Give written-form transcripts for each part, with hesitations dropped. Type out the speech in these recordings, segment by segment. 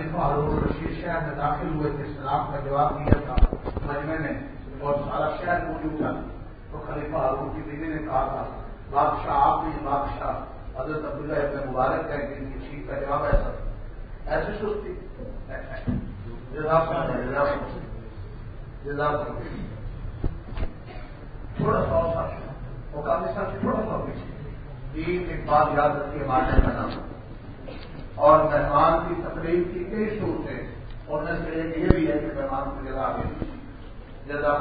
خلیفہ ہارون الرشید شہر میں داخل ہوئے تھے، سلام کا جواب دیا تھا مجمع میں اور سارا شہر موجود تھا، تو خلیفہ ہارون کی بیوی نے کہا تھا بادشاہ آپ نے بادشاہ حضرت عبداللہ ابن مبارک ہے کہ ان کی چیخ کا جواب ایسا ایسی سستی تھوڑا سا مقامی صاحب سے تھوڑا سا پیچھے ایک بات یاد رکھیے ماننے کا نام اور مہمان کی تقریب کی کئی صورتیں اور میں سے ایک یہ بھی ہے کہ مہمان کو جگہ آگے جزا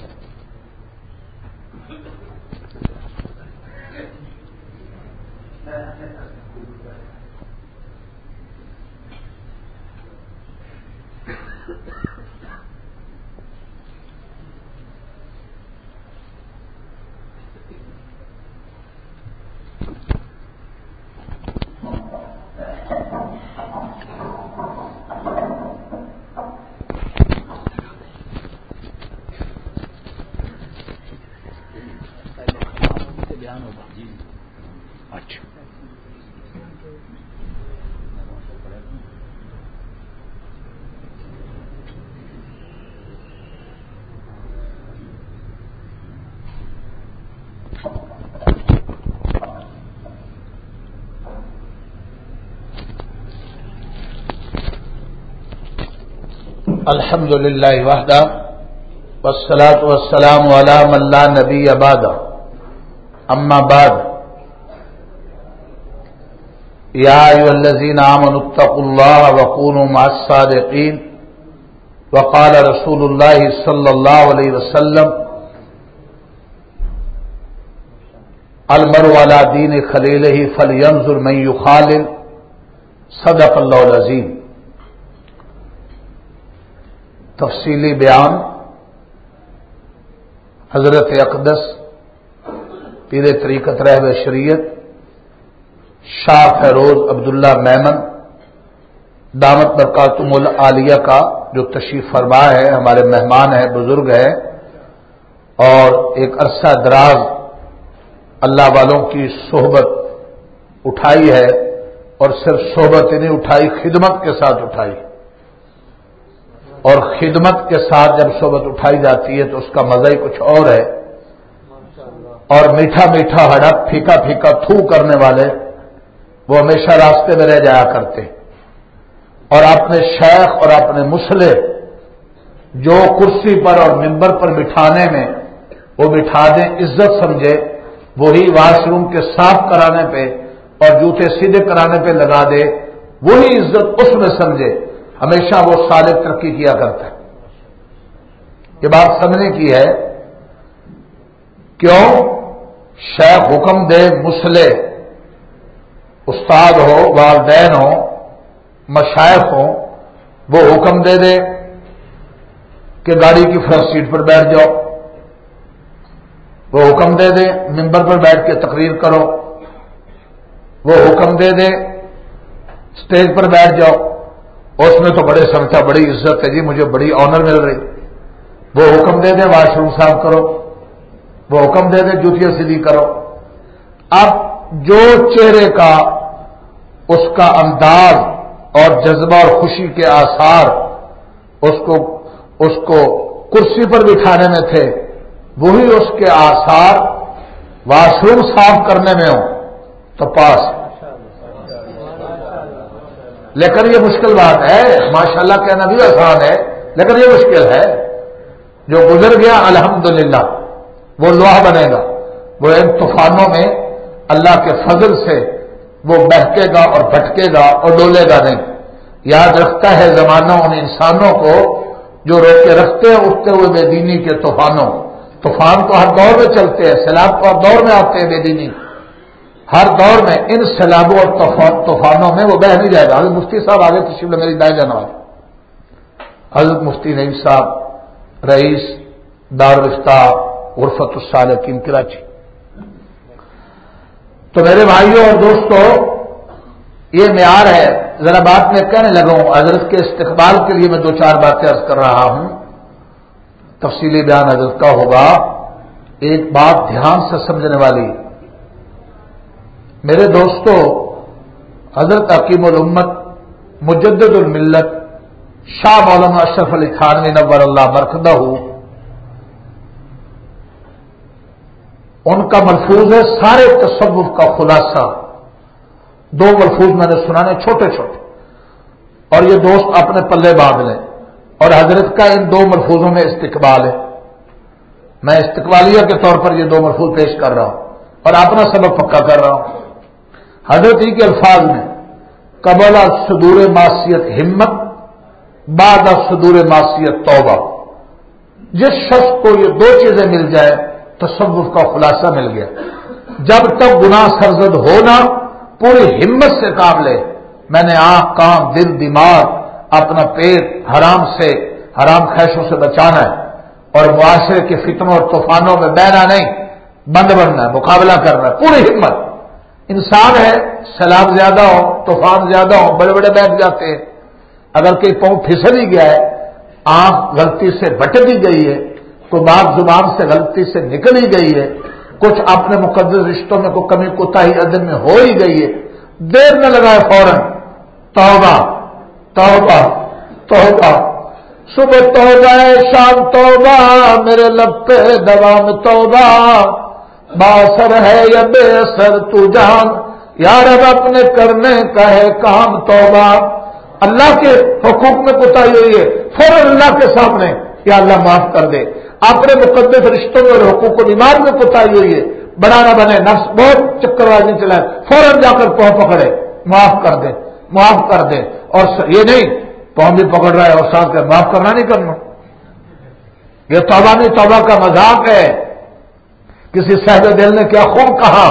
الحمد للہ وحدہ والصلاة والسلام علی من لا نبی بعد اما بعد یا ایھا الذین آمنوا اتقوا اللہ وکونوا مع الصادقین وقال رسول اللہ صلی اللہ علیہ وسلم المرء علی دین خلیلہ فلینظر من یخالل صدق اللہ العظیم۔ تفصیلی بیان حضرت اقدس پیر طریقت رہب شریعت شاہ فیروز عبداللہ میمن دامت برکاتہم العالیہ کا جو تشریف فرما ہے، ہمارے مہمان ہیں، بزرگ ہیں اور ایک عرصہ دراز اللہ والوں کی صحبت اٹھائی ہے اور صرف صحبت ہی نہیں اٹھائی، خدمت کے ساتھ اٹھائی، اور خدمت کے ساتھ جب صحبت اٹھائی جاتی ہے تو اس کا مزہ ہی کچھ اور ہے، اور میٹھا میٹھا ہڑپ پھیکا پھیکا تھو کرنے والے وہ ہمیشہ راستے میں رہ جایا کرتے، اور اپنے شیخ اور اپنے مسلح جو کرسی پر اور منبر پر بٹھانے میں وہ بٹھا دیں، عزت سمجھے، وہی واش روم کے صاف کرانے پہ اور جوتے سیدھے کرانے پہ لگا دے، وہی عزت اس میں سمجھے، ہمیشہ وہ سالک ترقی کیا کرتا ہے۔ یہ بات سمجھنے کی ہے، کیوں؟ شیخ حکم دے، مسلح استاد ہو، والدین ہو، مشائخ ہو، وہ حکم دے دے کہ گاڑی کی فرنٹ سیٹ پر بیٹھ جاؤ، وہ حکم دے دے ممبر پر بیٹھ کے تقریر کرو، وہ حکم دے دے اسٹیج پر بیٹھ جاؤ، اس میں تو بڑے سمجھا بڑی عزت ہے جی، مجھے بڑی آنر مل رہی، وہ حکم دے دے واش روم صاف کرو، وہ حکم دے دے جوتیاں سیدھی کرو۔ اب جو چہرے کا اس کا انداز اور جذبہ اور خوشی کے آثار اس کو کرسی پر بٹھانے میں تھے، وہی اس کے آثار واش روم صاف کرنے میں ہوں تو پاس۔ لیکن یہ مشکل بات ہے، ماشاءاللہ کہنا بھی آسان ہے لیکن یہ مشکل ہے۔ جو گزر گیا الحمدللہ وہ لوہا بنے گا، وہ ان طوفانوں میں اللہ کے فضل سے وہ بہکے گا اور بھٹکے گا اور ڈولے گا نہیں۔ یاد رکھتا ہے زمانہ ان انسانوں کو جو روکے رکھتے ہیں اٹھتے ہوئے بے دینی کے طوفانوں۔ طوفان تو ہر دور میں چلتے ہیں، سیلاب تو ہر دور میں آتے ہیں، بے دینی ہر دور میں، ان سیلابوں اور طوفانوں میں وہ بہہ نہیں جائے گا۔ حضرت مفتی صاحب آگے تشریف لے، میری دائیں جانے والے حضرت مفتی نعیم صاحب، رئیس دارالفتاح غرفت السالکین کراچی۔ تو میرے بھائیوں اور دوستوں، یہ معیار ہے۔ ذرا بات میں کہنے لگا ہوں، حضرت کے استقبال کے لیے میں دو چار باتیں عرض کر رہا ہوں، تفصیلی بیان حضرت کا ہوگا۔ ایک بات دھیان سے سمجھنے والی، میرے دوستو، حضرت حکیم الامت مجدد الملت شاہ مولانا اشرف علی تھانوی نور اللہ مرکزہ، ان کا ملفوظ ہے سارے تصوف کا خلاصہ. دو ملفوظ میں نے سنانے چھوٹے چھوٹے، اور یہ دوست اپنے پلے باندھ لیں. اور حضرت کا ان دو ملفوظوں میں استقبال ہے. میں استقبالیہ کے طور پر یہ دو ملفوظ پیش کر رہا ہوں اور اپنا سبق پکا کر رہا ہوں. حضرت ہی کے الفاظ میں قبل صدور معصیت ہمت، بعد صدور معصیت توبہ. جس شخص کو یہ دو چیزیں مل جائے تصوف کا خلاصہ مل گیا. جب تک گناہ سرزد ہونا پوری ہمت سے کام لے. میں نے آنکھ کان دل دماغ اپنا پیٹ حرام سے حرام خواہشوں سے بچانا ہے اور معاشرے کے فتنوں اور طوفانوں میں بہنا نہیں، بند بننا ہے، مقابلہ کرنا ہے پوری ہمت. انسان ہے، سیلاب زیادہ ہو طوفان زیادہ ہو بڑے بڑے بیٹھ جاتے ہیں. اگر کوئی پاؤں پھسل ہی گیا ہے، آنکھ غلطی سے بٹک ہی گئی ہے، تو بات زبان سے غلطی سے نکل ہی گئی ہے، کچھ اپنے مقدس رشتوں میں کوئی کمی کوتاہی عدم میں ہو ہی گئی ہے، دیر نہ لگائے فوراً توبہ توبہ توبہ. صبح توبہ شام توبہ، میرے لب پہ دوام توبہ. باثر ہے یا بے اثر تو جان، یار اب اپنے کرنے کا ہے کام توبہ. اللہ کے حقوق میں کوتاہی ہوئی ہے، فوراً اللہ کے سامنے یا اللہ معاف کر دے. اپنے مقدس رشتوں میں اور حقوق و ایمان میں کوتاہی ہوئی ہے، بڑا نہ بنے، نفس بہت چکر بازی چلائے، فوراً جا کر پاؤں پکڑے، معاف کر دے معاف کر دے. اور یہ نہیں پاؤں بھی پکڑ رہا ہے اور ساتھ کے معاف کرنا نہیں کرنا. یہ توبہ نہیں، توبہ کا مذاق ہے. کسی صاحب دل نے کیا خوب کہا،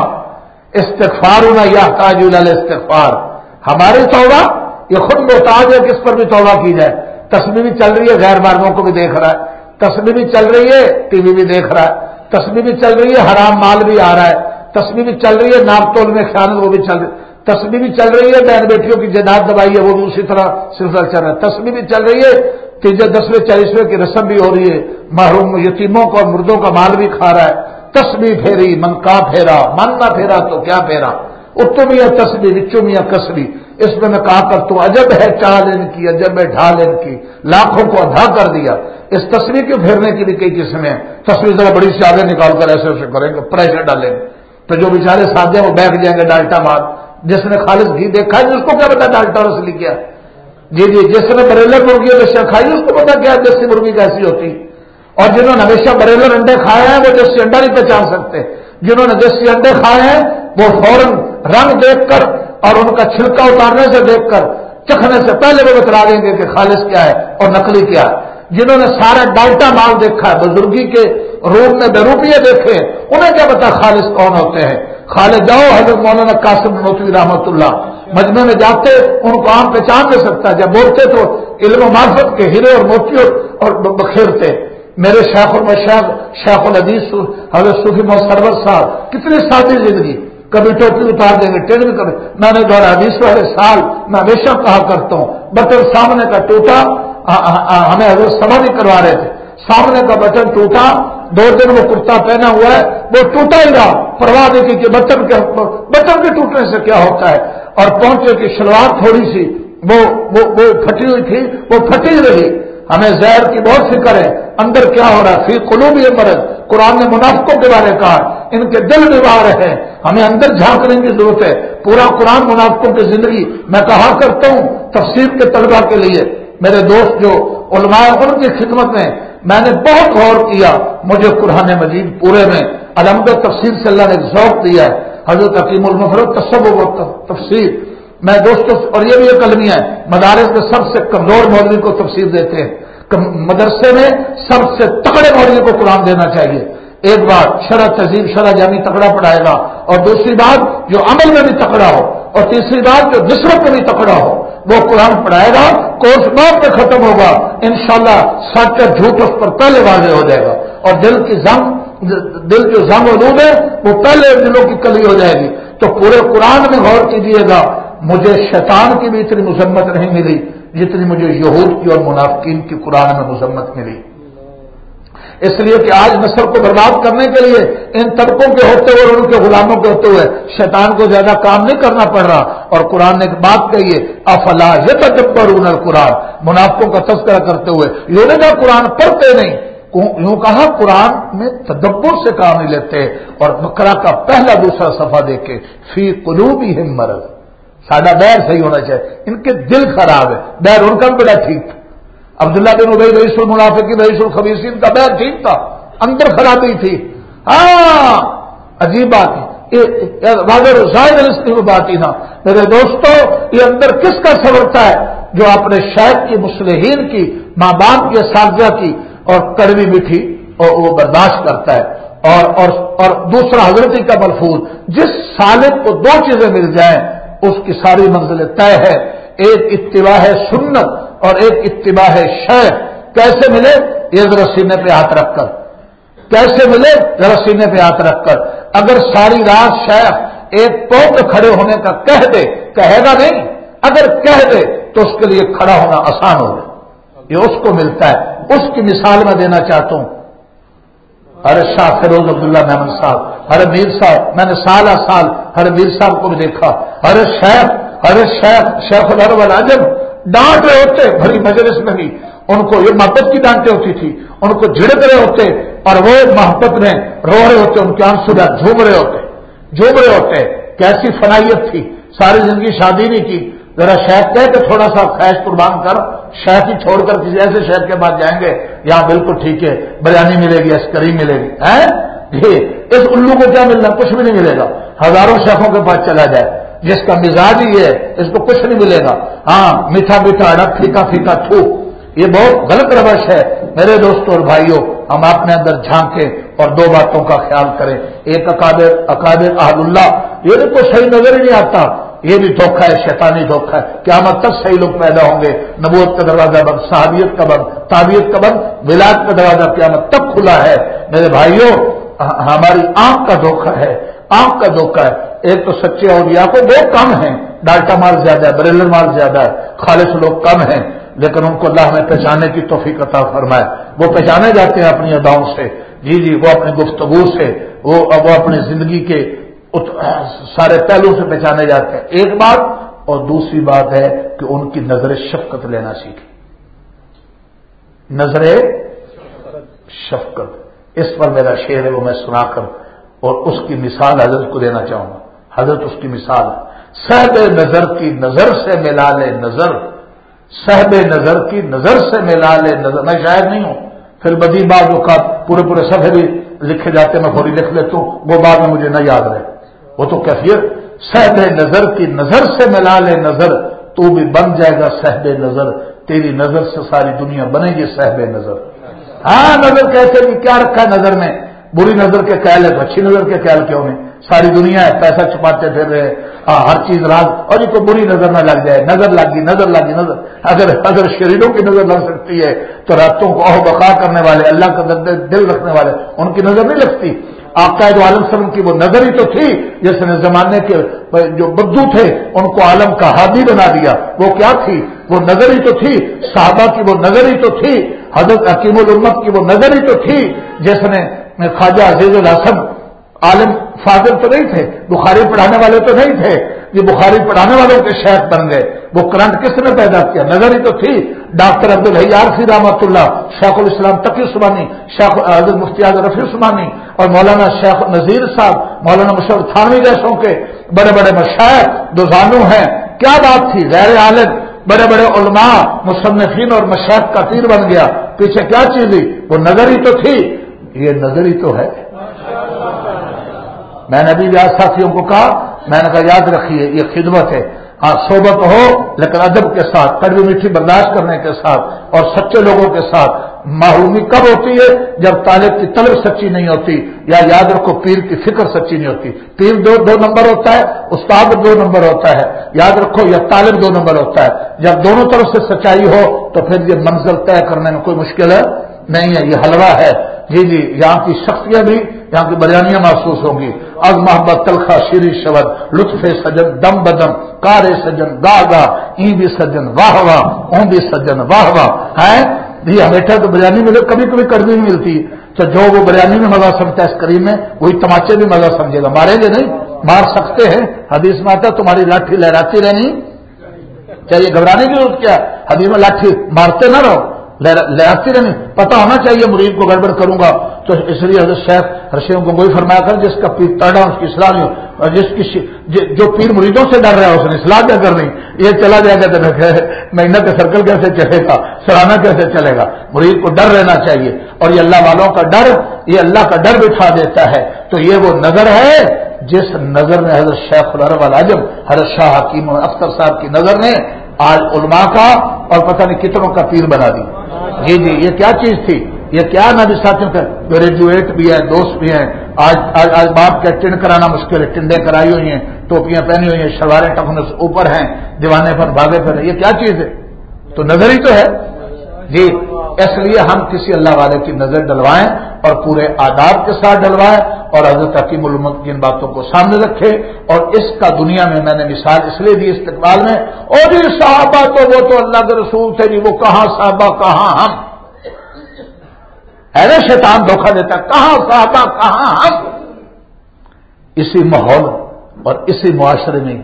استغفارنا یحتاج الی الاستغفار. ہماری توبہ یہ خود محتاج ہے کس پر بھی توبہ کی جائے. تسبیح بھی چل رہی ہے، غیر مردوں کو بھی دیکھ رہا ہے. تسبیح بھی چل رہی ہے، ٹی وی بھی دیکھ رہا ہے. تسبیح بھی چل رہی ہے، حرام مال بھی آ رہا ہے. تسبیح بھی چل رہی ہے، ناپ تول میں خیانت وہ بھی چل رہی ہے. تسبیح بھی چل رہی ہے، بہن بیٹیوں کی جائیداد دبائی ہے وہ بھی اسی طرح سلسلہ چل رہا ہے. تسبیح بھی چل رہی ہے، تیجے 10ویں 40ویں کی رسم بھی ہو رہی ہے، محروم یتیموں کو اور مردوں کا مال بھی کھا رہا ہے. تسبیح پھیری من کا پھیرا، من نہ پھیرا تو کیا پھیرا. اتمیاں تسبیح وچمیاں کسبی. اس میں میں کہا کرتا ہوں عجب ہے چال ان کی، عجب ہے ڈھال ان کی، لاکھوں کو اندھا کر دیا. اس تصویر کے پھیرنے کی بھی کئی قسمیں ہیں. تصویر ذرا بڑی سی آگے نکال کر ایسے ایسے کریں گے، پریشر ڈالیں گے تو جو بیچارے ساتھ ہیں وہ بیٹھ جائیں گے ڈالٹا مار. جس نے خالص گھی دیکھا ہے جس کو کیا پتا ڈالٹا اور اصلی کیا. جی جس نے بریلر مرغی ہمیشہ کھائی اس کو پتا کیا دیسی مرغی کیسی ہوتی. اور جنہوں نے ہمیشہ بریلر انڈے کھائے ہیں وہ دیسی انڈا نہیں پہچان سکتے. جنہوں نے دیسی انڈے کھائے ہیں وہ فوراً رنگ دیکھ کر اور ان کا چھلکا اتارنے سے دیکھ کر چکھنے سے پہلے وہ بتلا دیں گے کہ خالص کیا ہے اور نقلی کیا ہے. جنہوں نے سارا ڈالٹا مال دیکھا ہے، بزرگی کے روپ میں بے روپیے دیکھے، انہیں کیا پتا خالص کون ہوتے ہیں. خالص جاؤ حضرت مولانا قاسم نانوتوی رحمۃ اللہ مجمع میں جاتے ان کو عام پہچان نہیں سکتا. جب بولتے تو علم و معرفت کے ہیرے اور موتی اور بخیرتے. میرے شیخ المشایخ شیخ الحدیث حضرت صوفی محمد سرور صاحب کتنی سادی زندگی، کبھی ٹوپی اتار دیں گے ٹرین کبھی. میں نے دورہ حدیث والے سال میں ہمیشہ کہا کرتا ہوں بٹن سامنے کا ٹوٹا، ہمیں حضرت سبا نہیں کروا رہے تھے، سامنے کا بٹن ٹوٹا، 2 دن وہ کرتا پہنا ہوا ہے وہ ٹوٹا ہی رہا، پرواہ نہیں کی کہ بٹن کے ٹوٹنے سے کیا ہوتا ہے. اور پہنچے کی شلوار تھوڑی سی وہ پھٹی ہوئی تھی، وہ پھٹی رہی. ہمیں زہر کی بہت فکر ہے، اندر کیا ہو رہا ہے. فی قلوب یہ مرض، قرآن نے منافقوں کے بارے کہا ان کے دل بیمار ہیں، ہمیں اندر جھانکنے کی ضرورت ہے. پورا قرآن منافقوں کی زندگی. میں کہا کرتا ہوں تفسیر کے طلبہ کے لیے، میرے دوست جو علماء ان کی خدمت میں میں نے بہت غور کیا. مجھے قرآن مجید پورے میں الحمد تفسیر سے اللہ نے ایک ذوق دیا ہے. حضرت حکیم المفرد تصوف و تفسیر میں دوستوں، اور یہ بھی ایک المیہ ہے، مدارس میں سب سے کمزور مولوی کو تفسیر دیتے ہیں، مدرسے میں سب سے تکڑے مولوی کو قرآن دینا چاہیے. ایک بات شرع تہذیب شرع جامی تکڑا پڑھائے گا، اور دوسری بات جو عمل میں بھی تکڑا ہو، اور تیسری بات جو نسبت میں بھی تکڑا ہو وہ قرآن پڑھائے گا. کورس بعد میں ختم ہوگا انشاءاللہ، سچ اور جھوٹ اس پر پہلے واضح ہو جائے گا. اور دل جو زنگ ولود ہے وہ پہلے دلوں کی کلی ہو جائے گی. تو پورے قرآن میں غور کیجیے گا. مجھے شیطان کی بھی اتنی مذمت نہیں ملی جتنی مجھے یہود کی اور منافقین کی قرآن میں مذمت ملی. اس لیے کہ آج نسل کو برباد کرنے کے لیے ان طبقوں کے ہوتے ہوئے اور ان کے غلاموں کے ہوتے ہوئے شیطان کو زیادہ کام نہیں کرنا پڑ رہا. اور قرآن نے ایک بات کہی ہے افلا یتدبرون القرآن، منافقوں کا تذکرہ کرتے ہوئے یہ نہیں کہا قرآن پڑھتے نہیں، یوں کہا قرآن میں تدبر سے کام نہیں لیتے. اور بقرہ کا پہلا دوسرا صفحہ دیکھے فی قلوبہم مرض، ساڈا دیر صحیح ہونا چاہیے، ان کے دل خراب ہے، دیر ان کا بھی بڑا ٹھیک تھا. عبداللہ بن ابی رئیس المنافقین رئیس الخبیثین کا دیر ٹھیک تھا، اندر خرابی تھی. ہاں عجیب بات ہے بات ہی نا میرے دوستو، یہ اندر کس کا سبرتا ہے؟ جو اپنے شیخ کی مصلحین کی ماں باپ کی اساتذہ کی اور کڑوی میٹھی اور وہ برداشت کرتا ہے. اور دوسرا حضرتی کا ملفوظ، جس سالک کو دو چیزیں مل جائیں اس کی ساری منزلیں طے ہے. ایک اتباع ہے سنت اور ایک اتباع ہے شیخ. کیسے ملے؟ یہ ذرا سینے پہ ہاتھ رکھ کر. کیسے ملے؟ ذرا سینے پہ ہاتھ رکھ کر. اگر ساری رات شیخ ایک پاؤں پہ کھڑے ہونے کا کہہ دے، کہے گا نہیں، اگر کہہ دے تو اس کے لیے کھڑا ہونا آسان ہوگا. یہ اس کو ملتا ہے. اس کی مثال میں دینا چاہتا ہوں. ارے شاہ فیروز عبداللہ محمد صاحب، ارے میر صاحب، میں نے سال ارے میر صاحب کو بھی دیکھا. ارے شیخ العرب العجم ڈانٹ رہے ہوتے بھری مجلس میں بھی. ان کو یہ محبت کی ڈانٹیں ہوتی تھی، ان کو جھڑک رہے ہوتے اور وہ محبت میں رو رہے ہوتے، ان کے آنسو جھوم رہے ہوتے. کیسی فنائیت تھی، ساری زندگی شادی نہیں کی. ذرا شیخ کہے کہ تھوڑا سا خیش قربان کر، شیخ ہی چھوڑ کر کسی ایسے شیخ کے پاس جائیں گے یہاں بالکل ٹھیک ہے، بریانی ملے گی، عسکری ملے گی. اس الو کو کیا ملنا؟ کچھ بھی نہیں ملے گا. ہزاروں شیخوں کے پاس چلا جائے، جس کا مزاج ہی ہے اس کو کچھ نہیں ملے گا. ہاں میٹھا میٹھا اڑک، پھیکا پھیکا تھوک، یہ بہت غلط روش ہے. میرے دوستوں اور بھائیوں، ہم اپنے اندر جھانکیں اور دو باتوں کا خیال کریں. ایک اکابر اہل اللہ، یہ تو صحیح نظر ہی نہیں آتا، یہ بھی دھوکہ ہے، شیطانی دھوکہ ہے. قیامت تک صحیح لوگ پیدا ہوں گے. نبوت کا دروازہ بند، صحابیت کا بند، تابعیت کا بند، ولایت کا دروازہ قیامت تک کھلا ہے. میرے بھائیوں، ہماری آنکھ کا دھوکہ ہے. ایک تو سچے اولیاء کو بہت کم ہیں، ڈالٹا مال زیادہ ہے، بریلر مال زیادہ ہے، خالص لوگ کم ہیں، لیکن ان کو اللہ نے پہچانے کی توفیق عطا فرمائے. وہ پہچانے جاتے ہیں اپنی اداؤں سے، جی وہ اپنی گفتگو سے، وہ اپنی زندگی کے سارے پہلو سے پہچانے جاتے ہیں. ایک بات، اور دوسری بات ہے کہ ان کی نظر شفقت لینا سیکھیں. نظر شفقت، اس پر میرا شعر ہے، وہ میں سنا کر اور اس کی مثال حضرت کو دینا چاہوں گا. حضرت اس کی مثال ہے، صاحب نظر کی نظر سے ملا لے نظر، صاحب نظر کی نظر سے ملا لے نظر. میں شاعر نہیں ہوں، پھر بدی بعض اوقات پورے صفحے بھی لکھے جاتے میں تھوڑی لکھ لیتا ہوں، وہ بعد میں مجھے نہ یاد رہے. وہ تو کیفیت، صاحب نظر کی نظر سے ملا لے نظر، تو بھی بن جائے گا صاحب نظر. تیری نظر سے ساری دنیا بنے گی صاحب نظر. ہاں نظر کیسے بھی کیا رکھا ہے نظر میں؟ بری نظر کے قائل ہے تو اچھی نظر کے قائل کیوں نہیں؟ ساری دنیا ہے، پیسہ چھپاتے پھر رہے، ہر چیز راز، اور یہ تو بری نظر نہ لگ جائے. نظر لگ گئی، نظر لگ گئی. نظر اگر شریروں کی نظر لگ سکتی ہے تو راتوں کو اوہ بقا کرنے والے، اللہ کا دل رکھنے والے، ان کی نظر نہیں لگتی. آقا دو عالم وسلم کی وہ نظر ہی تو تھی جس نے زمانے کے جو بدو تھے ان کو عالم کا ہادی بنا دیا. وہ کیا تھی؟ وہ نظر ہی تو تھی. صحابہ کی وہ نظر ہی تو تھی. حضرت حکیم الامت کی وہ نظر ہی تو تھی جس نے خواجہ عزیز الحسن عالم فاضل تو نہیں تھے، بخاری پڑھانے والے تو نہیں تھے، یہ بخاری پڑھانے والوں کے شیخ بن گئے. وہ کرنٹ کس نے پیدا کیا؟ نظر ہی تو تھی. ڈاکٹر عبدالحی عارفی رحمۃ اللہ، شیخ الاسلام تقی عثمانی، شیخ حضرت مفتی اعظم رفیع عثمانی اور مولانا شیخ نذیر صاحب، مولانا مشرف تھانوی جیسوں کے بڑے بڑے مشائخ دو زانو ہیں. کیا بات تھی؟ غیر عالم بڑے بڑے علماء، مصنفین اور مشائخ کا پیر بن گیا. پیچھے کیا چیز تھی؟ وہ نظر ہی تو تھی. یہ نظر ہی تو ہے. میں نے ابھی یاد ساتھیوں کو کہا، میں نے کہا یاد رکھیے یہ خدمت ہے. ہاں صحبت ہو لیکن ادب کے ساتھ، کڑوی میٹھی برداشت کرنے کے ساتھ اور سچے لوگوں کے ساتھ. محرومی کب ہوتی ہے؟ جب طالب کی طلب سچی نہیں ہوتی، یا یاد رکھو پیر کی فکر سچی نہیں ہوتی. پیر دو نمبر ہوتا ہے، استاد 2 نمبر ہوتا ہے. یاد رکھو یا طالب 2 نمبر ہوتا ہے. جب دونوں طرف سے سچائی ہو تو پھر یہ منزل طے کرنے میں کوئی مشکل ہے نہیں ہے. یہ حلوہ ہے. جی یہاں کی شخصیت بھی، یہاں کی بریانیاں محسوس ہوں گی. از محبت تلخا شیری شبد، لطف سجن دم بدم، کار سجن گاہ گاہ، این بھی سجن واہ واہ، اون بھی سجن واہ واہ. ہے یہ ہمیشہ تو بریانی ملے، کبھی کبھی کڑوی نہیں ملتی. تو جو وہ بریانی میں مزہ سمجھتا ہے اس کریم میں وہی تماچے بھی مزہ سمجھے گا. ماریں گے نہیں؟ مار سکتے ہیں. حدیث میں آتا ہے تمہاری لاٹھی لہراتی رہنی چاہیے. گھبرانے کی ضرورت کیا ہے؟ حدیث میں لاٹھی مارتے نہ رہو, لہراتی رہنی. پتہ ہونا چاہیے مرید کو گڑبڑ کروں گا تو اس لیے حضرت شیخ ہرشیم کو وہی فرمایا کر جس کا پیر ٹڑا اس کی اصلاح نہیں ہو, اور جو پیر مریدوں سے ڈر رہا ہے اس نے اصلاح کیا کرنی. یہ چلا جائے گا تو مہینہ کا سرکل کیسے چلے گا, سرانہ کیسے چلے گا. مرید کو ڈر رہنا چاہیے, اور یہ اللہ والوں کا ڈر, یہ اللہ کا ڈر بٹھا دیتا ہے. تو یہ وہ نظر ہے جس نظر نے حضرت شیخ العرب العجم حضرت شاہ حکیم اختر صاحب کی نظر نے آج علماء کا اور پتہ نہیں کتنوں کا پیر بنا دی. جی یہ کیا چیز تھی, یہ کیا نبی ساتھیوں کا گریجویٹ بھی ہے, دوست بھی ہیں. آج باپ کا ٹنڈ کرانا مشکل ہے, ٹنڈیں کرائی ہوئی ہیں, ٹوپیاں پہنی ہوئی ہیں, شلواریں ٹکنے سے اوپر ہیں, دیوانے پر بھاگے پھر. یہ کیا چیز ہے؟ تو نظر ہی تو ہے. جی اس لیے ہم کسی اللہ والے کی نظر ڈلوائیں اور پورے آداب کے ساتھ ڈلوائیں, اور حضرت حکیم الامت کی ان باتوں کو سامنے رکھے. اور اس کا دنیا میں میں نے مثال اس لیے دی استقبال میں, اور جی صحابہ تو وہ تو اللہ کے رسول تھے جی, وہ کہاں صحابہ کہاں ہم. ایسے شیطان دھوکہ دیتا ہے, کہاں صحابہ کہاں ہم. اسی ماحول اور اسی معاشرے میں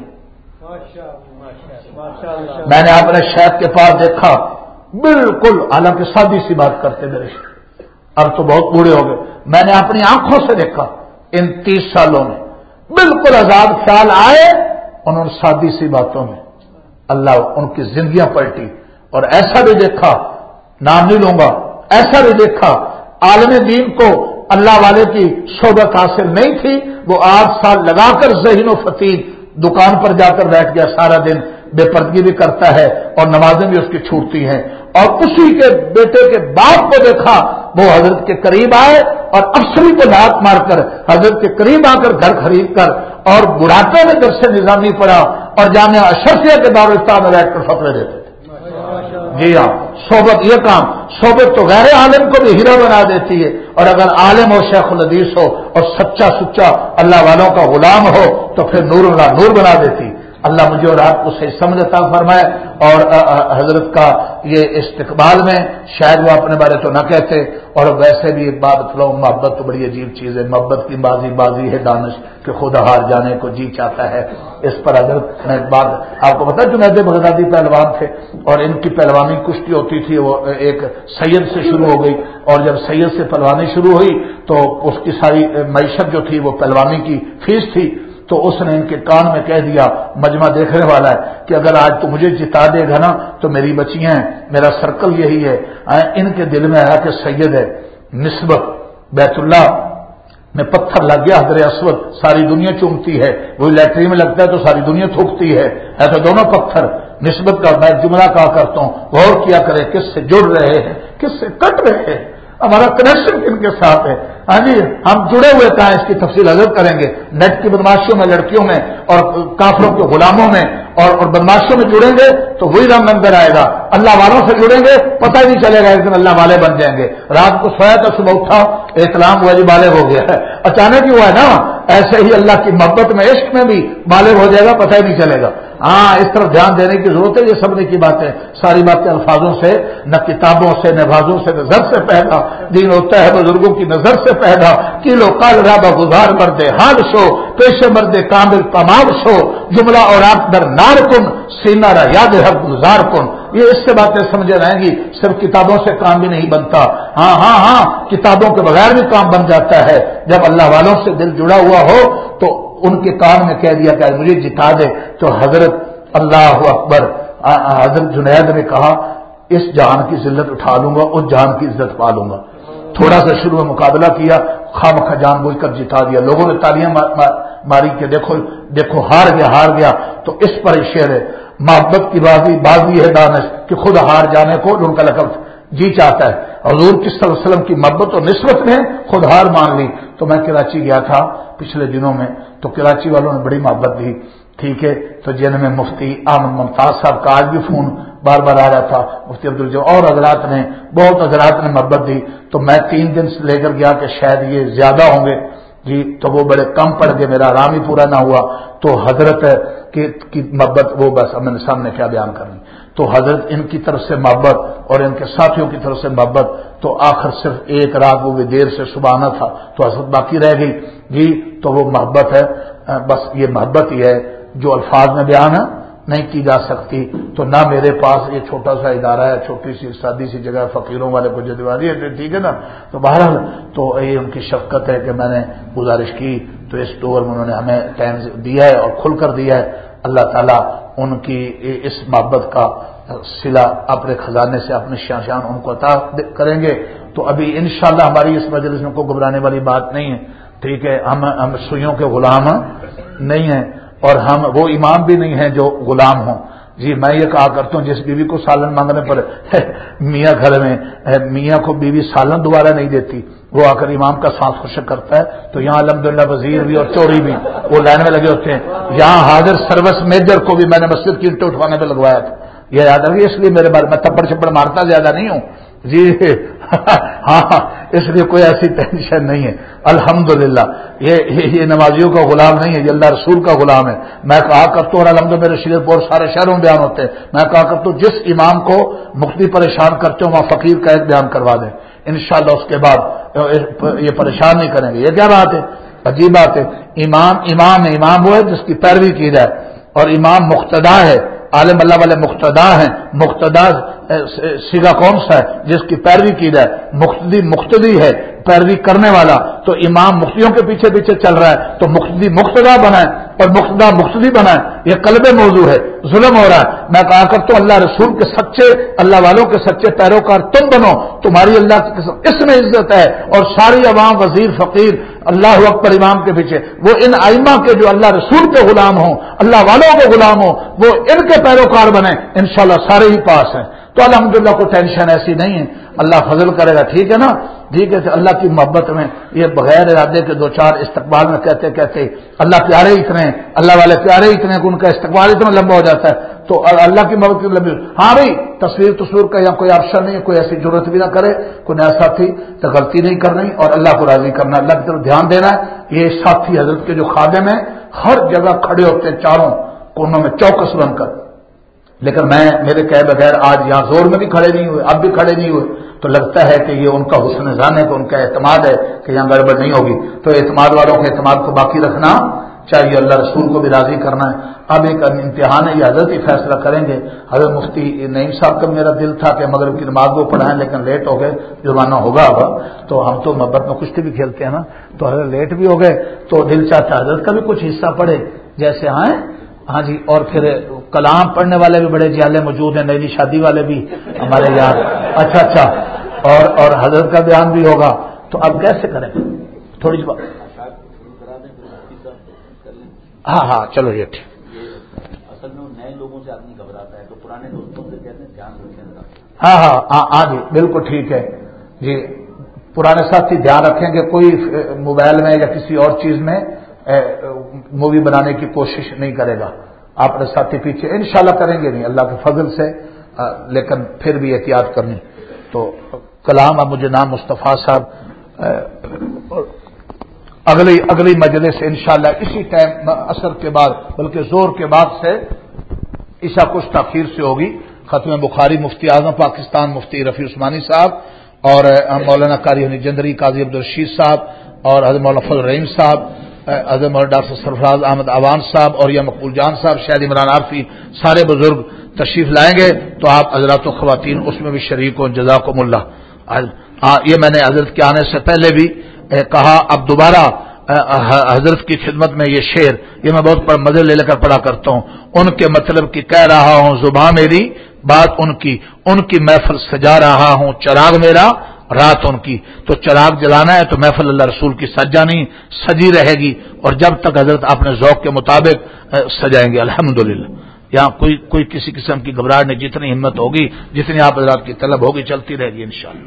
میں نے اپنے شیخ کے پاس دیکھا, بالکل حالانکہ سادی سی بات کرتے میرے شیخ, اب تو بہت بوڑھے ہو گئے. میں نے اپنی آنکھوں سے دیکھا ان 30 سالوں میں بالکل عذاب خیال آئے, انہوں نے سادی سی باتوں میں اللہ ان کی زندگیاں پلٹی. اور ایسا بھی دیکھا, نام نہیں لوں گا, ایسا بھی دیکھا عالم دین کو اللہ والے کی صحبت حاصل نہیں تھی, وہ 8 سال لگا کر ذہین و فتید دکان پر جا کر بیٹھ گیا, سارا دن بے پردگی بھی کرتا ہے اور نمازیں بھی اس کی چھوٹتی ہیں. اور اسی کے بیٹے کے باپ کو دیکھا وہ حضرت کے قریب آئے اور افسری کو لات مار کر حضرت کے قریب آ کر گھر خرید کر اور بڑھاپے میں درس نظامی پڑھا اور جامعہ اشرفیہ کے دارالفتہ میں بیٹھ کر فتوے دیتے تھے. جی ہاں, صحبت یہ کام, صحبت تو غیر عالم کو بھی ہیرا بنا دیتی ہے, اور اگر عالم ہو, شیخ الحدیث ہو اور سچا سچا اللہ والوں کا غلام ہو تو پھر نور اللہ نور بنا دیتی. اللہ مجھے اور آپ کو صحیح سمجھ عطا فرمائے. اور حضرت کا یہ استقبال میں شاید وہ اپنے بارے تو نہ کہتے, اور ویسے بھی ایک بات بتلاؤں, محبت تو بڑی عجیب چیز ہے. محبت کی بازی ہے دانش کہ خود ہار جانے کو جی چاہتا ہے. اس پر حضرت میں ایک بات آپ کو بتا, جنید بغدادی پہلوان تھے اور ان کی پہلوانی کشتی ہوتی تھی, وہ ایک سید سے شروع ہو گئی, اور جب سید سے پہلوانی شروع ہوئی تو اس کی ساری معیشت جو تھی وہ پہلوانی کی فیس تھی. تو اس نے ان کے کان میں کہہ دیا, مجمع دیکھنے والا ہے, کہ اگر آج تو مجھے جتا دے گا نا تو میری بچیاں ہیں, میرا سرکل یہی ہے. ان کے دل میں آیا کہ سید ہے, نسبت بیت اللہ میں پتھر لگ گیا, حجر اسود ساری دنیا چومتی ہے, وہی لیٹرین میں لگتا ہے تو ساری دنیا تھوکتی ہے, ایسا دونوں پتھر نسبت کا. میں جملہ کہا کرتا ہوں, غور کیا کرے کس سے جڑ رہے ہیں کس سے کٹ رہے ہیں, ہمارا کنیکشن کن کے ساتھ ہے. ہاں جی, ہم جڑے ہوئے کہاں, اس کی تفصیل حضرت کریں گے. نیٹ کی بدماشیوں میں, لڑکیوں میں اور کافروں کے غلاموں میں اور بدماشیوں میں جڑیں گے تو وہی رنگ اندر آئے گا. اللہ والوں سے جڑیں گے پتہ ہی نہیں چلے گا, ایک دن اللہ والے بن جائیں گے. رات کو سویا تو صبح اٹھا, احتلام ہوا جی بالغ ہو گیا ہے, اچانک ہی ہوا ہے نا. ایسے ہی اللہ کی محبت میں عشق میں بھی بالغ ہو جائے گا, پتہ ہی نہیں چلے گا. ہاں, اس طرف دھیان دینے کی ضرورت ہے. یہ سمجھنے کی باتیں, ساری باتیں الفاظوں سے نہ کتابوں سے نہ بازوں سے نظر سے پیدا. دین ہوتا ہے بزرگوں کی نظر سے پیدا. کیلو کال رابا گزار مرد حال شو, پیش مرد کامل تمام شو, جملہ اور آپ در نار کن, سینہ را یاد حق گزار کن. یہ اس سے باتیں سمجھے رہیں گی. صرف کتابوں سے کام بھی نہیں بنتا. ہاں, کتابوں کے بغیر بھی کام بن جاتا ہے. جب اللہ والوں سے دل جڑا ہوا ہو تو ان کے کان میں کہہ دیا کہ مجھے جتا دے, تو حضرت اللہ اکبر, حضرت جنید نے کہا اس جہان کی ذلت اٹھا لوں گا, اس جہان کی عزت پا لوں گا. تھوڑا سا شروع میں مقابلہ کیا, خام خواہ جان بوجھ کر جتا دیا. لوگوں نے تالیاں ماری کہ دیکھو ہار گیا. تو اس پر شعر ہے, محبت کی بازی ہے دانش کہ خود ہار جانے کو ان کا لقب جی چاہتا ہے. حضور صلی اللہ علیہ وسلم کی محبت اور نسبت میں خود ہار مان لی. تو میں کراچی گیا تھا پچھلے دنوں میں, تو کراچی والوں نے بڑی محبت دی. ٹھیک ہے, تو جن میں مفتی احمد ممتاز صاحب کا آج بھی فون بار بار آ رہا تھا, مفتی عبدالجواد اور حضرات نے, بہت حضرات نے محبت دی. تو میں 3 دن سے لے کر گیا کہ شاید یہ زیادہ ہوں گے, جی تو وہ بڑے کم پڑ گئے، میرا آرام ہی پورا نہ ہوا، تو حضرت کی محبت وہ بس اب میں سامنے کیا بیان کرنی، تو حضرت ان کی طرف سے محبت اور ان کے ساتھیوں کی طرف سے محبت، تو آخر صرف ایک رات وہ بھی دیر سے صبح آنا تھا تو حضرت باقی رہ گئی جی، تو وہ محبت ہے، بس یہ محبت ہی ہے جو الفاظ میں بیان نہیں کی جا سکتی۔ تو نہ میرے پاس یہ چھوٹا سا ادارہ ہے، چھوٹی سی سادی سی جگہ، فقیروں والے کو جو دیواری ہے ٹھیک ہے نا، تو بہرحال تو یہ ان کی شفقت ہے کہ میں نے گزارش کی تو اس ٹور میں انہوں نے ہمیں ٹائم دیا ہے اور کھل کر دیا ہے۔ اللہ تعالیٰ ان کی اس محبت کا صلہ اپنے خزانے سے اپنے شان ان کو عطا کریں گے۔ تو ابھی انشاءاللہ ہماری اس مجلس میں کوئی گھبرانے والی بات نہیں ہے، ٹھیک ہے، ہم سوئیوں کے غلام نہیں ہیں اور ہم وہ امام بھی نہیں ہیں جو غلام ہوں جی۔ میں یہ کہا کرتا ہوں جس بیوی کو سالن مانگنے پر میاں گھر میں میاں کو بیوی سالن دوبارہ نہیں دیتی، وہ آ کر امام کا سانس خشک کرتا ہے، تو یہاں الحمدللہ وزیر بھی اور چوری بھی وہ لائن میں لگے ہوتے ہیں۔ یہاں حاضر سروس میجر کو بھی میں نے مسجد کی اینٹیں اٹھوانے پہ لگوایا تھا، یہ یاد رکھیے، اس لیے میرے بارے میں تپڑ چھپڑ مارتا زیادہ نہیں ہوں جی ہاں، اس لیے کوئی ایسی ٹینشن نہیں ہے الحمدللہ۔ یہ نمازیوں کا غلام نہیں ہے، یہ اللہ رسول کا غلام ہے۔ میں کہا کرتا ہوں، الحمد میرے شیر پور سارے شہروں میں بیان ہوتے ہیں، میں کہا کرتا ہوں جس امام کو مفتی پریشان کرتے ہو وہاں فقیر کا ایک بیان کروا دیں، انشاءاللہ اس کے بعد یہ پریشان نہیں کریں گے۔ یہ کیا بات ہے، عجیب بات ہے۔ امام وہ ہے جس کی پیروی کی جائے، اور امام مقتدا ہے، عالم اللہ والے مقتدا ہیں۔ مقتدا سیگا کون سا ہے؟ جس کی پیروی کی جائے۔ مقتدی ہے، پیروی کرنے والا، تو امام مفتیوں کے پیچھے پیچھے چل رہا ہے تو مقتدی مقتدا بنائے اور مقتدا مقتدی بنائے، یہ قلب موضوع ہے، ظلم ہو رہا ہے۔ میں کہا کرتا ہوں اللہ رسول کے سچے، اللہ والوں کے سچے پیروکار تم بنو، تمہاری اللہ کی قسم اس میں عزت ہے، اور ساری عوام وزیر فقیر اللہ اکبر امام کے پیچھے، وہ ان ائمہ کے جو اللہ رسول کے غلام ہوں، اللہ والوں کے غلام ہوں، وہ ان کے پیروکار بنے، انشاءاللہ سارے ہی پاس ہیں۔ تو الحمدللہ کوئی ٹینشن ایسی نہیں ہے، اللہ فضل کرے گا، ٹھیک ہے نا، ٹھیک ہے۔ اللہ کی محبت میں یہ بغیر ارادے کے دو چار استقبال میں کہتے کہتے اللہ پیارے اتنے ہیں، اللہ والے پیارے اتنے ہیں کہ ان کا استقبال اتنا لمبا ہو جاتا ہے، تو اللہ کی محبت کی لمبی۔ ہاں بھائی تصویر کا یہاں کوئی آپشن نہیں ہے، کوئی ایسی ضرورت بھی نہ کرے، کوئی نیا ساتھی تو غلطی نہیں کرنی اور اللہ کو راضی کرنا، اللہ کی طرف دھیان دینا ہے۔ یہ ساتھی حضرت کے جو خادم ہیں ہر جگہ کھڑے ہوتے ہیں چاروں کونوں میں چوکس بن کر، لیکن میرے کہے بغیر آج یہاں زور میں بھی کھڑے نہیں ہوئے، اب بھی کھڑے نہیں ہوئے، تو لگتا ہے کہ یہ ان کا حسن ظن ہے، کہ ان کا اعتماد ہے کہ یہاں گڑبڑ نہیں ہوگی۔ تو اعتماد والوں کے اعتماد کو باقی رکھنا چاہیے، اللہ رسول کو بھی راضی کرنا ہے۔ اب ایک امتحان ہے، یہ حضرت ہی فیصلہ کریں گے۔ حضرت مفتی نعیم صاحب کا میرا دل تھا کہ مغرب کی نماز وہ پڑھائیں، لیکن لیٹ ہو گئے، جرمانہ ہوگا اب، تو ہم تو محبت میں کشتی بھی کھیلتے ہیں نا، تو حضرت لیٹ بھی ہو گئے، تو دل چاہتا ہے حضرت کا بھی کچھ حصہ پڑھے جیسے ہاں جی۔ اور پھر کلام پڑھنے والے بھی بڑے جیالے موجود ہیں، نئی شادی والے بھی ہمارے یار، اچھا، اور حضرت کا بیان بھی ہوگا، تو اب کیسے کریں تھوڑی سی بات؟ ہاں چلو یہ ٹھیک۔ اصل میں نئے لوگوں سے آدمی گھبراتا ہے، تو پرانے دوستوں سے کہتے ہیں دھیان رکھیں۔ ہاں جی بالکل ٹھیک ہے جی، پرانے ساتھی دھیان رکھیں گے، کوئی موبائل میں یا کسی اور چیز میں مووی بنانے کی کوشش نہیں کرے گا، آپ نے ساتھی پیچھے انشاءاللہ کریں گے نہیں اللہ کے فضل سے، لیکن پھر بھی احتیاط کرنی۔ تو کلام اب مجھے نام مصطفیٰ صاحب اگلی مجلس انشاءاللہ اسی ٹائم عصر کے بعد بلکہ زور کے بعد سے عشاء کچھ تاخیر سے ہوگی، ختم بخاری مفتی اعظم پاکستان مفتی رفیع عثمانی صاحب اور مولانا قاری جندری قاضی عبدالرشید صاحب اور حضرت مولانا فضل الرحیم صاحب، حضرت مولانا ڈاکٹر سرفراز احمد عوان صاحب اور یا مقبول جان صاحب، شاید عمران عارفی، سارے بزرگ تشریف لائیں گے، تو آپ حضرات و خواتین اس میں بھی شریک ہوں، جزاکم اللہ۔ یہ میں نے حضرت کے آنے سے پہلے بھی کہا، اب دوبارہ حضرت کی خدمت میں یہ شعر، یہ میں بہت مزے لے کر پڑھا کرتا ہوں، ان کے مطلب کی کہہ رہا ہوں زباں میری بات ان کی محفل سجا رہا ہوں چراغ میرا رات ان کی۔ تو چراغ جلانا ہے تو محفل اللہ رسول کی سجانی سجی رہے گی، اور جب تک حضرت اپنے ذوق کے مطابق سجائیں گے الحمدللہ۔ یہاں کوئی کسی قسم کی گھبراہٹ نہیں، جتنی ہمت ہوگی، جتنی آپ حضرات کی طلب ہوگی، چلتی رہے گی انشاءاللہ۔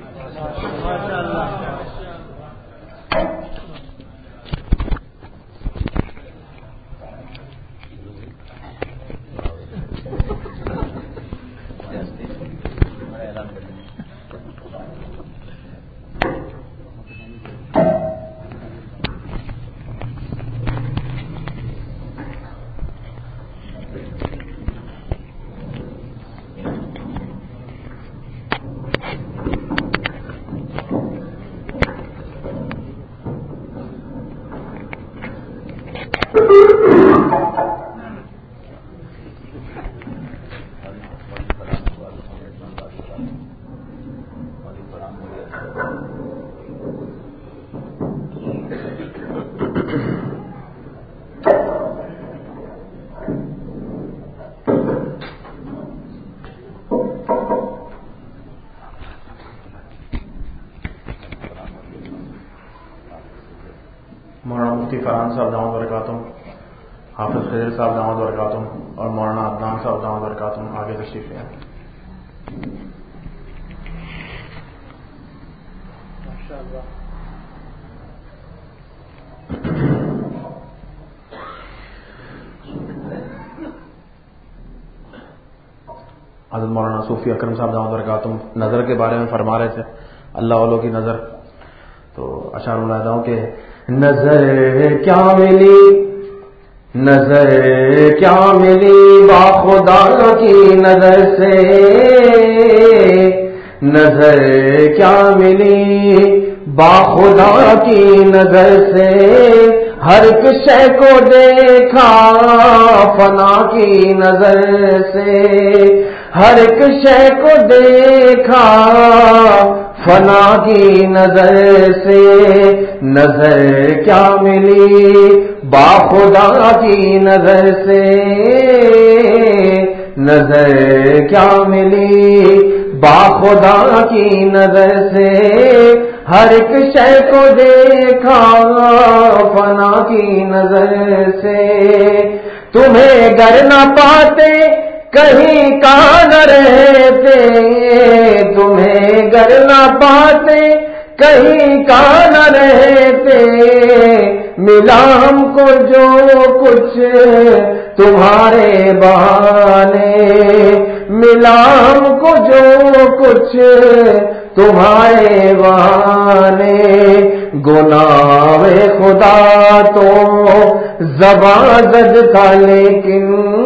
فرحان صاحب دامت برکاتہ، حافظ خضر صاحب دامت برکاتہ، اور مولانا عدنان صاحب دامت برکاتہ آگے تشریف لے آئیں۔ حضرت مولانا صوفی اکرم صاحب دامت برکاتہ نظر کے بارے میں فرما رہے تھے، اللہ والوں کی نظر، تو اشعار ملاحظہ ہوں کہ نظر کیا ملی، نظر کیا ملی با خدا کی نظر سے، نظر کیا ملی با خدا کی نظر سے، ہر ایک شے کو دیکھا فنا کی نظر سے، ہر ایک شے کو دیکھا فنا کی نظر سے، نظر کیا ملی با خدا کی نظر سے، نظر کیا ملی با خدا کی نظر سے، ہر ایک شے کو دیکھا فنا کی نظر سے، تمہیں گر نہ پاتے کہیں کا نہ رہتے، تمہیں گر نہ پاتے کہیں کا نہ رہتے، ملا ہم کو جو کچھ تمہارے بہانے، ملا ہم کو جو کچھ تمہارے بہانے، گناہ خدا تو زباں زد تھا لیکن،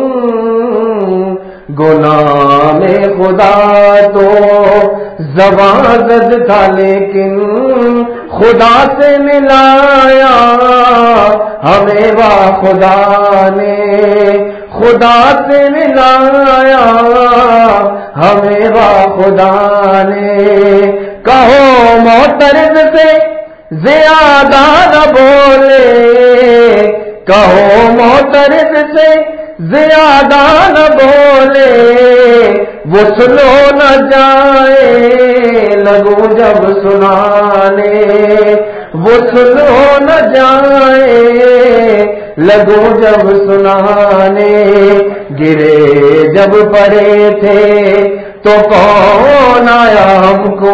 گناہ میں خدا تو زباں زد تھا لیکن، خدا سے ملایا ہمیں وا خدا نے، خدا سے ملایا ہمیں وا خدا نے، کہو معترض سے زیادہ نہ بولے، کہو معترض سے زیادہ نہ بولے، وہ سنو نہ جائے لگو جب سنانے، وہ سنو نہ جائے لگو جب سنانے، گرے جب پڑے تھے تو کون آیا ہم کو،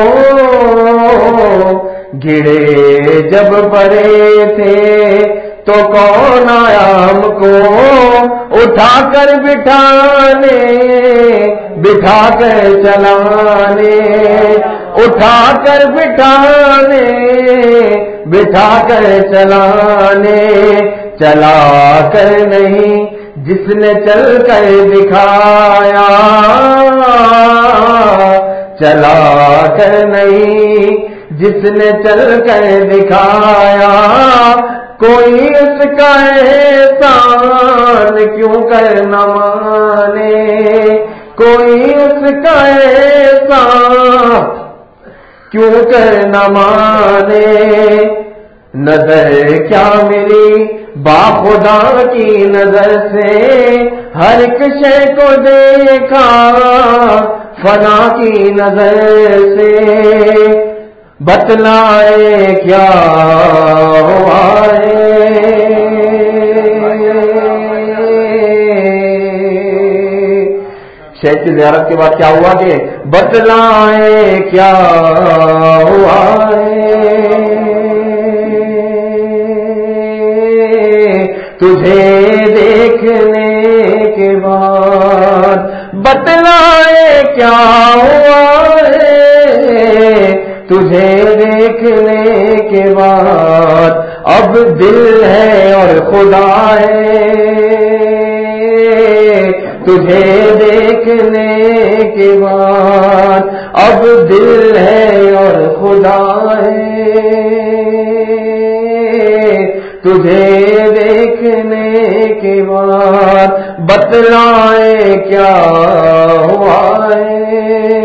گرے جب پڑے تھے تو کون آیا ہم کو، اٹھا کر بٹھانے بٹھا کر چلانے، اٹھا کر بٹھانے بٹھا کر چلانے، چلا کر نہیں جس نے چل کر دکھایا، چلا کر نہیں جس نے چل کر دکھایا، کوئی اس کا احسان کیوں کر نہ مانے، کوئی اس کا احسان کیوں کر نہ مانے، نظر کیا ملی با خدا کی نظر سے، ہر ایک شے کو دیکھا فنا کی نظر سے، بتلائے کیا ہوا ہے، شیخ کی زیارت کے بعد کیا ہوا کہ بتلائے کیا ہوا ہے، تجھے دیکھنے کے بعد بتلائے کیا ہوا ہے، تجھے دیکھنے کے بعد اب دل ہے اور خدا ہے، تجھے دیکھنے کے بعد اب دل ہے اور خدا ہے، تجھے دیکھنے کے بعد بتلائے کیا ہوا ہے،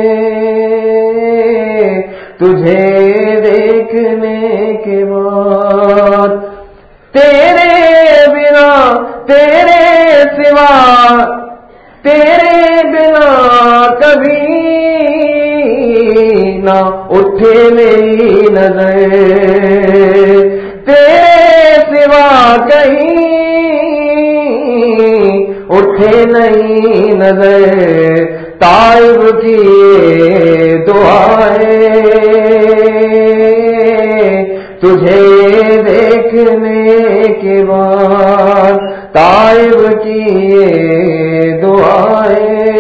تجھے دیکھنے کے بعد، تیرے بنا تیرے سوا تیرے بنا کبھی نہ اٹھے میری نظر، تیرے سوا کہیں اٹھے نہیں نظر طائب کی دعائیں تجھے دیکھنے کے بعد طائب کی دعائیں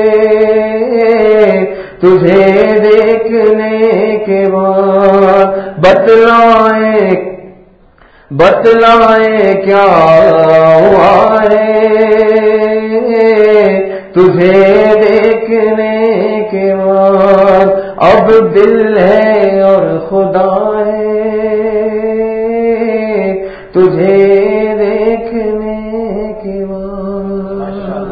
تجھے دیکھنے کے بعد بتلائیں کیا ہوا ہے تجھے دیکھنے کے بعد اب دل ہے اور خدا ہے تجھے دیکھنے کے بعد.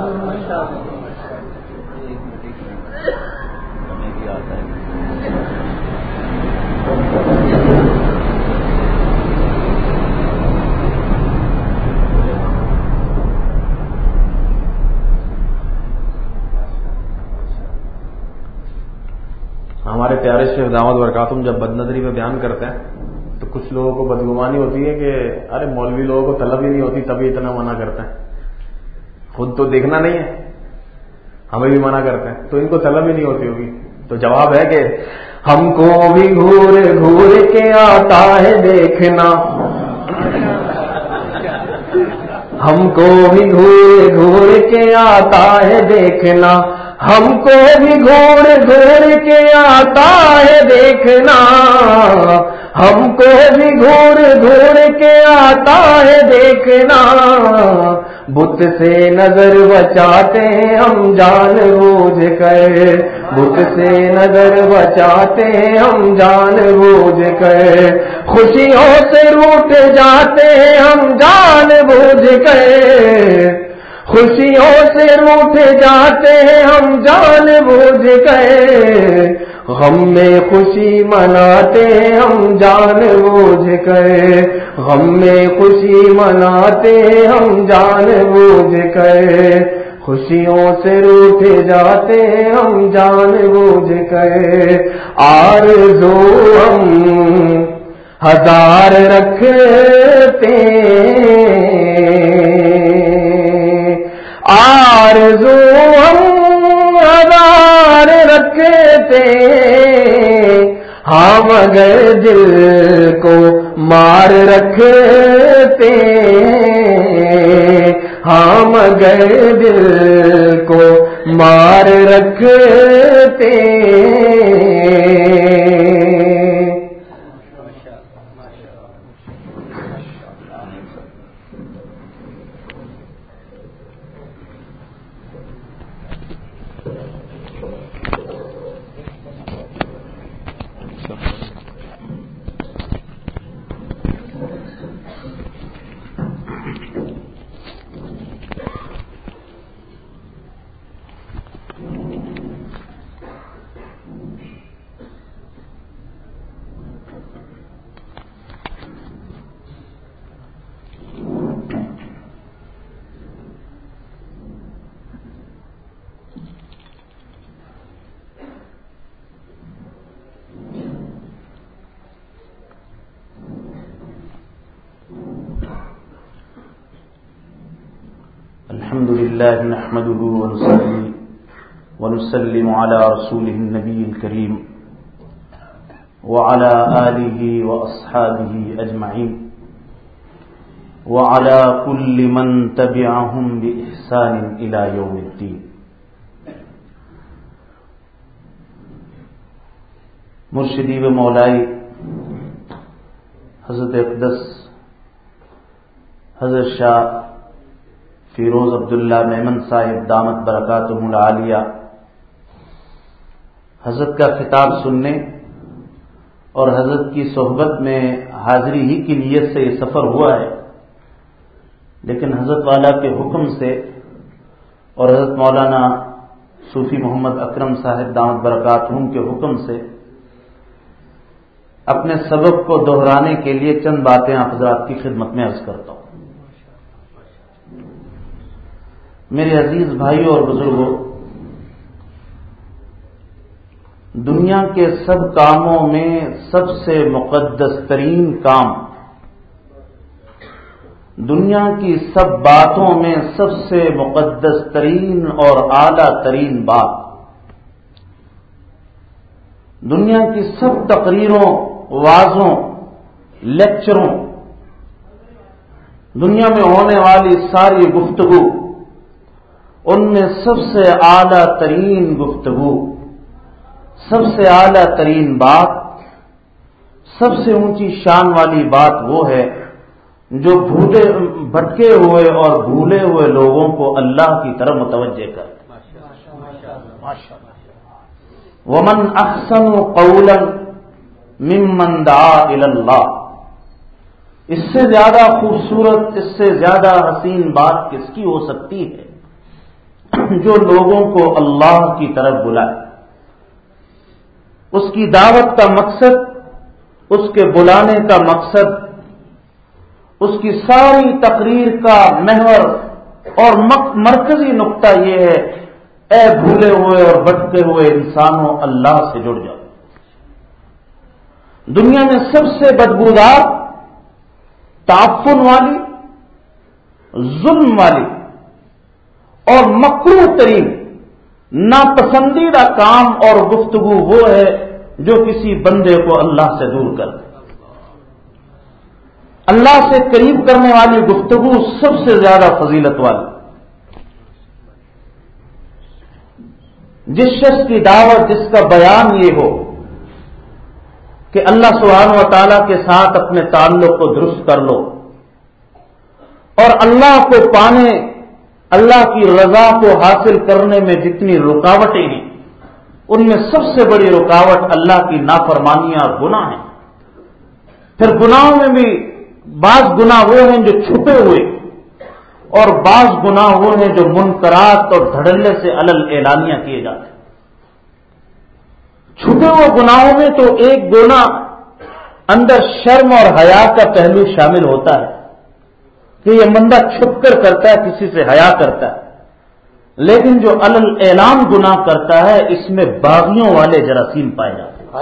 ہمارے پیارے شیخ دامت برکاتہم جب بدنظری پہ بیان کرتے ہیں تو کچھ لوگوں کو بدگمانی ہوتی ہے کہ ارے مولوی لوگوں کو طلب ہی نہیں ہوتی تبھی اتنا منع کرتے ہیں. خود تو دیکھنا نہیں ہے ہمیں بھی منع کرتے ہیں تو ان کو طلب ہی نہیں ہوتی ہوگی. تو جواب ہے کہ ہم کو بھی گھور گھور کے آتا ہے دیکھنا ہم کو بھی گھور گھور کے آتا ہے دیکھنا ہم کو بھی گھور گھور کے آتا ہے دیکھنا ہم کو بھی گھور گھور کے آتا ہے دیکھنا بت سے نظر بچاتے ہیں ہم جان بوجھ کر بت سے نظر بچاتے ہیں ہم جان بوجھ کر خوشیوں سے روٹ جاتے ہیں ہم جان بوجھ کر خوشیوں سے روٹ جاتے ہیں ہم جان بوجھ کر غم میں خوشی مناتے ہیں ہم جان بوجھ کر غم میں خوشی مناتے ہیں ہم جان بوجھ کر خوشیوں سے روٹ جاتے ہیں ہم جان بوجھ کر آرزو ہم ہزار رکھتے آرزو ہم ہزار رکھتے ہاں مگر دل کو مار رکھتے ہاں مگر دل کو مار رکھتے الحمد لله نحمده ونسلم على رسوله النبي الكريم وعلى آله وأصحابه أجمعين وعلى كل من تبعهم بإحسان إلى يوم الدين. مرشدی و مولائی حضرت اقدس حضرت شاہ فیروز عبداللہ میمن صاحب دامت برکاتہم العالیہ حضرت کا خطاب سننے اور حضرت کی صحبت میں حاضری ہی کی نیت سے یہ سفر ہوا ہے، لیکن حضرت والا کے حکم سے اور حضرت مولانا صوفی محمد اکرم صاحب دامت برکاتہم کے حکم سے اپنے سبق کو دہرانے کے لیے چند باتیں آپ حضرات کی خدمت میں عرض کرتا ہوں. میرے عزیز بھائیوں اور بزرگوں، دنیا کے سب کاموں میں سب سے مقدس ترین کام دنیا کی سب باتوں میں سب سے مقدس ترین اور اعلیٰ ترین بات، دنیا کی سب تقریروں، وعظوں، لیکچروں، دنیا میں ہونے والی ساری گفتگو، ان میں سب سے اعلیٰ ترین گفتگو، سب سے اعلیٰ ترین بات، سب سے اونچی شان والی بات وہ ہے جو بھٹکے ہوئے اور بھولے ہوئے لوگوں کو اللہ کی طرف متوجہ کرے۔ وَمَنْ أَحْسَنُ قَوْلًا مِمَّنْ دَعَا إِلَى اللَّهِ، اس سے زیادہ خوبصورت، اس سے زیادہ حسین بات کس کی ہو سکتی ہے جو لوگوں کو اللہ کی طرف بلائے۔ اس کی دعوت کا مقصد، اس کے بلانے کا مقصد، اس کی ساری تقریر کا محور اور مرکزی نقطہ یہ ہے، اے بھولے ہوئے اور بھٹکے ہوئے انسانوں، اللہ سے جڑ جاؤ۔ دنیا میں سب سے بدبودار، تعفن والی، ظلم والی اور مکروہ ترین ناپسندیدہ کام اور گفتگو وہ ہے جو کسی بندے کو اللہ سے دور کر دے۔ اللہ سے قریب کرنے والی گفتگو سب سے زیادہ فضیلت والی۔ جس شخص کی دعوت، جس کا بیان یہ ہو کہ اللہ سبحانہ و تعالیٰ کے ساتھ اپنے تعلق کو درست کر لو اور اللہ کو پانے، اللہ کی رضا کو حاصل کرنے میں جتنی رکاوٹیں ہیں، ان میں سب سے بڑی رکاوٹ اللہ کی نافرمانیاں اور گناہ ہیں۔ پھر گناہوں میں بھی بعض گناہ وہ ہیں جو چھپے ہوئے اور بعض گناہ وہ ہیں جو منکرات اور دھڑلے سے علل اعلانیہ کیے جاتے ہیں۔ چھپے ہوئے گناہوں میں تو ایک گناہ اندر شرم اور حیا کا پہلو شامل ہوتا ہے کہ یہ بندہ چھپ کر کرتا ہے، کسی سے حیا کرتا ہے، لیکن جو علل اعلان گناہ کرتا ہے اس میں باغیوں والے جراثیم پائے جاتے ہیں۔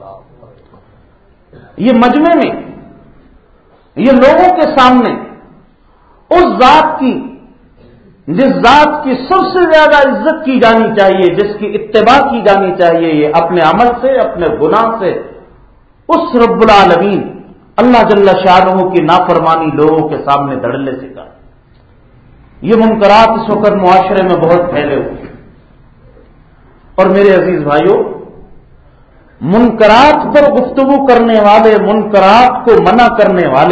یہ مجمع میں، یہ لوگوں کے سامنے اس ذات کی، جس ذات کی سب سے زیادہ عزت کی جانی چاہیے، جس کی اتباع کی جانی چاہیے، یہ اپنے عمل سے، اپنے گناہ سے، اس رب العالمین اللہ جل شانہ کی نافرمانی لوگوں کے سامنے دھڑلے سے کر۔ یہ منکرات اس وقت معاشرے میں بہت پھیلے ہوئے ہیں، اور میرے عزیز بھائیوں، منکرات پر گفتگو کرنے والے، منکرات کو منع کرنے والے،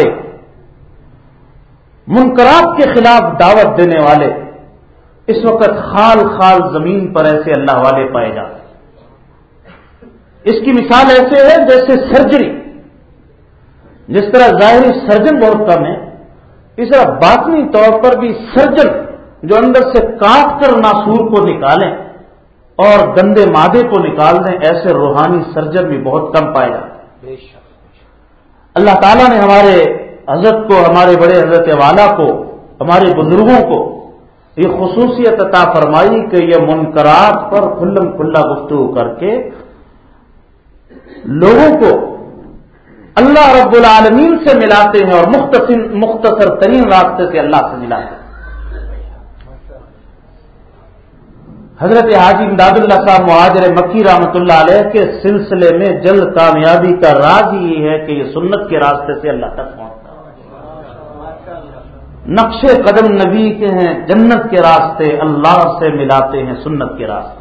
منکرات کے خلاف دعوت دینے والے اس وقت خال خال زمین پر ایسے اللہ والے پائے جاتے ہیں۔ اس کی مثال ایسے ہے جیسے سرجری، جس طرح ظاہری سرجن بہت کم ہے، اس طرح باطنی طور پر بھی سرجن جو اندر سے کاٹ کر ناسور کو نکالیں اور گندے مادے کو نکال دیں، ایسے روحانی سرجن بھی بہت کم پائے جاتے ہیں۔ اللہ تعالیٰ نے ہمارے حضرت کو، ہمارے بڑے حضرت والا کو، ہمارے بزرگوں کو یہ خصوصیت عطا فرمائی کہ یہ منکرات پر کھلم کھلا گفتگو کر کے لوگوں کو اللہ رب العالمین سے ملاتے ہیں اور مختصر ترین راستے سے اللہ سے ملاتے ہیں۔ حضرت حاجی امداد اللہ صاحب مہاجر مکی رحمۃ اللہ علیہ کے سلسلے میں جلد کامیابی کا راز ہی یہ ہے کہ یہ سنت کے راستے سے اللہ تک پہنچتا ہے۔ نقش قدم نبی کے ہیں، جنت کے راستے اللہ سے ملاتے ہیں، سنت کے راستے۔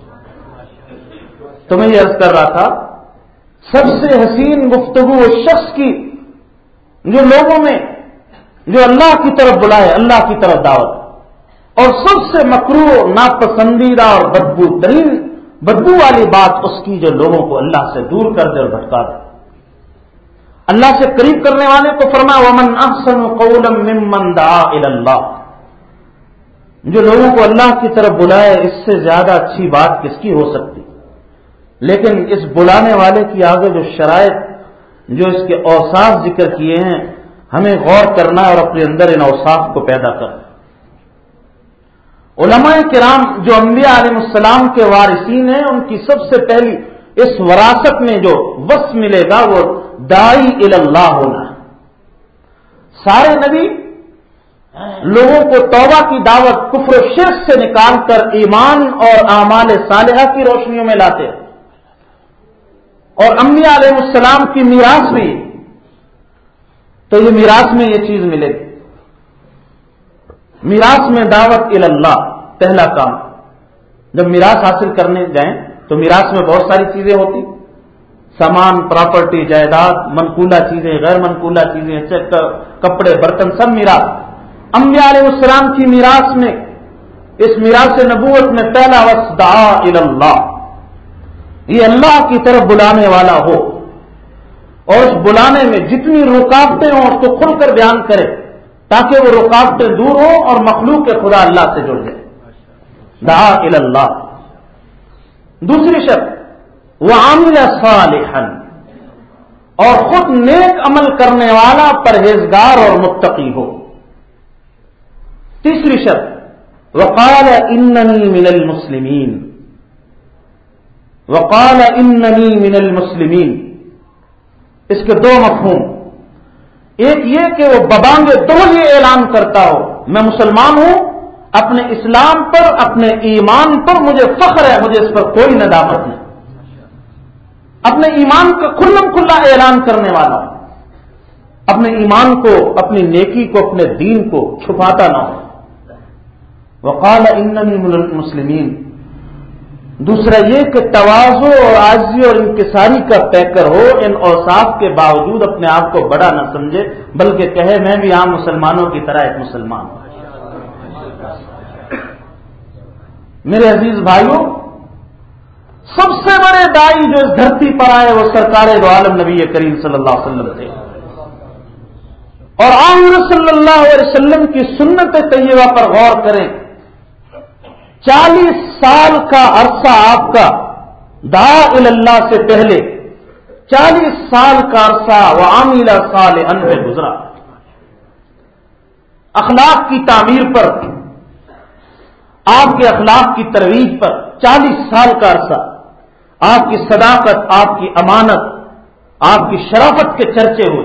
تو میں یہ عرض کر رہا تھا، سب سے حسین گفتگو اس شخص کی جو لوگوں میں، جو اللہ کی طرف بلائے، اللہ کی طرف دعوت، اور سب سے مکروہ، ناپسندیدہ اور بدبو والی بات اس کی جو لوگوں کو اللہ سے دور کر دے اور بھٹکا دے۔ اللہ سے قریب کرنے والے کو فرمایا وَمَنْ أَحْسَنُ قَوْلًا مِمَّنْ دَعَا إِلَى اللَّهِ، جو لوگوں کو اللہ کی طرف بلائے، اس سے زیادہ اچھی بات کس کی ہو سکتی؟ لیکن اس بلانے والے کی آگے جو شرائط، جو اس کے اوصاف ذکر کیے ہیں، ہمیں غور کرنا ہے اور اپنے اندر ان اوصاف کو پیدا کرنا۔ علماء کرام جو انبیاء علیہ السلام کے وارثین ہیں، ان کی سب سے پہلی اس وراثت میں جو وصف ملے گا وہ داعی الی اللہ ہونا ہے۔ سارے نبی لوگوں کو توبہ کی دعوت کفر و شرک سے نکال کر ایمان اور اعمال صالحہ کی روشنیوں میں لاتے ہیں. اور انبیاء علیہ السلام کی میراث بھی، تو یہ میراث میں یہ چیز ملے گی. میراث میں دعوت اللہ پہلا کام. جب میراث حاصل کرنے جائیں تو میراث میں بہت ساری چیزیں ہوتی، سامان، پراپرٹی، جائیداد، منقولہ چیزیں، غیر منقولہ چیزیں، کپڑے، برتن، سب میراث. انبیاء علیہ السلام کی میراث میں، اس میراث نبوت میں پہلا وصف دعا اللہ، یہ اللہ کی طرف بلانے والا ہو، اور اس بلانے میں جتنی رکاوٹیں ہوں اس کو کھل کر بیان کرے تاکہ وہ رکاوٹیں دور ہوں اور مخلوق خدا اللہ سے جڑ جائے. دعا اللہ. دوسری شرط وعمل صالحا، اور خود نیک عمل کرنے والا پرہیزگار اور متقی ہو. تیسری شرط وقال اننی من المسلمین، وقال اننی من المسلمین. اس کے دو مفہوم، ایک یہ کہ وہ ببانگ دو یہ اعلان کرتا ہو میں مسلمان ہوں، اپنے اسلام پر، اپنے ایمان پر مجھے فخر ہے، مجھے اس پر کوئی ندامت نہیں. اپنے ایمان کا کھلم کھلا اعلان کرنے والا، اپنے ایمان کو، اپنی نیکی کو، اپنے دین کو چھپاتا نہ ہو. وقال اننی من المسلمین. دوسرا یہ کہ تواضع اور عاجزی اور انکساری کا پیکر ہو، ان اوصاف کے باوجود اپنے آپ کو بڑا نہ سمجھے بلکہ کہے میں بھی عام مسلمانوں کی طرح ایک مسلمان ہوں. میرے عزیز بھائیوں، سب سے بڑے داعی جو اس دھرتی پر آئے وہ سرکار دو عالم نبی کریم صلی اللہ علیہ وسلم تھے. اور آخر صلی اللہ علیہ وسلم کی سنت طیبہ پر غور کریں. 40 سال کا عرصہ آپ کا دعا اللہ سے پہلے 40 سال کا عرصہ وعمل صالحا پہ گزرا. اخلاق کی تعمیر پر، آپ کے اخلاق کی ترویج پر 40 سال کا عرصہ آپ کی صداقت، آپ کی امانت، آپ کی شرافت کے چرچے ہوئے.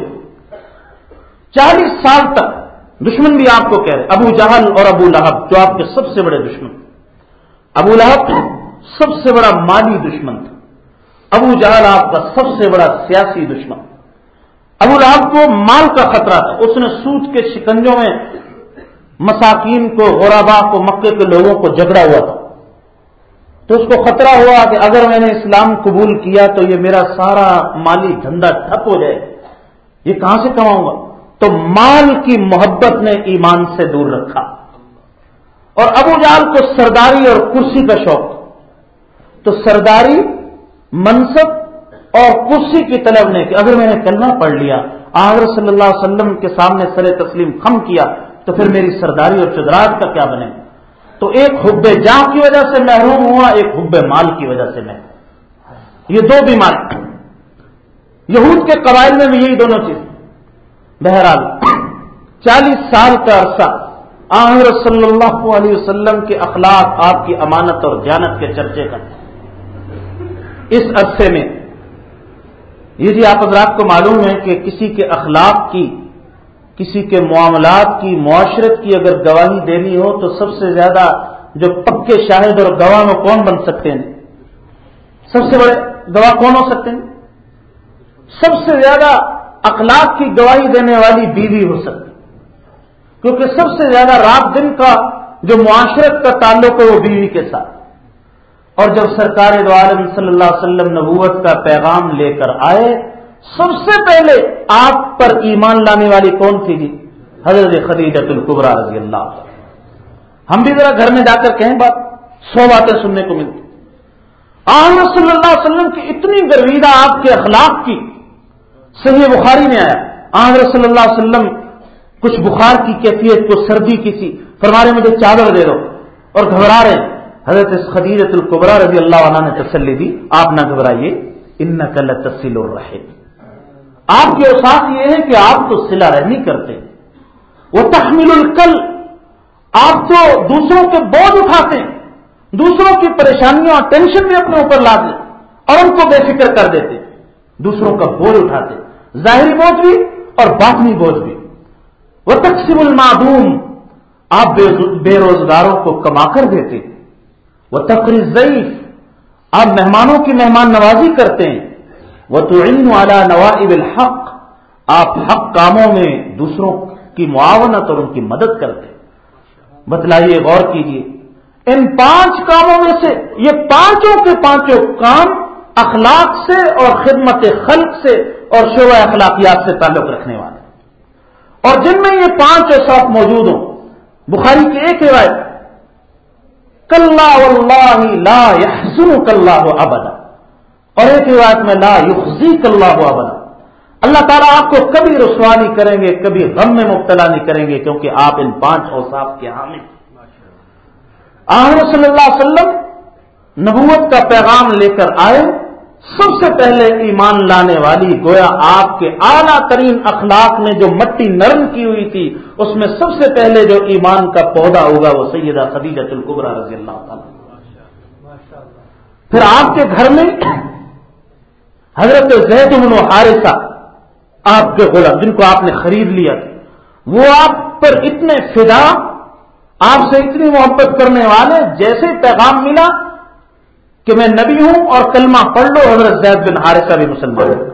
40 سال تک دشمن بھی آپ کو کہہ رہے، ابو جہل اور ابو لہب جو آپ کے سب سے بڑے دشمن. ابو لہب سب سے بڑا مالی دشمن تھا، ابو جہل آپ کا سب سے بڑا سیاسی دشمن. ابو لہب کو مال کا خطرہ تھا، اس نے سود کے شکنجوں میں مساکین کو، غربا کو، مکے کے لوگوں کو جگڑا ہوا تھا. تو اس کو خطرہ ہوا کہ اگر میں نے اسلام قبول کیا تو یہ میرا سارا مالی دھندا ٹھپ ہو جائے، یہ کہاں سے کماؤں گا. تو مال کی محبت نے ایمان سے دور رکھا. اور ابو جہل کو سرداری اور کرسی کا شوق تھا، تو سرداری، منصب اور کرسی کی طلب نے کہ اگر میں نے کلمہ پڑھ لیا، آخر صلی اللہ علیہ وسلم کے سامنے سر تسلیم خم کیا تو پھر میری سرداری اور چدراہٹ کا کیا بنے. تو ایک حب جاہ کی وجہ سے محروم ہوا، ایک حب مال کی وجہ سے محروم. یہ دو بیماری یہود کے قبائل میں بھی یہی دونوں چیز. بہرحال 40 سال کا عرصہ آخر صلی اللہ علیہ وسلم کے اخلاق، آپ کی امانت اور دیانت کے چرچے کا. اس عرصے میں یہ جی آپ حضرات کو معلوم ہے کہ کسی کے اخلاق کی، کسی کے معاملات کی، معاشرت کی اگر گواہی دینی ہو تو سب سے زیادہ جو پکے شاہد اور گواہ میں کون بن سکتے ہیں؟ سب سے بڑے گواہ کون ہو سکتے ہیں؟ سب سے زیادہ اخلاق کی گواہی دینے والی بیوی ہو سکتی، کیونکہ سب سے زیادہ رات دن کا جو معاشرت کا تعلق ہے وہ بیوی کے ساتھ. اور جب سرکار دو عالم صلی اللہ علیہ وسلم نبوت کا پیغام لے کر آئے، سب سے پہلے آپ پر ایمان لانے والی کون تھی جی؟ حضرت خدیجہ الکبریٰ رضی اللہ عنہ. ہم بھی ذرا گھر میں جا کر کہیں بات، 100 باتیں سننے کو ملتی. آخر صلی اللہ علیہ وسلم کی اتنی گرویدہ آپ کے اخلاق کی، صحیح بخاری میں آیا آخر صلی اللہ علیہ وسلم کچھ بخار کی کیفیت کو، سردی کی سی، فرما رہے مجھے چادر دے دو اور گھبرا رہے. حضرت خدیجہ الکبریٰ رضی اللہ عنہ نے تسلی دی، آپ نہ گھبرائیے، انک لتصل الرحم. آپ کے اوصاف یہ ہے کہ آپ تو صلہ رحمی کرتے، وتحمل الکل، آپ تو دوسروں کے بوجھ اٹھاتے ہیں، دوسروں کی پریشانیاں اور ٹینشن بھی اپنے اوپر لاتے اور ان کو بے فکر کر دیتے، دوسروں کا بوجھ اٹھاتے، ظاہری بوجھ بھی اور باطنی بوجھ بھی. وتکسب المعدوم، آپ بے روزگاروں کو کما کر دیتے، وتقری الضیف، آپ مہمانوں کی مہمان نوازی کرتے ہیں، وتعین علی نوائب الحق، آپ حق کاموں میں دوسروں کی معاونت اور ان کی مدد کرتے ہیں۔ بتلائیے، غور کیجیے، ان 5 کاموں میں سے یہ پانچوں کے پانچوں کام اخلاق سے اور خدمت خلق سے اور شعبہ اخلاقیات سے تعلق رکھنے والے، اور جن میں یہ 5 اوصاف موجود ہوں۔ بخاری کی ایک روایت، کلا واللہ لا یحزنک اللہ ابدا، اور ایک روایت میں لا یخزیک اللہ ابدا، اللہ تعالیٰ آپ کو کبھی رسوا نہیں کریں گے، کبھی غم میں مبتلا نہیں کریں گے، کیونکہ آپ ان 5 اوصاف کے حامل۔ آن صلی اللہ علیہ وسلم نبوت کا پیغام لے کر آئے، سب سے پہلے ایمان لانے والی گویا آپ کے اعلیٰ ترین اخلاق نے جو مٹی نرم کی ہوئی تھی، اس میں سب سے پہلے جو ایمان کا پودا ہوگا وہ سیدہ خدیجہ الکبریٰ رضی اللہ تعالیٰ۔ پھر آپ کے گھر میں حضرت زید بن حارثہ، آپ کے غلام جن کو آپ نے خرید لیا، وہ آپ پر اتنے فدا، آپ سے اتنی محبت کرنے والے، جیسے پیغام ملا کہ میں نبی ہوں اور کلمہ پڑھ لو، حضرت زید بن حارثہ بھی مسلمان ہیں۔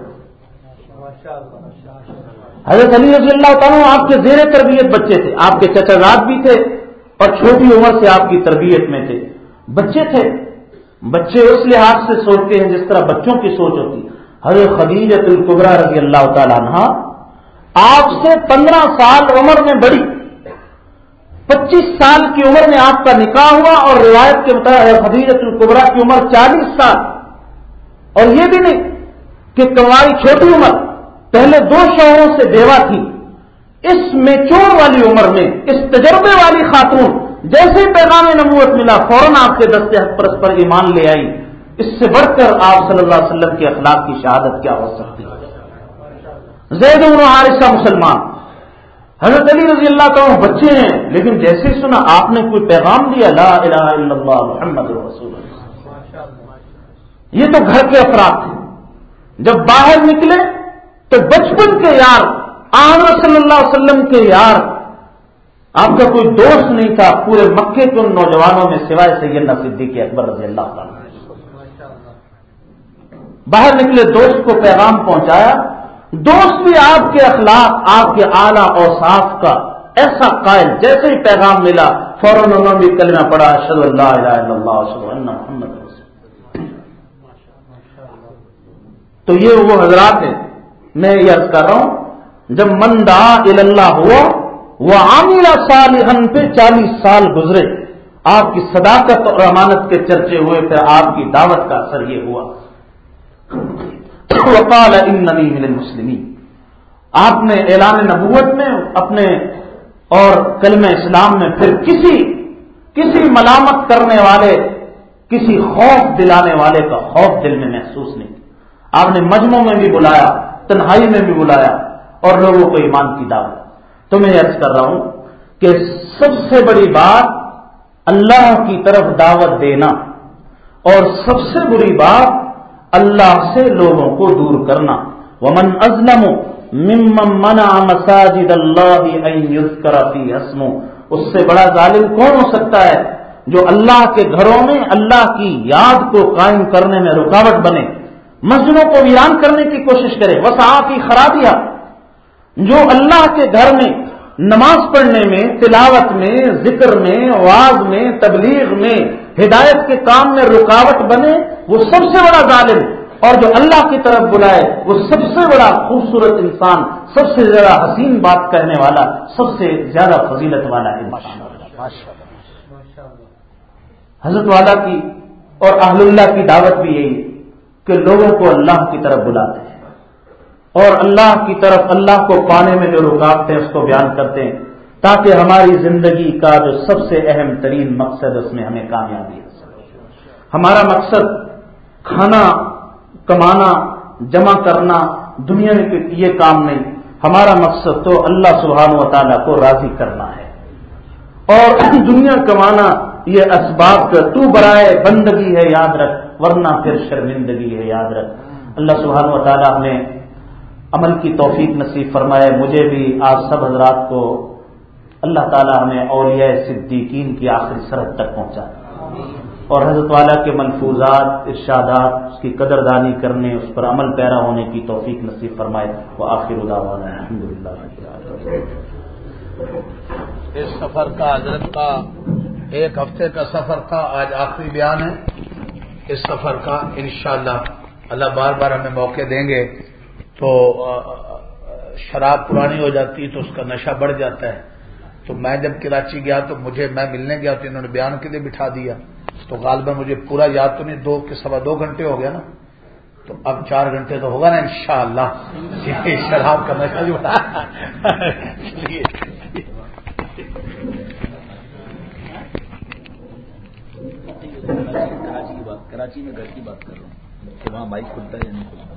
حضرت علی رضی اللہ تعالیٰ آپ کے زیر تربیت بچے تھے، آپ کے چچا زاد بھی تھے اور چھوٹی عمر سے آپ کی تربیت میں تھے، بچے تھے۔ بچے اس لحاظ سے سوچتے ہیں جس طرح بچوں کی سوچ ہوتی۔ حضرت خدیجہ الکبریٰ رضی اللہ تعالیٰ عنہا آپ سے 15 سال عمر میں بڑی، 25 سال کی عمر میں آپ کا نکاح ہوا، اور روایت کے مطابق خدیجہ الکبریٰ کی عمر 40 سال، اور یہ بھی نہیں کہ کنواری چھوٹی عمر، پہلے 2 شوہروں سے بیوہ تھی۔ اس میچور والی عمر میں، اس تجربے والی خاتون جیسے پیغام نبوت ملا فوراً آپ کے دست حق پر اس پر ایمان لے آئی۔ اس سے بڑھ کر آپ صلی اللہ علیہ وسلم کے اخلاق کی شہادت کیا ہو سکتی ہے؟ زید بن حارثہ مسلمان، حضرت علی رضی اللہ تعالیٰ بچے ہیں، لیکن جیسے ہی سنا آپ نے کوئی پیغام دیا، لا الہ الا اللہ محمد رسول اللہ، یہ تو گھر کے افراد تھے۔ جب باہر نکلے تو بچپن کے یار، آن صلی اللہ علیہ وسلم کے یار، آپ کا کوئی دوست نہیں تھا پورے مکے کے ان نوجوانوں میں سوائے سیدنا صدیق اکبر رضی اللہ تعالیٰ۔ باہر نکلے، دوست کو پیغام پہنچایا، دوست بھی آپ کے اخلاق، آپ کے اعلیٰ اوصاف کا ایسا قائل، جیسے ہی پیغام ملا فوراً انہوں نے بھی کلمہ پڑھا، اشہد ان لا الہ الا اللہ اشہد ان محمد رسول اللہ۔ تو یہ وہ حضرات ہیں، میں یہ عرض کر رہا ہوں، جب من دعا الی اللہ ہوا وعمل صالحا پہ 40 سال گزرے، آپ کی صداقت اور امانت کے چرچے ہوئے، پھر آپ کی دعوت کا اثر یہ ہوا، وقال اننی من المسلمین، آپ نے اعلان نبوت میں اپنے اور کلمہ اسلام میں پھر کسی ملامت کرنے والے، کسی خوف دلانے والے کا خوف دل میں محسوس نہیں۔ آپ نے مجمع میں بھی بلایا، تنہائی میں بھی بلایا، اور لوگوں کو ایمان کی دعوت۔ تو میں عرض کر رہا ہوں کہ سب سے بڑی بات اللہ کی طرف دعوت دینا، اور سب سے بری بات اللہ سے لوگوں کو دور کرنا۔ ومن اظلم ممن منع مساجد اللہ ان یذکر فیہ اسمہ، اس سے بڑا ظالم کون ہو سکتا ہے جو اللہ کے گھروں میں اللہ کی یاد کو قائم کرنے میں رکاوٹ بنے، مسجدوں کو ویران کرنے کی کوشش کرے، وسعی فی خرابیہ، جو اللہ کے گھر میں نماز پڑھنے میں، تلاوت میں، ذکر میں، وعظ میں، تبلیغ میں، ہدایت کے کام میں رکاوٹ بنے، وہ سب سے بڑا ظالم، اور جو اللہ کی طرف بلائے وہ سب سے بڑا خوبصورت انسان، سب سے زیادہ حسین بات کہنے والا، سب سے زیادہ فضیلت والا انسان۔ حضرت والا کی اور اہل اللہ کی دعوت بھی یہی کہ لوگوں کو اللہ کی طرف بلاتے ہیں، اور اللہ کی طرف، اللہ کو پانے میں جو رکاوٹیں اس کو بیان کرتے ہیں، تاکہ ہماری زندگی کا جو سب سے اہم ترین مقصد اس میں ہمیں کامیابی ہے۔ ہمارا مقصد کھانا، کمانا، جمع کرنا، دنیا میں یہ کام نہیں، ہمارا مقصد تو اللہ سبحانہ و تعالیٰ کو راضی کرنا ہے، اور دنیا کمانا یہ اسباب کا تو برائے بندگی ہے یاد رکھ، ورنہ پھر شرمندگی ہے یاد رکھ۔ اللہ سبحانہ و تعالیٰ ہمیں عمل کی توفیق نصیب فرمائے، مجھے بھی آپ سب حضرات کو اللہ تعالی ہمیں اولیاء صدیقین کی آخری سرحد تک پہنچائے اور حضرت والا کے ملفوظات ارشادات اس کی قدردانی کرنے اس پر عمل پیرا ہونے کی توفیق نصیب فرمائے. وآخر دعوانا الحمدللہ. اس سفر کا حضرت کا 1 ہفتے کا سفر کا آج آخری بیان ہے. اس سفر کا انشاءاللہ اللہ بار بار ہمیں موقع دیں گے تو شراب پرانی ہو جاتی تو اس کا نشہ بڑھ جاتا ہے. تو میں جب کراچی گیا تو میں ملنے گیا تو انہوں نے بیان کے لیے بٹھا دیا تو غالباً مجھے پورا یاد تو نہیں 2 کے سوا 2 گھنٹے ہو گیا نا تو اب 4 گھنٹے تو ہوگا نا انشاءاللہ. شراب کا نشہ جو کراچی میں گھر کی بات کر رہا ہوں کہ وہاں مائک کھلتا ہے یا نہیں کھلتا.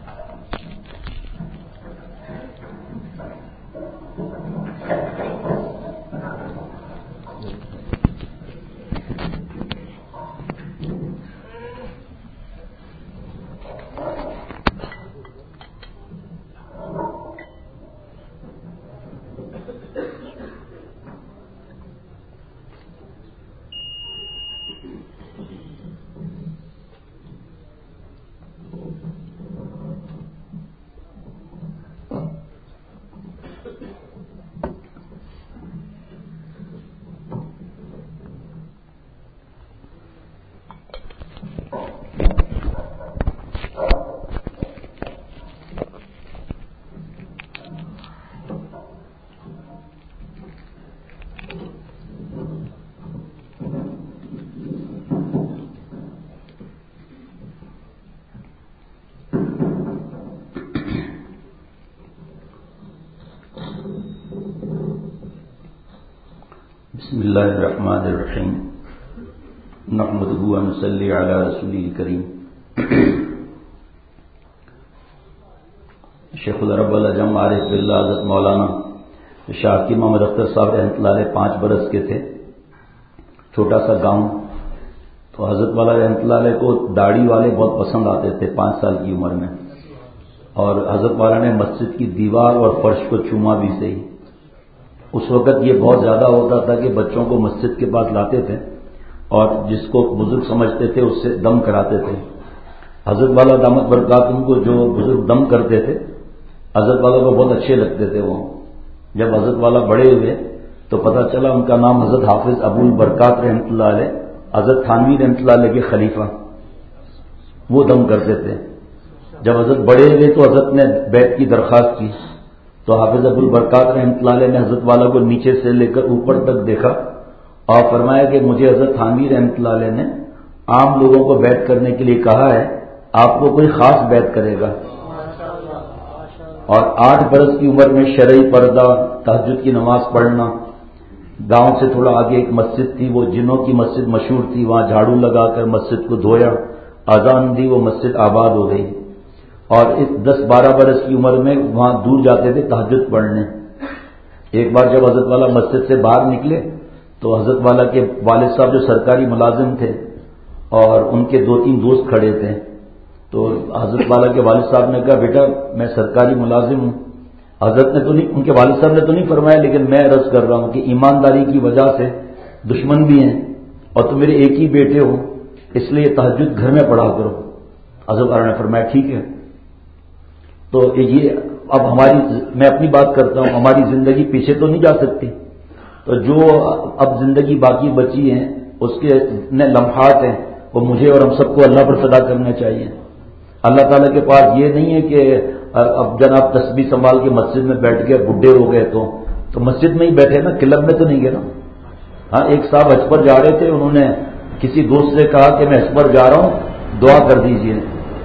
بسم اللہ الرحمن الرحیم نحمدہ و نصلی علی رسولہ الکریم. شیخ العرب العجم عارف باللہ حضرت مولانا شاکر محمد اختر صاحب رحمۃ اللہ علیہ 5 برس کے تھے. چھوٹا سا گاؤں. تو حضرت والا رحمۃ اللہ علیہ کو داڑھی والے بہت پسند آتے تھے 5 سال کی عمر میں. اور حضرت والا نے مسجد کی دیوار اور فرش کو چوما بھی صحیح. اس وقت یہ بہت زیادہ ہوتا تھا کہ بچوں کو مسجد کے پاس لاتے تھے اور جس کو بزرگ سمجھتے تھے اس سے دم کراتے تھے. حضرت والا دامت برکاتہم کو جو بزرگ دم کرتے تھے حضرت والا کو بہت اچھے لگتے تھے. وہ جب حضرت والا بڑے ہوئے تو پتہ چلا ان کا نام حضرت حافظ ابو البرکات رحمۃ اللہ علیہ حضرت تھانوی رحمۃ اللہ علیہ کے خلیفہ وہ دم کرتے تھے. جب حضرت بڑے ہوئے تو حضرت نے بیعت کی درخواست کی تو حافظ ابو البرکات رحمۃ اللہ علیہ نے حضرت والا کو نیچے سے لے کر اوپر تک دیکھا اور فرمایا کہ مجھے حضرت تھانوی رحمۃ اللہ علیہ نے عام لوگوں کو بیعت کرنے کے لیے کہا ہے, آپ کو کوئی خاص بیعت کرے گا. اور 8 برس کی عمر میں شرعی پردہ, تہجد کی نماز پڑھنا. گاؤں سے تھوڑا آگے ایک مسجد تھی, وہ جنوں کی مسجد مشہور تھی, وہاں جھاڑو لگا کر مسجد کو دھویا, اذان دی, وہ مسجد آباد ہو گئی. اور اس 10-12 برس کی عمر میں وہاں دور جاتے تھے تہجد پڑھنے. ایک بار جب حضرت والا مسجد سے باہر نکلے تو حضرت والا کے والد صاحب جو سرکاری ملازم تھے اور ان کے 2-3 دوست کھڑے تھے. تو حضرت والا کے والد صاحب نے کہا بیٹا میں سرکاری ملازم ہوں. حضرت نے تو نہیں, ان کے والد صاحب نے تو نہیں فرمایا, لیکن میں عرض کر رہا ہوں کہ ایمانداری کی وجہ سے دشمن بھی ہیں اور تم میرے ایک ہی بیٹے ہو, اس لیے تہجد گھر میں پڑھا کرو. حضرت والا نے فرمایا ٹھیک ہے. تو یہ اب میں اپنی بات کرتا ہوں, ہماری زندگی پیچھے تو نہیں جا سکتی. تو جو اب زندگی باقی بچی ہے اس کے اتنے لمحات ہیں وہ مجھے اور ہم سب کو اللہ پر فدا کرنا چاہیے. اللہ تعالیٰ کے پاس یہ نہیں ہے کہ اب جناب تسبیح سنبھال کے مسجد میں بیٹھ گئے, بڈھے ہو گئے تو مسجد میں ہی بیٹھے نا, کلب میں تو نہیں گئے نا. ہاں, ایک صاحب حج پر جا رہے تھے, انہوں نے کسی دوست سے کہا کہ میں حج پر جا رہا ہوں دعا کر دیجیے.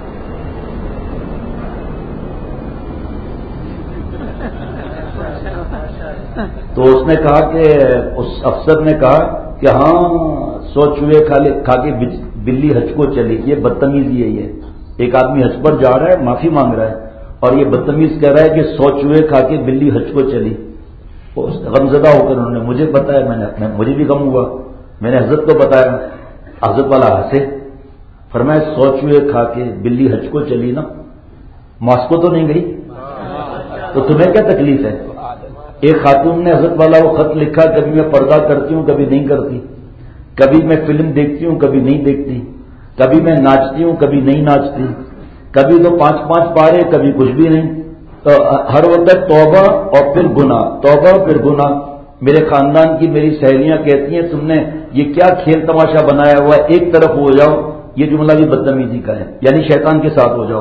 تو اس نے کہا کہ اس افسر نے کہا کہ ہاں 100 چوہے کھا کے بلی حج کو چلی. یہ بدتمیزی ہے. یہ ایک آدمی حج پر جا رہا ہے, معافی مانگ رہا ہے اور یہ بدتمیز کہہ رہا ہے کہ 100 چوہے کھا کے بلی حج کو چلی. غمزدہ ہو کر انہوں نے مجھے بتایا, مجھے بھی غم ہوا, میں نے حضرت کو بتایا. حضرت والا ہنسے, فرمایا 100 چوہے کھا کے بلی حج کو چلی نا, ماسکو تو نہیں گئی, تو تمہیں کیا تکلیف ہے؟ ایک خاتون نے حضرت والا وہ خط لکھا، کبھی میں پردہ کرتی ہوں کبھی نہیں کرتی، کبھی میں فلم دیکھتی ہوں کبھی نہیں دیکھتی، کبھی میں ناچتی ہوں کبھی نہیں ناچتی، کبھی تو 5 پارے کبھی کچھ بھی نہیں، تو ہر وقت توبہ اور پھر گناہ، توبہ پھر گناہ۔ میرے خاندان کی میری سہیلیاں کہتی ہیں تم نے یہ کیا کھیل تماشا بنایا ہوا ہے، ایک طرف ہو جاؤ، یہ جملہ بھی بدتمیزی کا ہے، یعنی شیطان کے ساتھ ہو جاؤ۔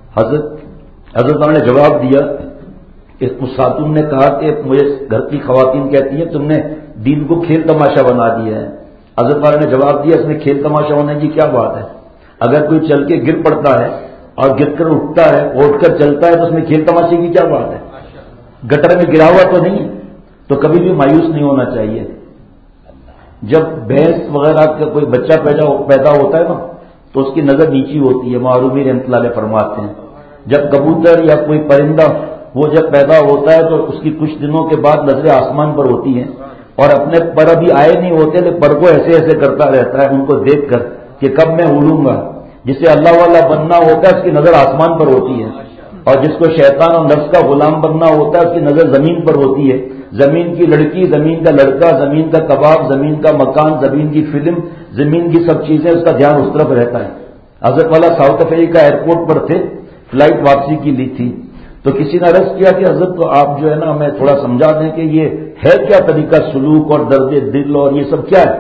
حضرت نے جواب دیا، اس خاتون نے کہا کہ مجھے گھر کی خواتین کہتی ہیں تم نے دین کو کھیل تماشا بنا دیا ہے۔ حضرت والا نے جواب دیا اس میں کھیل تماشا ہونے کی کیا بات ہے؟ اگر کوئی چل کے گر پڑتا ہے اور گر کر اٹھتا ہے، اٹھ کر چلتا ہے، تو اس میں کھیل تماشے کی کیا بات ہے؟ گٹر میں گرا ہوا تو نہیں ہے۔ تو کبھی بھی مایوس نہیں ہونا چاہیے۔ جب بھینس وغیرہ کا کوئی بچہ پیدا ہوتا ہے نا تو اس کی نظر نیچی ہوتی ہے، معرومی رحمۃ اللہ علیہ فرماتے ہیں۔ جب کبوتر یا کوئی پرندہ وہ جب پیدا ہوتا ہے تو اس کی کچھ دنوں کے بعد نظریں آسمان پر ہوتی ہیں، اور اپنے پر ابھی آئے نہیں ہوتے تو پر کو ایسے ایسے کرتا رہتا ہے ان کو دیکھ کر کہ کب میں اڑوں گا۔ جسے اللہ والا بننا ہوتا ہے اس کی نظر آسمان پر ہوتی ہے، اور جس کو شیطان اور نفس کا غلام بننا ہوتا ہے اس کی نظر زمین پر ہوتی ہے۔ زمین کی لڑکی، زمین کا لڑکا، زمین کا کباب، زمین کا مکان، زمین کی فلم، زمین کی سب چیزیں، اس کا دھیان اس طرف رہتا ہے۔ حضرت والا ساؤتھ افریقہ ایئرپورٹ پر تھے، فلائٹ واپسی کی لی تھی، تو کسی نے عرض کیا کہ حضرت کو آپ جو ہے نا ہمیں تھوڑا سمجھا دیں کہ یہ ہے کیا طریقہ سلوک اور درد دل اور یہ سب کیا ہے؟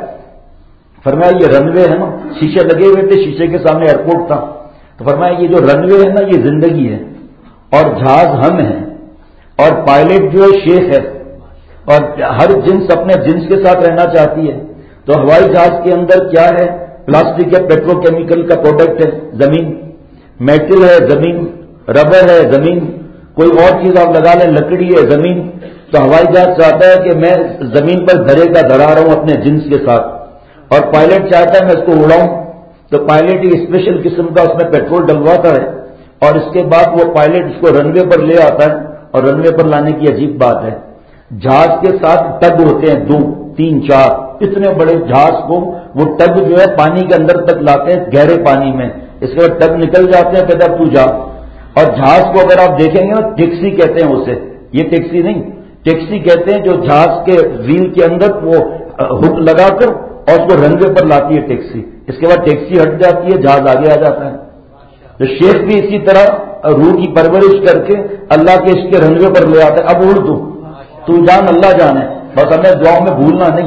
فرمایا یہ رن وے ہے نا، شیشے لگے ہوئے تھے، شیشے کے سامنے ایئرپورٹ تھا، تو فرمایا یہ جو رن وے ہے نا یہ زندگی ہے، اور جہاز ہم ہیں، اور پائلٹ جو ہے شیخ ہے، اور ہر جنس اپنے جنس کے ساتھ رہنا چاہتی ہے۔ تو ہوائی جہاز کے اندر کیا ہے؟ پلاسٹک یا پیٹرو کیمیکل کا پروڈکٹ ہے زمین، میٹل ہے زمین، ربر ہے زمین، کوئی اور چیز آپ لگا لیں لکڑی ہے زمین۔ تو ہوائی جہاز چاہتا ہے کہ میں زمین پر دھرے کا دھرا رہا ہوں اپنے جنس کے ساتھ، اور پائلٹ چاہتا ہے میں اس کو اڑاؤں، تو پائلٹ ایک اسپیشل قسم کا اس میں پیٹرول ڈلواتا ہے، اور اس کے بعد وہ پائلٹ اس کو رن وے پر لے آتا ہے، اور رن وے پر لانے کی عجیب بات ہے جہاز کے ساتھ ٹگ ہوتے ہیں 2 3 4 اتنے بڑے جہاز کو وہ ٹگ جو ہے پانی کے اندر تک لاتے ہیں گہرے پانی میں، اس کے بعد ٹگ نکل جاتے ہیں کہتے ہیں تو جا۔ اور جہاز کو اگر آپ دیکھیں گے نا ٹیکسی کہتے ہیں اسے، یہ ٹیکسی نہیں، ٹیکسی کہتے ہیں جو جہاز کے ویل کے اندر وہ ہک لگا کر اور اس کو رن وے پر لاتی ہے ٹیکسی، اس کے بعد ٹیکسی ہٹ جاتی ہے، جہاز آگے آ جاتا ہے۔ تو شیخ بھی اسی طرح روح کی پرورش کر کے اللہ کے عشق کے رن وے پر لے آتا ہے، اب اڑ تو جان اللہ جان ہے، بس ہمیں دعاؤں میں بھولنا نہیں۔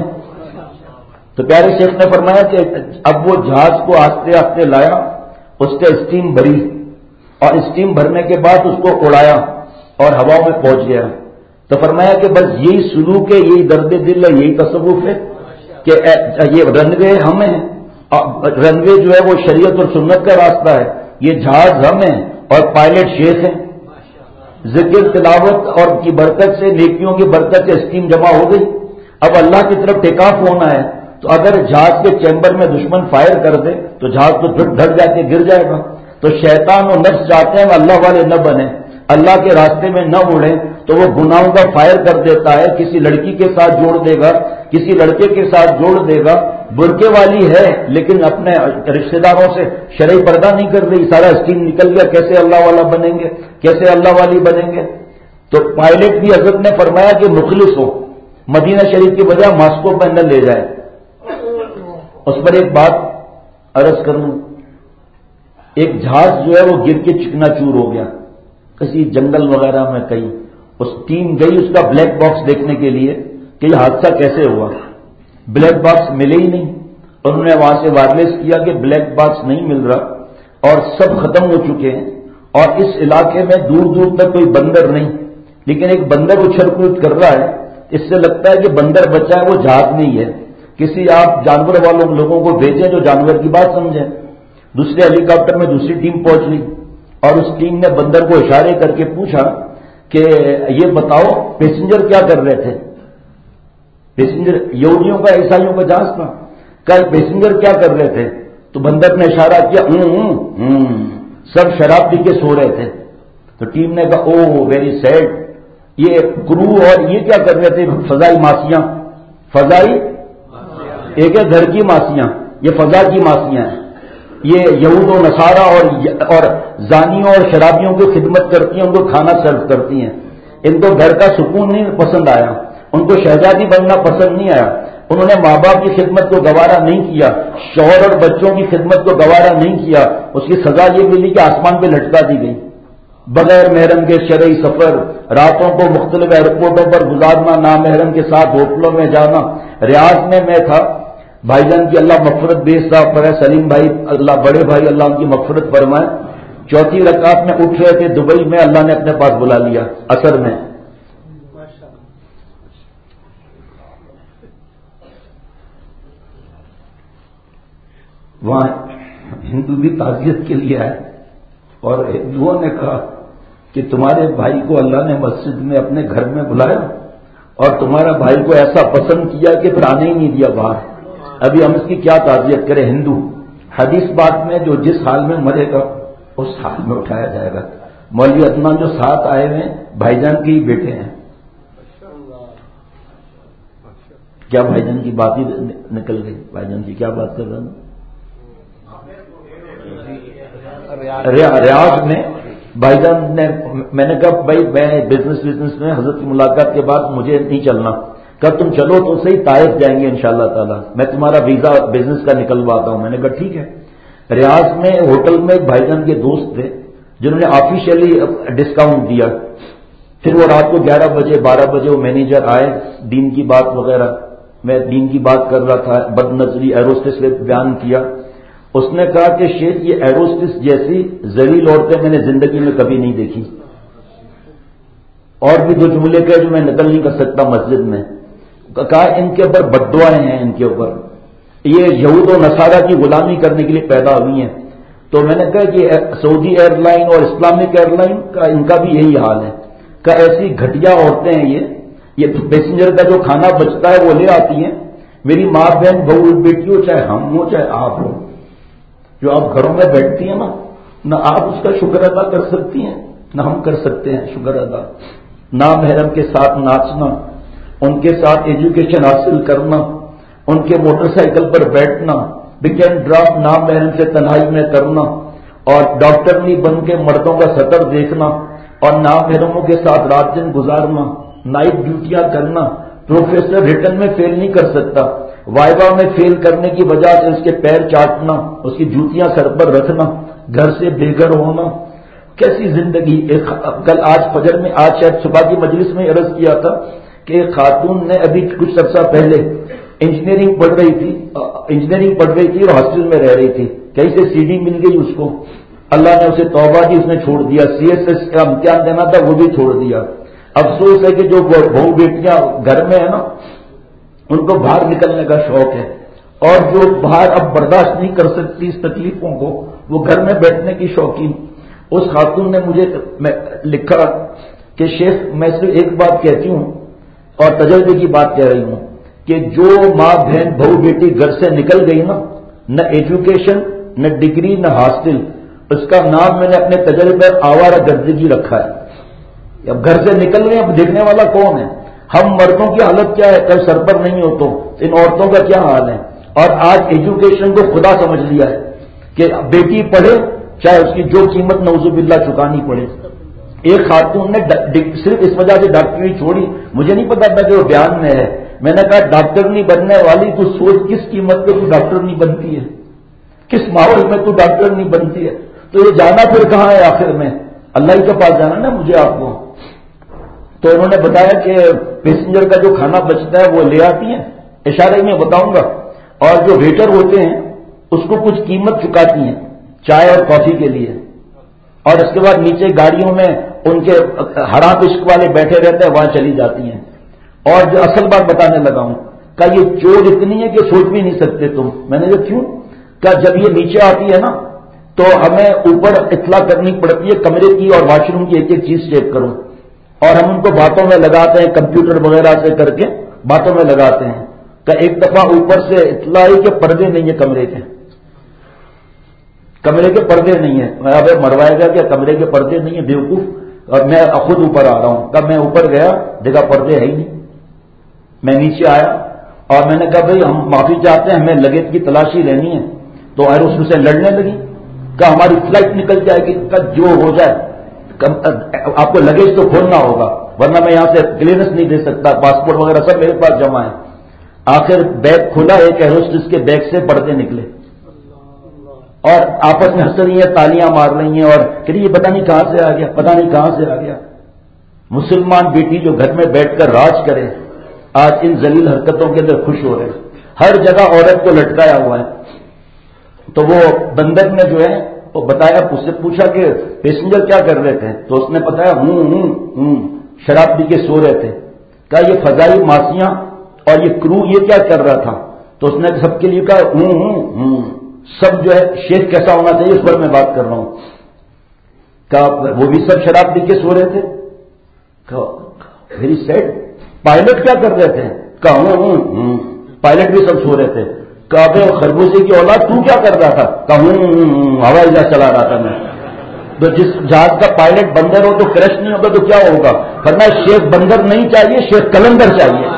تو پیارے شیخ نے فرمایا کہ اب وہ جہاز کو آہستے آہستے لایا، اس کا اسٹیم بھری، اور اسٹیم بھرنے کے بعد اس کو اڑایا اور ہوا میں پہنچ گیا۔ تو فرمایا کہ بس یہی سلوک ہے، یہی درد دل ہے، یہی تصوف ہے کہ یہ رن وے ہم ہیں، رن وے جو ہے وہ شریعت اور سنت کا راستہ ہے، یہ جہاز ہم ہیں اور پائلٹ شیخ ہیں۔ ذکر تلاوت اور کی برکت سے، نیکیوں کی برکت سے اسٹیم جمع ہو گئی، اب اللہ کی طرف ٹیک آف ہونا ہے۔ تو اگر جہاز کے چیمبر میں دشمن فائر کر دے تو جہاز تو ڈھک جا کے گر جائے گا۔ تو شیطان و نفس چاہتے ہیں اللہ والے نہ بنیں، اللہ کے راستے میں نہ اڑیں، تو وہ گناہوں کا فائر کر دیتا ہے، کسی لڑکی کے ساتھ جوڑ دے گا، کسی لڑکے کے ساتھ جوڑ دے گا، برقعے والی ہے لیکن اپنے رشتہ داروں سے شرعی پردہ نہیں کر رہی، سارا اسکیم نکل گیا، کیسے اللہ والا بنیں گے، کیسے اللہ والی بنیں گے؟ تو پائلٹ بھی حضرت نے فرمایا کہ مخلص ہو، مدینہ شریف کی بجائے ماسکو میں نہ لے جائے۔ اس پر ایک بات عرض کروں، ایک جہاز جو ہے وہ گر کے چکنا چور ہو گیا کسی جنگل وغیرہ میں، کہیں اس ٹیم گئی اس کا بلیک باکس دیکھنے کے لیے کہ یہ حادثہ کیسے ہوا، بلیک باکس ملے ہی نہیں۔ انہوں نے وہاں سے وائرلیس کیا کہ بلیک باکس نہیں مل رہا اور سب ختم ہو چکے ہیں، اور اس علاقے میں دور دور تک کوئی بندر نہیں، لیکن ایک بندر اچھل کود کر رہا ہے، اس سے لگتا ہے کہ بندر بچا ہے وہ جہاز میں ہی ہے۔ کسی آپ جانور والوں لوگوں کو بھیجیں جو جانور کی بات سمجھیں۔ دوسرے ہیلی کاپٹر میں دوسری ٹیم پہنچ گئی، اور اس ٹیم نے بندر کو اشارے کر کے پوچھا کہ یہ بتاؤ پیسنجر کیا کر رہے تھے؟ پیسنجر یہودیوں کا عیسائیوں کا جہاز تھا، کل پیسنجر کیا کر رہے تھے؟ تو بندر نے اشارہ کیا سب شراب پی کے سو رہے تھے۔ تو ٹیم نے کہا او ویری سیڈ، یہ کرو اور یہ کیا کر رہے تھے؟ فضائی ماسیاں، فضائی ایک ہے گھر کی ماسیاں، یہ فضا کی ماسیاں ہیں، یہ یہود و نصارہ اور زانیوں اور شرابیوں کی خدمت کرتی ہیں، ان کو کھانا سرو کرتی ہیں۔ ان کو گھر کا سکون نہیں پسند آیا، ان کو شہزادی بننا پسند نہیں آیا، انہوں نے ماں باپ کی خدمت کو گوارا نہیں کیا، شوہر اور بچوں کی خدمت کو گوارا نہیں کیا، اس کی سزا یہ ملی کہ آسمان پہ لٹکا دی گئی۔ بغیر محرم کے شرعی سفر، راتوں کو مختلف ایئرپورٹوں پر گزارنا، نامحرم کے ساتھ ہوٹلوں میں جانا۔ ریاض میں تھا، بھائی جان کی اللہ مغفرت بیس صاحب پر ہے، سلیم بھائی اللہ بڑے بھائی اللہ ان کی مغفرت فرمائے، چوتھی رکعت میں اٹھ رہے تھے دبئی میں، اللہ نے اپنے پاس بلا لیا عصر میں۔ وہاں ہندو بھی تعزیت کے لیے آئے اور ہندوؤں نے کہا کہ تمہارے بھائی کو اللہ نے مسجد میں اپنے گھر میں بلایا اور تمہارا بھائی کو ایسا پسند کیا کہ پھر آنے ہی نہیں دیا باہر، ابھی ہم اس کی کیا تعزیت کریں۔ ہندو حدیث بات میں جو جس حال میں مرے گا اس حال میں اٹھایا جائے گا۔ مولوی عدنان جو ساتھ آئے ہوئے بھائی جان کے ہی بیٹے ہیں، کیا بھائی جان کی بات ہی نکل گئی؟ بھائی جان کی کیا بات کر رہا ہوں؟ ریاض میں بھائی جان نے، میں نے کہا بھائی میں بزنس میں حضرت کی ملاقات کے بعد مجھے نہیں چلنا، کہا تم چلو تو صحیح، طائف جائیں گے انشاءاللہ تعالی، میں تمہارا ویزا بزنس کا نکلواتا ہوں۔ میں نے کہا ٹھیک ہے۔ ریاض میں ہوٹل میں ایک بھائی جان کے دوست تھے جنہوں نے آفیشیلی ڈسکاؤنٹ دیا، پھر وہ رات کو 11 بجے 12 بجے وہ مینیجر آئے، دین کی بات وغیرہ، میں دین کی بات کر رہا تھا، بد نظری ایروسٹس نے بیان کیا، اس نے کہا کہ شیخ یہ ایروسٹس جیسی ذلیل عورتیں میں نے زندگی میں کبھی نہیں دیکھی، اور بھی دو جملے کے جو میں نقل نہیں کر سکتا مسجد میں، کہا ان کے اوپر بد دعائیں ہیں، ان کے اوپر یہ یہود و نصارہ کی غلامی کرنے کے لیے پیدا ہوئی ہیں۔ تو میں نے کہا کہ سعودی ایئر لائن اور اسلامک ایئر لائن کا ان کا بھی یہی حال ہے، کہ ایسی گھٹیا عورتیں ہیں یہ پیسنجر کا جو کھانا بچتا ہے وہ لے آتی ہیں، میری ماں بہن بہو بیٹی ہو، چاہے ہم ہو چاہے آپ ہو، جو آپ گھروں میں بیٹھتی ہیں نا، نہ آپ اس کا شکر ادا کر سکتی ہیں نہ ہم کر سکتے ہیں شکر ادا۔ نامحرم کے ساتھ ناچنا، ان کے ساتھ ایجوکیشن حاصل کرنا، ان کے موٹر سائیکل پر بیٹھنا، پک اینڈ ڈراپ نامحرم سے تنہائی میں کرنا، اور ڈاکٹرنی بن کے مردوں کا سطر دیکھنا اور نامحرموں کے ساتھ رات دن گزارنا، نائٹ ڈیوٹیاں کرنا۔ پروفیسر ریٹن میں فیل نہیں کر سکتا، وائوا میں فیل کرنے کی وجہ سے اس کے پیر چاٹنا، اس کی جوتیاں سر پر رکھنا، گھر سے بے گھر ہونا، کیسی زندگی۔ کل آج فجر میں، آج شاید صبح کی مجلس میں عرض کیا تھا کہ ایک خاتون نے ابھی کچھ عرصہ پہلے انجینئرنگ پڑھ رہی تھی اور ہاسٹل میں رہ رہی تھی، کہیں سے سی ڈی مل گئی اس کو، اللہ نے اسے توبہ دی، اس نے چھوڑ دیا، سی ایس ایس کا امتحان دینا تھا وہ بھی چھوڑ دیا۔ افسوس ہے کہ جو بہو بیٹیاں گھر میں ہیں نا، ان کو باہر نکلنے کا شوق ہے، اور جو باہر اب برداشت نہیں کر سکتی اس تکلیفوں کو، وہ گھر میں بیٹھنے کی شوقین۔ اس خاتون نے مجھے لکھا کہ شیخ میں صرف ایک بات کہتی ہوں اور تجربے کی بات کہہ رہی ہوں کہ جو ماں بہن بہو بیٹی گھر سے نکل گئی نا، نہ ایجوکیشن نہ ڈگری نہ ہاسٹل، اس کا نام میں نے اپنے تجربے آوارہ گردگی رکھا ہے۔ اب گھر سے نکل رہے ہیں، اب دیکھنے والا کون ہے؟ ہم مردوں کی حالت کیا ہے کل سر پر نہیں ہو تو ان عورتوں کا کیا حال ہے؟ اور آج ایجوکیشن کو خدا سمجھ لیا ہے کہ بیٹی پڑھے چاہے اس کی جو قیمت نعوذ باللہ چکانی پڑے۔ ایک خاتون نے صرف اس وجہ سے ڈاکٹری چھوڑی، مجھے نہیں پتا تھا کہ وہ بیان میں ہے، میں نے کہا ڈاکٹر نہیں بننے والی تو سوچ کس قیمت پہ تو ڈاکٹر نہیں بنتی ہے، کس ماحول میں تو ڈاکٹر نہیں بنتی ہے، تو یہ جانا پھر کہاں ہے آخر میں؟ اللہ ہی کے پاس جانا نا مجھے آپ کو۔ تو انہوں نے بتایا کہ پیسنجر کا جو کھانا بچتا ہے وہ لے آتی ہیں، اشارے میں بتاؤں گا، اور جو ویٹر ہوتے ہیں اس کو کچھ قیمت چکاتی ہیں چائے اور کافی کے لیے، اور اس کے بعد نیچے گاڑیوں میں ان کے حرام عشق والے بیٹھے رہتے ہیں، وہاں چلی جاتی ہیں۔ اور جو اصل بات بتانے لگا ہوں، کہ یہ چور اتنی ہے کہ سوچ بھی نہیں سکتے تم۔ میں نے کہا کیوں؟ کہ جب یہ نیچے آتی ہے نا تو ہمیں اوپر اطلاع کرنی پڑتی ہے کمرے کی اور واش روم کی، ایک ایک چیز چیک کرو، اور ہم ان کو باتوں میں لگاتے ہیں، کمپیوٹر وغیرہ سے کر کے باتوں میں لگاتے ہیں۔ کہ ایک دفعہ اوپر سے اطلاع آئی کہ پردے نہیں ہیں کمرے کے پردے نہیں ہیں۔ اب مروائے گا کہ کمرے کے پردے نہیں ہیں بیوقوف، اور میں خود اوپر آ رہا ہوں۔ تب میں اوپر گیا، دیکھا پردے ہے ہی نہیں۔ میں نیچے آیا اور میں نے کہا بھائی ہم معافی چاہتے ہیں، ہمیں لگیج کی تلاشی لینی ہے۔ تو ایروسٹس سے لڑنے لگی کہ ہماری فلائٹ نکل جائے گی، کہ جو ہو جائے۔ آپ کو لگیج تو کھولنا ہوگا ورنہ میں یہاں سے کلیئرنس نہیں دے سکتا، پاسپورٹ وغیرہ سب میرے پاس جمع ہے. آخر بیگ کھلا، ایک ایروسٹس کے بیگ سے پردے نکلے اور آپس میں ہنس رہی ہیں، تالیاں مار رہی ہیں اور کہ یہ پتہ نہیں کہاں سے آ گیا، پتہ نہیں کہاں سے آ گیا. مسلمان بیٹی جو گھر میں بیٹھ کر راج کرے آج ان ذلیل حرکتوں کے اندر خوش ہو رہے ہیں. ہر جگہ عورت کو لٹکایا ہوا ہے. تو وہ بندر نے جو ہے وہ بتایا، اس سے پوچھا کہ پیسنجر کیا کر رہے تھے، تو اس نے بتایا شراب پی کے سو رہے تھے. کہا یہ فضائی ماسیاں اور یہ کرو یہ کیا کر رہا تھا، تو اس نے سب کے لیے کہا سب جو ہے شیخ کیسا ہونا چاہیے اس پر میں بات کر رہا ہوں. کہا وہ بھی سب شراب پی کے سو رہے تھے. Very sad. پائلٹ کیا کر رہے تھے، کہا پائلٹ بھی سب سو رہے تھے. کہا خربوزے کی اولاد تو کیا کر رہا تھا، کہا ہوائی جہاز چلا رہا تھا میں. تو جس جہاز کا پائلٹ بندر ہو تو کرش نہیں ہوگا تو کیا ہوگا. فرمایا شیخ بندر نہیں چاہیے، شیخ کلندر چاہیے.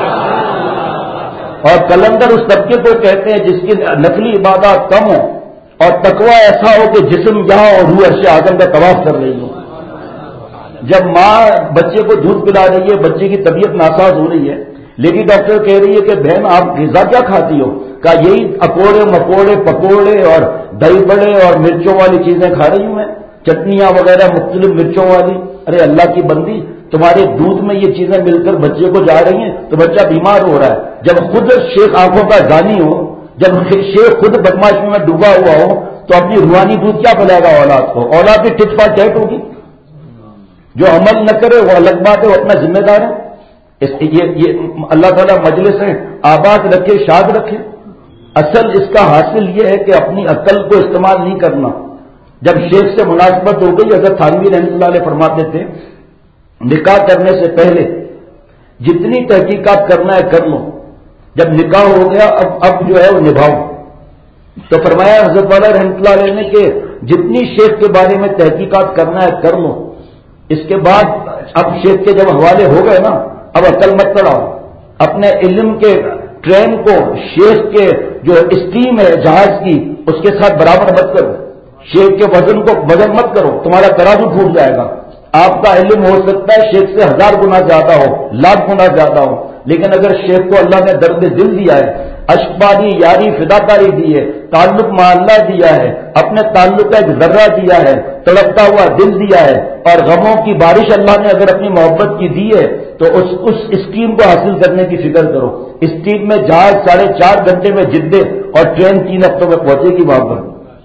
اور کلندر اس طبقے کو کہتے ہیں جس کی نقلی عبادات کم ہو اور تقوی ایسا ہو کہ جسم یہاں اور روح عرش اعظم کا طواف کر رہی ہو. جب ماں بچے کو دودھ پلا رہی ہے، بچے کی طبیعت ناساز ہو رہی ہے، لیڈی ڈاکٹر کہہ رہی ہے کہ بہن آپ غذا کیا کھاتی ہو، کہا یہی اکوڑے مکوڑے پکوڑے اور دہی بڑے اور مرچوں والی چیزیں کھا رہی ہوں میں، چٹنیاں وغیرہ مختلف مرچوں والی. ارے اللہ کی بندی، تمہارے دودھ میں یہ چیزیں مل کر بچے کو جا رہی ہیں تو بچہ بیمار ہو رہا ہے. جب خود شیخ آنکھوں کا زانی ہو، جب شیخ خود بدماشی میں ڈوبا ہوا ہو تو اپنی روحانی دودھ کیا پلائے گا اولاد کو. اولاد بھی ٹٹ فا ٹیٹ ہوگی. جو عمل نہ کرے وہ الگ بات ہے، وہ اپنا ذمہ دار ہے. یہ اللہ تعالیٰ مجلس ہے آباد رکھے، شاد رکھے. اصل اس کا حاصل یہ ہے کہ اپنی عقل کو استعمال نہیں کرنا. جب شیخ سے مناسبت ہو گئی، حضرت تھانوی رحمۃ اللہ علیہ فرماتے تھے نکاح کرنے سے پہلے جتنی تحقیقات کرنا ہے کر لو، جب نکاح ہو گیا اب جو ہے وہ نبھاؤ. تو فرمایا حضرت والا رحمۃ اللہ علیہ نے کہ جتنی شیخ کے بارے میں تحقیقات کرنا ہے کر لو. اس کے بعد اب شیخ کے جب حوالے ہو گئے نا، اب عقل مت چڑھاؤ. اپنے علم کے ٹرین کو شیخ کے جو اسٹیم ہے جہاز کی اس کے ساتھ برابر مت کرو. شیخ کے وزن کو وزن مت کرو، تمہارا ترازو ٹوٹ جائے گا. آپ کا علم ہو سکتا ہے شیخ سے 1000 گنا زیادہ ہو، 1,00,000 گنا زیادہ ہو، لیکن اگر شیخ کو اللہ نے درد دل دیا ہے، اشقبانی یاری فداکاری دی ہے، تعلق مع اللہ دیا ہے، اپنے تعلق کا ایک ذرہ دیا ہے، تڑپتا ہوا دل دیا ہے، اور غموں کی بارش اللہ نے اگر اپنی محبت کی دی ہے تو اس اسٹیم کو حاصل کرنے کی فکر کرو. اسٹیم میں جہاز 4.5 گھنٹے میں جدے اور ٹرین 3 ہفتوں میں پہنچے گی وہاں پر.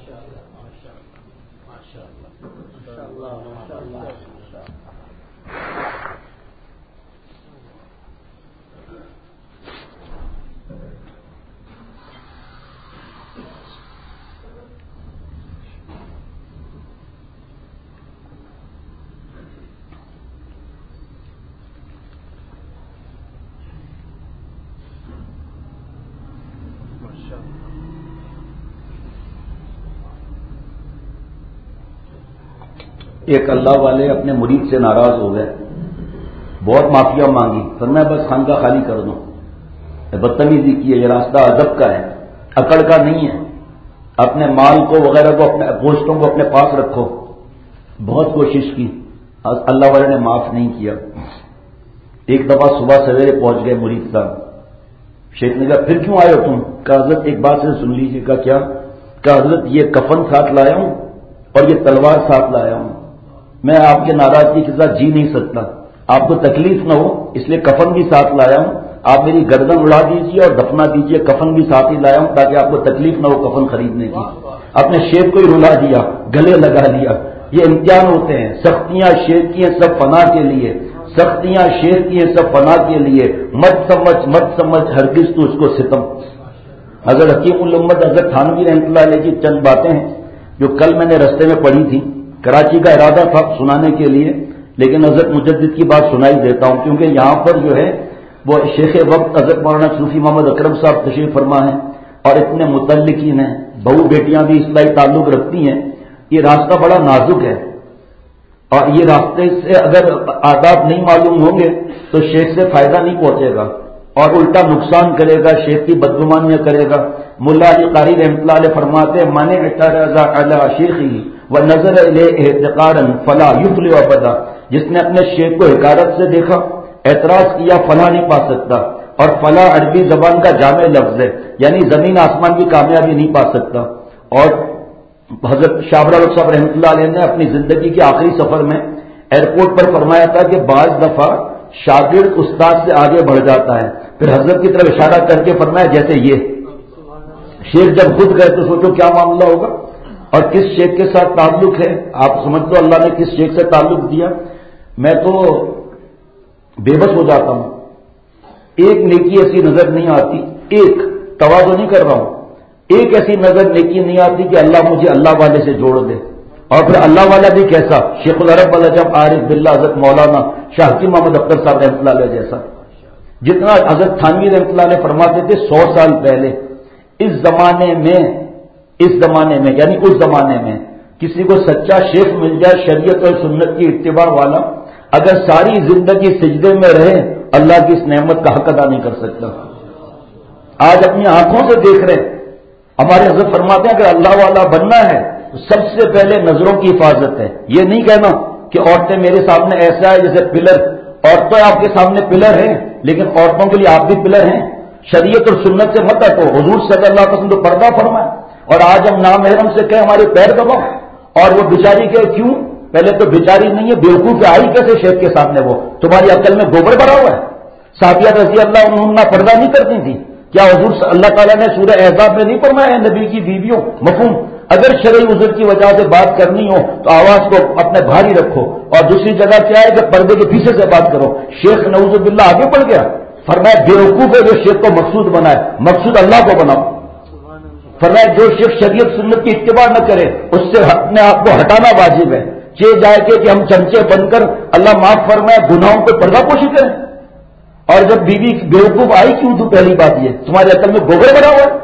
ایک اللہ والے اپنے مرید سے ناراض ہو گئے، بہت معافیا مانگی، فرمایا بس خانقاہ خالی کر دو. بدتمیزی کی ہے، یہ راستہ ادب کا ہے، اکڑ کا نہیں ہے. اپنے مال کو وغیرہ کو اپنے گوشتوں کو اپنے پاس رکھو. بہت کوشش کی، اللہ والے نے معاف نہیں کیا. ایک دفعہ صبح سویرے پہنچ گئے مرید صاحب. شیخ نے کہا پھر کیوں آئے ہو تم؟ کہا حضرت ایک بات سے سن لیجیے. کہا کیا؟ کہا حضرت یہ کفن ساتھ لایا ہوں اور یہ تلوار ساتھ لایا ہوں. میں آپ کے ناراضگی کے ساتھ جی نہیں سکتا، آپ کو تکلیف نہ ہو اس لیے کفن بھی ساتھ لایا ہوں. آپ میری گردن اڑا دیجیے اور دفنا دیجیے، کفن بھی ساتھ ہی لایا ہوں تاکہ آپ کو تکلیف نہ ہو کفن خریدنے کی. اپنے شیخ کو ہی رلا دیا، گلے لگا لیا. یہ امتحان ہوتے ہیں. سختیاں شیخ کی ہیں سب فنا کے لیے، سختیاں شیخ کی ہیں سب فنا کے لیے. مت سمجھ ہرگز تو اس کو ستم. حضرت حکیم الامت حضرت تھانوی رحمۃ اللہ علیہ کی چند باتیں ہیں جو کل میں نے رستے میں پڑھی تھی. کراچی کا ارادہ تھا سنانے کے لیے، لیکن حضرت مجدد کی بات سنائی دیتا ہوں کیونکہ یہاں پر جو ہے وہ شیخ وقت حضرت مولانا صوفی محمد اکرم صاحب تشریف فرما ہیں اور اتنے متعلقین ہیں، بہو بیٹیاں بھی اصلاحی تعلق رکھتی ہیں. یہ راستہ بڑا نازک ہے اور یہ راستے سے اگر آداب نہیں معلوم ہوں گے تو شیخ سے فائدہ نہیں پہنچے گا اور الٹا نقصان کرے گا، شیخ کی بدگمانیاں کرے گا. ملا علی قاری رحمۃ اللہ علیہ فرماتے ہیں من اعترض علی شیخی ونظر الیہ احتقارا فلا یفلح ابدا، جس نے اپنے شیخ کو حقارت سے دیکھا، اعتراض کیا، فلاح نہیں پا سکتا. اور فلاح عربی زبان کا جامع لفظ ہے، یعنی زمین آسمان کی کامیابی نہیں پا سکتا. اور حضرت شاہ رخ صاحب رحمۃ اللہ علیہ نے اپنی زندگی کے آخری سفر میں ایئرپورٹ پر فرمایا تھا کہ بعض دفعہ شاگرد استاد سے آگے بڑھ جاتا ہے. پھر حضرت کی طرف اشارہ کر کے فرمایا جیسے یہ شیخ جب خود گئے تو سوچو کیا معاملہ ہوگا. اور کس شیخ کے ساتھ تعلق ہے آپ سمجھ لو، اللہ نے کس شیخ سے تعلق دیا. میں تو بے بس ہو جاتا ہوں. ایک نیکی ایسی نظر نہیں آتی، ایک تواضع نہیں کر رہا ہوں، ایک ایسی نظر نیکی نہیں آتی کہ اللہ مجھے اللہ والے سے جوڑ دے. اور پھر اللہ والا بھی کیسا، شیخ العرب والا جب عارف باللہ حضرت مولانا شاہ حکیم محمد اختر صاحب رحمۃ اللہ علیہ جیسا. جتنا حضرت تھانوی رحمۃ اللہ علیہ فرماتے تھے 100 سال پہلے اس زمانے میں یعنی اس زمانے میں کسی کو سچا شیخ مل جائے شریعت اور سنت کی اتباع والا، اگر ساری زندگی سجدے میں رہے اللہ کی اس نعمت کا حق ادا نہیں کر سکتا. آج اپنی آنکھوں سے دیکھ رہے ہمارے حضرت فرماتے ہیں اگر اللہ والا بننا ہے تو سب سے پہلے نظروں کی حفاظت ہے. یہ نہیں کہنا کہ عورتیں میرے سامنے ایسا ہے جیسے پلر، عورتیں آپ کے سامنے پلر ہیں لیکن عورتوں کے لیے آپ بھی پلر ہیں. شریعت اور سنت سے مت ہٹو. حضور صلی اللہ علیہ وسلم تو پردہ فرمائے اور آج ہم نامحرم سے کہیں ہمارے پیر دباؤ. اور وہ بیچاری کہ کیوں، پہلے تو بیچاری نہیں ہے، بیوقوف آئی کیسے شیخ کے سامنے؟ وہ تمہاری عقل میں گوبر بھرا ہوا ہے. صحابیہ رضی اللہ عنہ پردہ نہیں کرتی تھی کیا؟ حضور اللہ تعالیٰ نے سورہ احزاب میں نہیں فرمایا نبی کی بیویوں مفہوم اگر شرعی عذر کی وجہ سے بات کرنی ہو تو آواز کو اپنے بھاری رکھو. اور دوسری جگہ کیا ہے کہ پردے کے پیچھے سے بات کرو. شیخ نعوذ باللہ آگے بڑھ گیا، فرمایا بیوقوف ہے جو شیخ کو مقصود بنائے، مقصود اللہ کو بناؤ. فرمایا جو شیخ شریعت سنت کی اتباع نہ کرے اس سے اپنے آپ کو ہٹانا واجب ہے. جائے کہ ہم چمچے بن کر اللہ معاف فرمائے گناہوں پہ پردہ پوشی کریں. اور جب بیوی بیوقوف آئی کیوں تو پہلی بات یہ تمہاری عقل میں گوبر بنا ہوا ہے،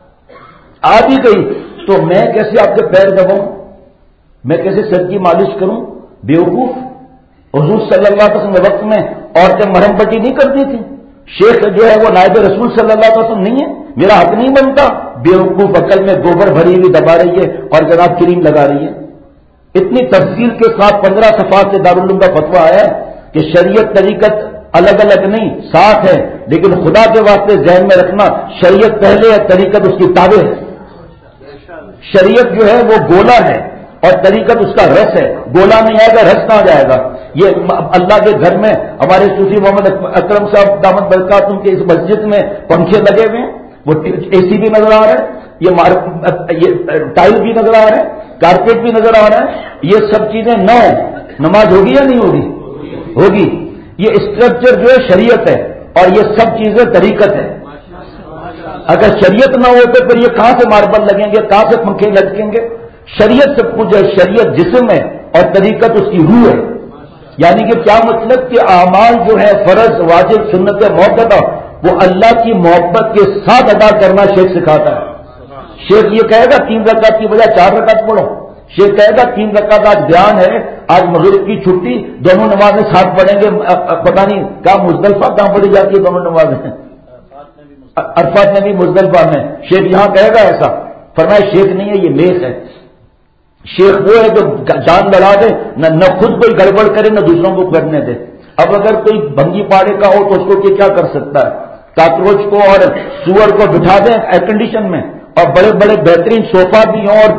آ بھی گئی تو میں کیسے آپ کے پیر دباؤں، میں کیسے سر کی مالش کروں؟ بیوقوف. حضور صلی اللہ علیہ وسلم کے وقت میں عورتیں مرہم پٹی نہیں کرتی تھی. شیخ جو ہے وہ نائب رسول صلی اللہ علیہ وسلم نہیں ہے، میرا حق نہیں بنتا. بیوقوف عقل میں گوبر بھری ہوئی دبا رہی ہے اور جناب کریم لگا رہی ہے. اتنی تفصیل کے ساتھ 15 صفحات سے دارالعلوم کا فتویٰ آیا ہے کہ شریعت طریقت الگ الگ نہیں ساتھ ہے، لیکن خدا کے واسطے ذہن میں رکھنا شریعت پہلے ہے، طریقت اس کی تابع ہے. شریعت جو ہے وہ گولا ہے اور طریقت اس کا رس ہے. گولا نہیں آئے گا رس نہ جائے گا. یہ اللہ کے گھر میں ہمارے صوفی محمد اکرم صاحب دامت برکاتہم کے اس مسجد میں پنکھے لگے ہوئے ہیں، وہ اے سی بھی نظر آ رہا ہے، یہ ٹائل بھی نظر آ رہا ہے، کارپیٹ بھی نظر آ رہا ہے. یہ سب چیزیں نہ ہوں نماز ہوگی یا نہیں ہوگی؟ ہوگی. یہ اسٹرکچر جو ہے شریعت ہے اور یہ سب چیزیں طریقت ہے. اگر شریعت نہ ہو تو پھر یہ کہاں سے ماربل لگیں گے، کہاں سے پنکھے لٹکیں گے؟ شریعت سب کچھ ہے، شریعت جسم ہے اور طریقت اس کی روح ہے. یعنی کہ کیا مطلب کہ اعمال جو ہے فرض واجب سنت موقع وہ اللہ کی محبت کے ساتھ ادا کرنا شیخ سکھاتا ہے. شیخ یہ کہے گا 3 رکعت کی بجائے 4 رکعت پڑھو. شیخ کہے گا 3 رکعت آج بیان ہے، آج مغرب کی چھٹی، دونوں نمازیں ساتھ پڑھیں گے. پتہ نہیں کہاں مزدلفہ کہاں پڑھی جاتی ہے دونوں نمازیں، عرفات میں بھی مزدلفہ میں. شیخ یہاں کہے گا ایسا؟ فرمایا شیخ نہیں ہے، یہ میخ ہے. شیخ وہ ہے جو جان لڑا دے، نہ خود کوئی گڑبڑ کرے نہ دوسروں کو کرنے دے. اب اگر کوئی بھنگی پاڑے کا ہو تو اس کو کیا کر سکتا ہے؟ کاکروچ کو اور سور کو بٹھا دیں ایئر کنڈیشن میں اور بڑے بڑے بہترین صوفہ بھی ہوں اور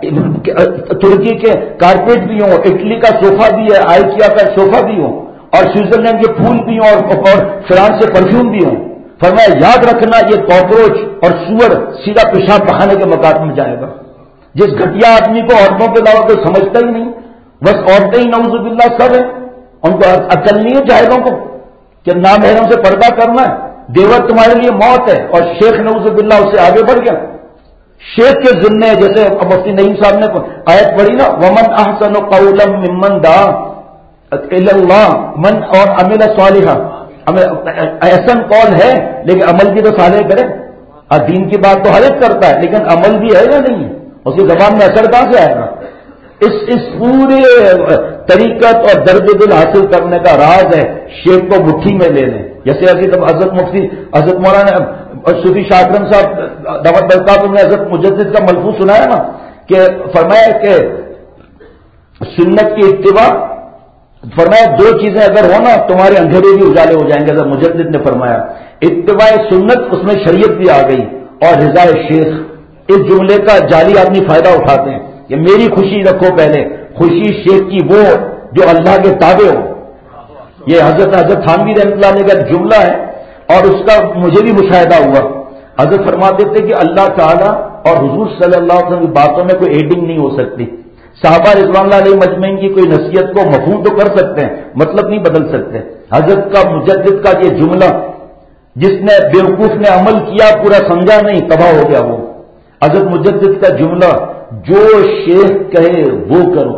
ترکی کے کارپیٹ بھی ہوں، اٹلی کا صوفہ بھی ہے، آئیکیا کا صوفہ بھی ہوں اور سوئٹزرلینڈ کے پھول بھی ہوں اور فرانس سے پرفیوم بھی ہوں. فرمایا یاد رکھنا یہ کاکروچ اور سور سیدھا پیشاب بہانے کے مقام میں جائے گا. جس گھٹیا آدمی کو عورتوں کے علاوہ کوئی سمجھتا ہی نہیں، بس عورتیں ہی نعوذ باللہ سب ہیں، ان کو عقل نہیں ہے جاہلوں کو کہ نامحرم سے پردہ کرنا ہے، دیور تمہارے لیے موت ہے. اور شیخ نعوذ باللہ اس سے آگے بڑھ گیا. شیخ کے ذمے جیسے مفتی نعیم صاحب نے آیت پڑھی نا، ومن احسن قولا ممن دعا الی اللہ من اور عمل صالحا. احسن قول ہے لیکن عمل بھی تو صالح کرے. اور دین کی بات تو ہر ایک کرتا ہے لیکن عمل بھی ہے یا نہیں ہے؟ اس کی زبان میں اثر کہاں سے آئے گا؟ اس پورے طریقت اور درد دل حاصل کرنے کا راز ہے شیخ کو مٹھی میں لے لیں. جیسے حضرت مفتی حضرت مولانا صوفی شاہ اکرم صاحب دعوت برکاتہم نے حضرت مجدد کا ملفوظ سنایا نا کہ فرمایا کہ سنت کی اتباع، فرمایا دو چیزیں اگر ہو نا تمہارے اندھیرے بھی اجالے ہو جائیں گے. اگر مجدد نے فرمایا اتباع سنت، اس میں شریعت بھی آ گئی، اور رضا شیخ. اس جملے کا جعلی آدمی فائدہ اٹھاتے ہیں کہ میری خوشی رکھو پہلے، خوشی شیخ کی وہ جو اللہ کے تابع ہو. یہ حضرت تھانوی رحمۃ اللہ علیہ کا جملہ ہے، اور اس کا مجھے بھی مشاہدہ ہوا. حضرت فرماتے تھے کہ اللہ تعالیٰ اور حضور صلی اللہ علیہ وسلم کی باتوں میں کوئی ایڈنگ نہیں ہو سکتی. صحابہ رضوان اللہ علیہ مجمعین کی کوئی نصیحت کو مفہوم تو کر سکتے ہیں، مطلب نہیں بدل سکتے. حضرت کا مجدد کا یہ جملہ، جس نے بیوقوف نے عمل کیا پورا سمجھا نہیں تباہ ہو گیا. وہ حضرت مجدد کا جملہ، جو شیخ کہے وہ کرو،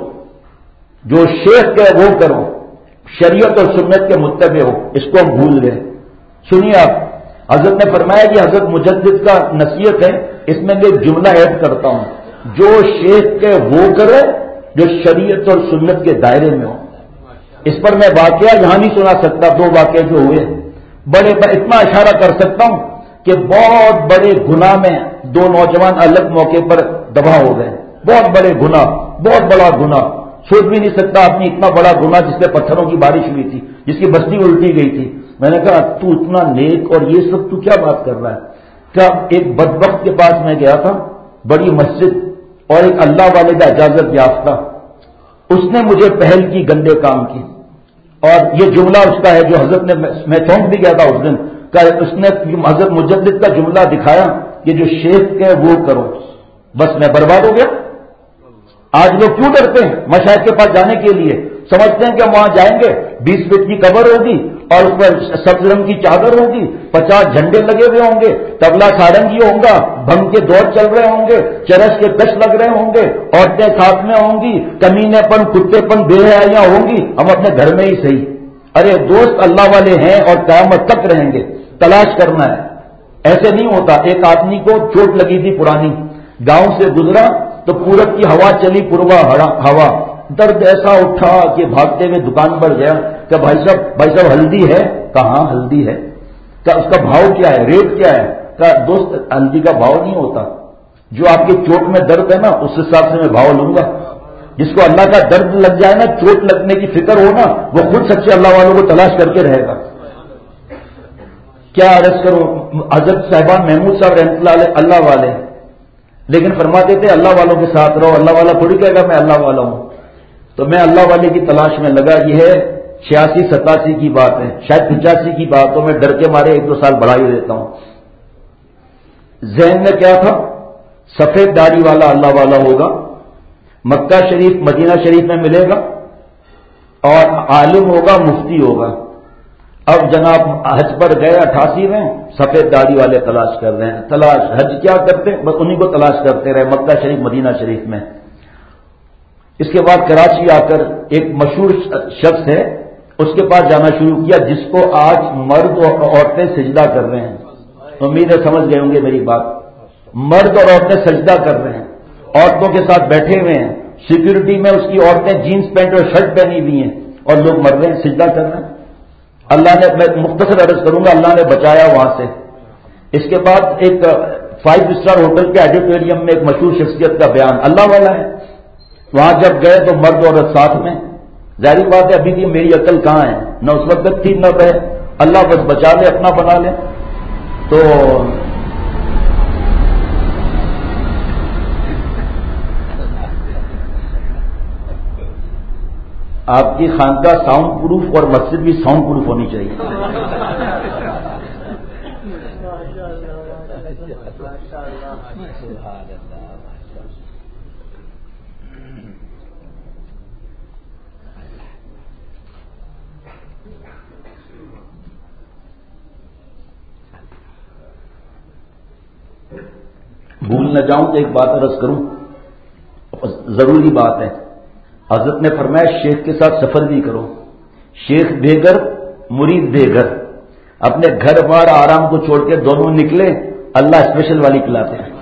جو شیخ کہے وہ کرو، شریعت اور سنت کے متبع ہو. اس کو ہم بھول گئے. سنیے آپ، حضرت نے فرمایا کہ حضرت مجدد کا نصیحت ہے، اس میں میں ایک جملہ ایڈ کرتا ہوں، جو شیخ کے وہ کرے جو شریعت اور سنت کے دائرے میں ہو. اس پر میں واقعہ یہاں نہیں سنا سکتا، دو واقعے جو ہوئے بڑے، اتنا اشارہ کر سکتا ہوں کہ بہت بڑے گناہ میں دو نوجوان الگ موقع پر دبا ہو گئے. بہت بڑے گناہ، بہت بڑا گناہ، سوچ بھی نہیں سکتا آدمی اتنا بڑا گناہ جس سے پتھروں کی بارش ہوئی تھی، جس کی بستی الٹی گئی تھی. میں نے کہا تو اتنا نیک اور یہ سب تو کیا بات کر رہا ہے؟ کیا ایک بدبخت کے پاس میں گیا تھا، بڑی مسجد، اور ایک اللہ والے کا اجازت یافتہ، اس نے مجھے پہل کی گندے کام کی. اور یہ جملہ اس کا ہے جو حضرت نے، میں چونک بھی گیا تھا اس دن، اس نے حضرت مجدد کا جملہ دکھایا کہ جو شیخ کے وہ کرو. بس میں برباد ہو گیا. آج لوگ کیوں ڈرتے ہیں مشائخ کے پاس جانے کے لیے؟ سمجھتے ہیں کہ وہاں جائیں گے 20 فٹ کی قبر ہوگی اور اس پر سبز رنگ کی چادر ہوگی، 50 جھنڈے لگے ہوئے ہوں گے، طبلہ سارنگی ہوگا، بھنگ کے دور چل رہے ہوں گے، چرس کے کش لگ رہے ہوں گے، عورتیں ساتھ میں ہوں گی، کمینے پن کتے پن بے حیاں ہوں گی، ہم اپنے گھر میں ہی صحیح. ارے دوست اللہ والے ہیں اور قیامت تک رہیں گے، تلاش کرنا ہے. ایسے نہیں ہوتا. ایک آدمی کو چوٹ لگی تھی پرانی، گاؤں سے گزرا تو پورب کی ہوا چلی، پوروا ہوا، درد ایسا اٹھا کہ بھاگتے ہوئے دکان پر گیا کہ بھائی صاحب ہلدی ہے؟ کہاں ہلدی ہے؟ کیا اس کا بھاؤ کیا ہے، ریٹ کیا ہے؟ کہا دوست ہلدی کا بھاؤ نہیں ہوتا، جو آپ کی چوٹ میں درد ہے نا اس حساب سے میں بھاؤ لوں گا. جس کو اللہ کا درد لگ جائے نا، چوٹ لگنے کی فکر ہو نا، وہ خود سچے اللہ والوں کو تلاش کر کے رہے گا. کیا عرض کروں، حضرت صاحبان محمود صاحب رحمۃ اللہ علیہ اللہ والے، لیکن فرماتے تھے اللہ والوں کے ساتھ رہو. اللہ والا تھوڑی کہے گا میں اللہ والا ہوں. تو میں اللہ والے کی تلاش میں لگا. یہ ہے 86-87 کی بات ہے، شاید 85 کی بات ہو. میں ڈر کے مارے 1-2 سال بڑھا ہی دیتا ہوں. ذہن میں کیا تھا؟ سفید داڑھی والا اللہ والا ہوگا، مکہ شریف مدینہ شریف میں ملے گا، اور عالم ہوگا، مفتی ہوگا. اب جناب حج پر گئے 88 میں، سفید داڑھی والے تلاش کر رہے ہیں. تلاش حج کیا کرتے، بس انہیں کو تلاش کرتے رہے مکہ شریف مدینہ شریف میں. اس کے بعد کراچی آ کر ایک مشہور شخص ہے، اس کے پاس جانا شروع کیا، جس کو آج مرد اور عورتیں سجدہ کر رہے ہیں. امید ہے سمجھ گئے ہوں گے میری بات. مرد اور عورتیں سجدہ کر رہے ہیں، عورتوں کے ساتھ بیٹھے ہوئے ہیں، سیکورٹی میں اس کی عورتیں جینس پینٹ اور شرٹ پہنی ہوئی ہیں، اور لوگ مر رہے ہیں، سجدہ کر رہے ہیں. اللہ نے، میں مختصر عرض کروں گا، اللہ نے بچایا وہاں سے. اس کے بعد ایک 5 اسٹار ہوٹل کے آڈیٹوریم میں ایک مشہور شخصیت کا بیان، اللہ والا ہے. وہاں جب گئے تو مرد عورت ساتھ میں. ظاہری بات ہے ابھی بھی میری عقل کہاں ہے، نہ اس وقت تھی نہ رہے. اللہ بس بچا لے، اپنا بنا لے. تو آپ کی خانقاہ ساؤنڈ پروف اور مسجد بھی ساؤنڈ پروف ہونی چاہیے. بھول نہ جاؤں تو ایک بات عرض کروں، ضروری بات ہے. حضرت نے فرمایا شیخ کے ساتھ سفر بھی کرو. شیخ بے گھر، مرید بے گھر. اپنے گھر بار آرام کو چھوڑ کے دونوں نکلے، اللہ اسپیشل والی کھلاتے ہیں.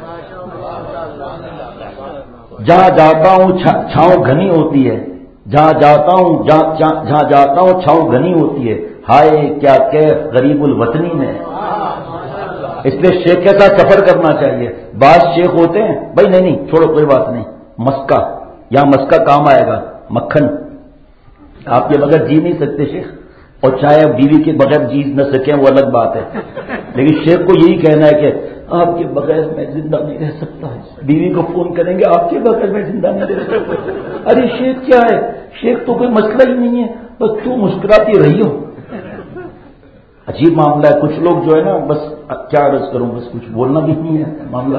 جہاں جاتا ہوں چھاؤں گھنی ہوتی ہے، جہاں جاتا ہوں چھاؤں گھنی ہوتی ہے. ہائے کیا کیف غریب الوطنی میں. اس لیے شیخ کے ساتھ سفر کرنا چاہیے. بعض شیخ ہوتے ہیں بھائی نہیں چھوڑو کوئی بات نہیں، مسکہ، یہاں مسکہ کام آئے گا. مکھن آپ کے بغیر جی نہیں سکتے شیخ، اور چاہے بیوی کے بغیر جی نہ سکیں وہ الگ بات ہے، لیکن شیخ کو یہی کہنا ہے کہ آپ کے بغیر میں زندہ نہیں رہ سکتا. بیوی کو فون کریں گے آپ کے بغیر میں زندہ نہیں رہ سکتا. ارے شیخ کیا ہے، شیخ تو کوئی مسئلہ ہی نہیں ہے، بس تو مسکراتی رہی ہو. عجیب معاملہ ہے. کچھ لوگ جو ہے نا بس کیا عرض کروں، بس کچھ بولنا بھی نہیں ہے معاملہ.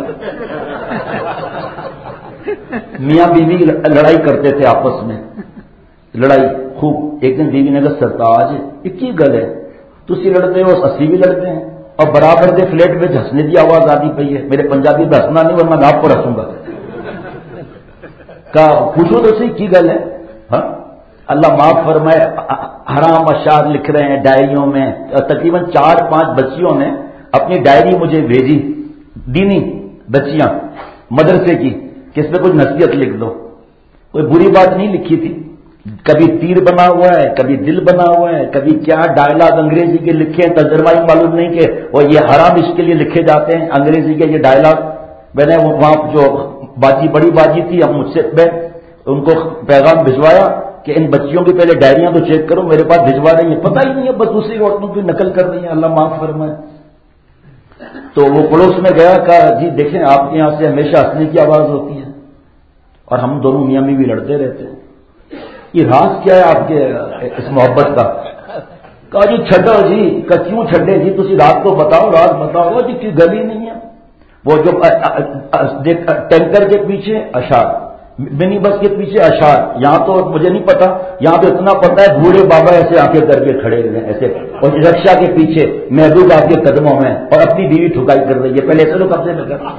میاں بیوی لڑائی کرتے تھے آپس میں، لڑائی خوب. ایک دن بیوی نے کہا سرتاج یہ کی گل ہے، تسی لڑتے ہو اسی بھی لڑتے ہیں، اور برابر دے فلیٹ میں ہنسنے کی آواز آتی پئی ہے. میرے پنجابی میں ہنسنا نہیں ورنہ میں آپ کو ہنسوں گا. کہا پوچھو تو صحیح کی گل ہے. ہاں اللہ معاف فرمائے، حرام اشعار لکھ رہے ہیں ڈائریوں میں. تقریباً 4-5 بچیوں نے اپنی ڈائری مجھے بھیجی، دینی بچیاں مدرسے کی، کہ اس میں کچھ نصیحت لکھ دو. کوئی بری بات نہیں لکھی تھی، کبھی تیر بنا ہوا ہے، کبھی دل بنا ہوا ہے، کبھی کیا ڈائلاگ انگریزی کے لکھے ہیں، ترجمہ ہی معلوم نہیں کہ وہ یہ حرام اس کے لیے لکھے جاتے ہیں انگریزی کے یہ ڈائلاگ. میں نے وہاں جو باجی بڑی باجی تھی ہم مجھ سے ان کو پیغام بھجوایا کہ ان بچیوں کی پہلے ڈائریاں تو چیک کرو، میرے پاس بھجوا رہی ہیں، پتہ ہی نہیں ہے، بس دوسری عورتوں کی نقل کر رہی ہیں. اللہ معاف فرمائے. تو وہ پڑوس میں گیا، کہا جی دیکھیں آپ کے یہاں سے ہمیشہ ہنسنے کی آواز ہوتی ہے اور ہم دونوں میاں بیوی لڑتے رہتے ہیں، یہ راز کیا ہے آپ کے اس محبت کا؟ کہا جی چھٹو جی. کہ کیوں چھٹے جی، تسی رات کو بتاؤ، راز بتاؤ. جی کی گلی نہیں ہے. وہ جو ٹینکر کے پیچھے اشعار، منی بس کے پیچھے اشعار. یہاں تو مجھے نہیں پتا، یہاں تو اتنا پتا ہے بوڑھے بابا ایسے آنکھیں کر کے کھڑے ہوئے ہیں ایسے، اور رکشا کے پیچھے محبوب آپ کے قدموں میں اور اپنی بیوی ٹھکائی کر رہی ہے. پہلے ایسے تو قبضے میں کر،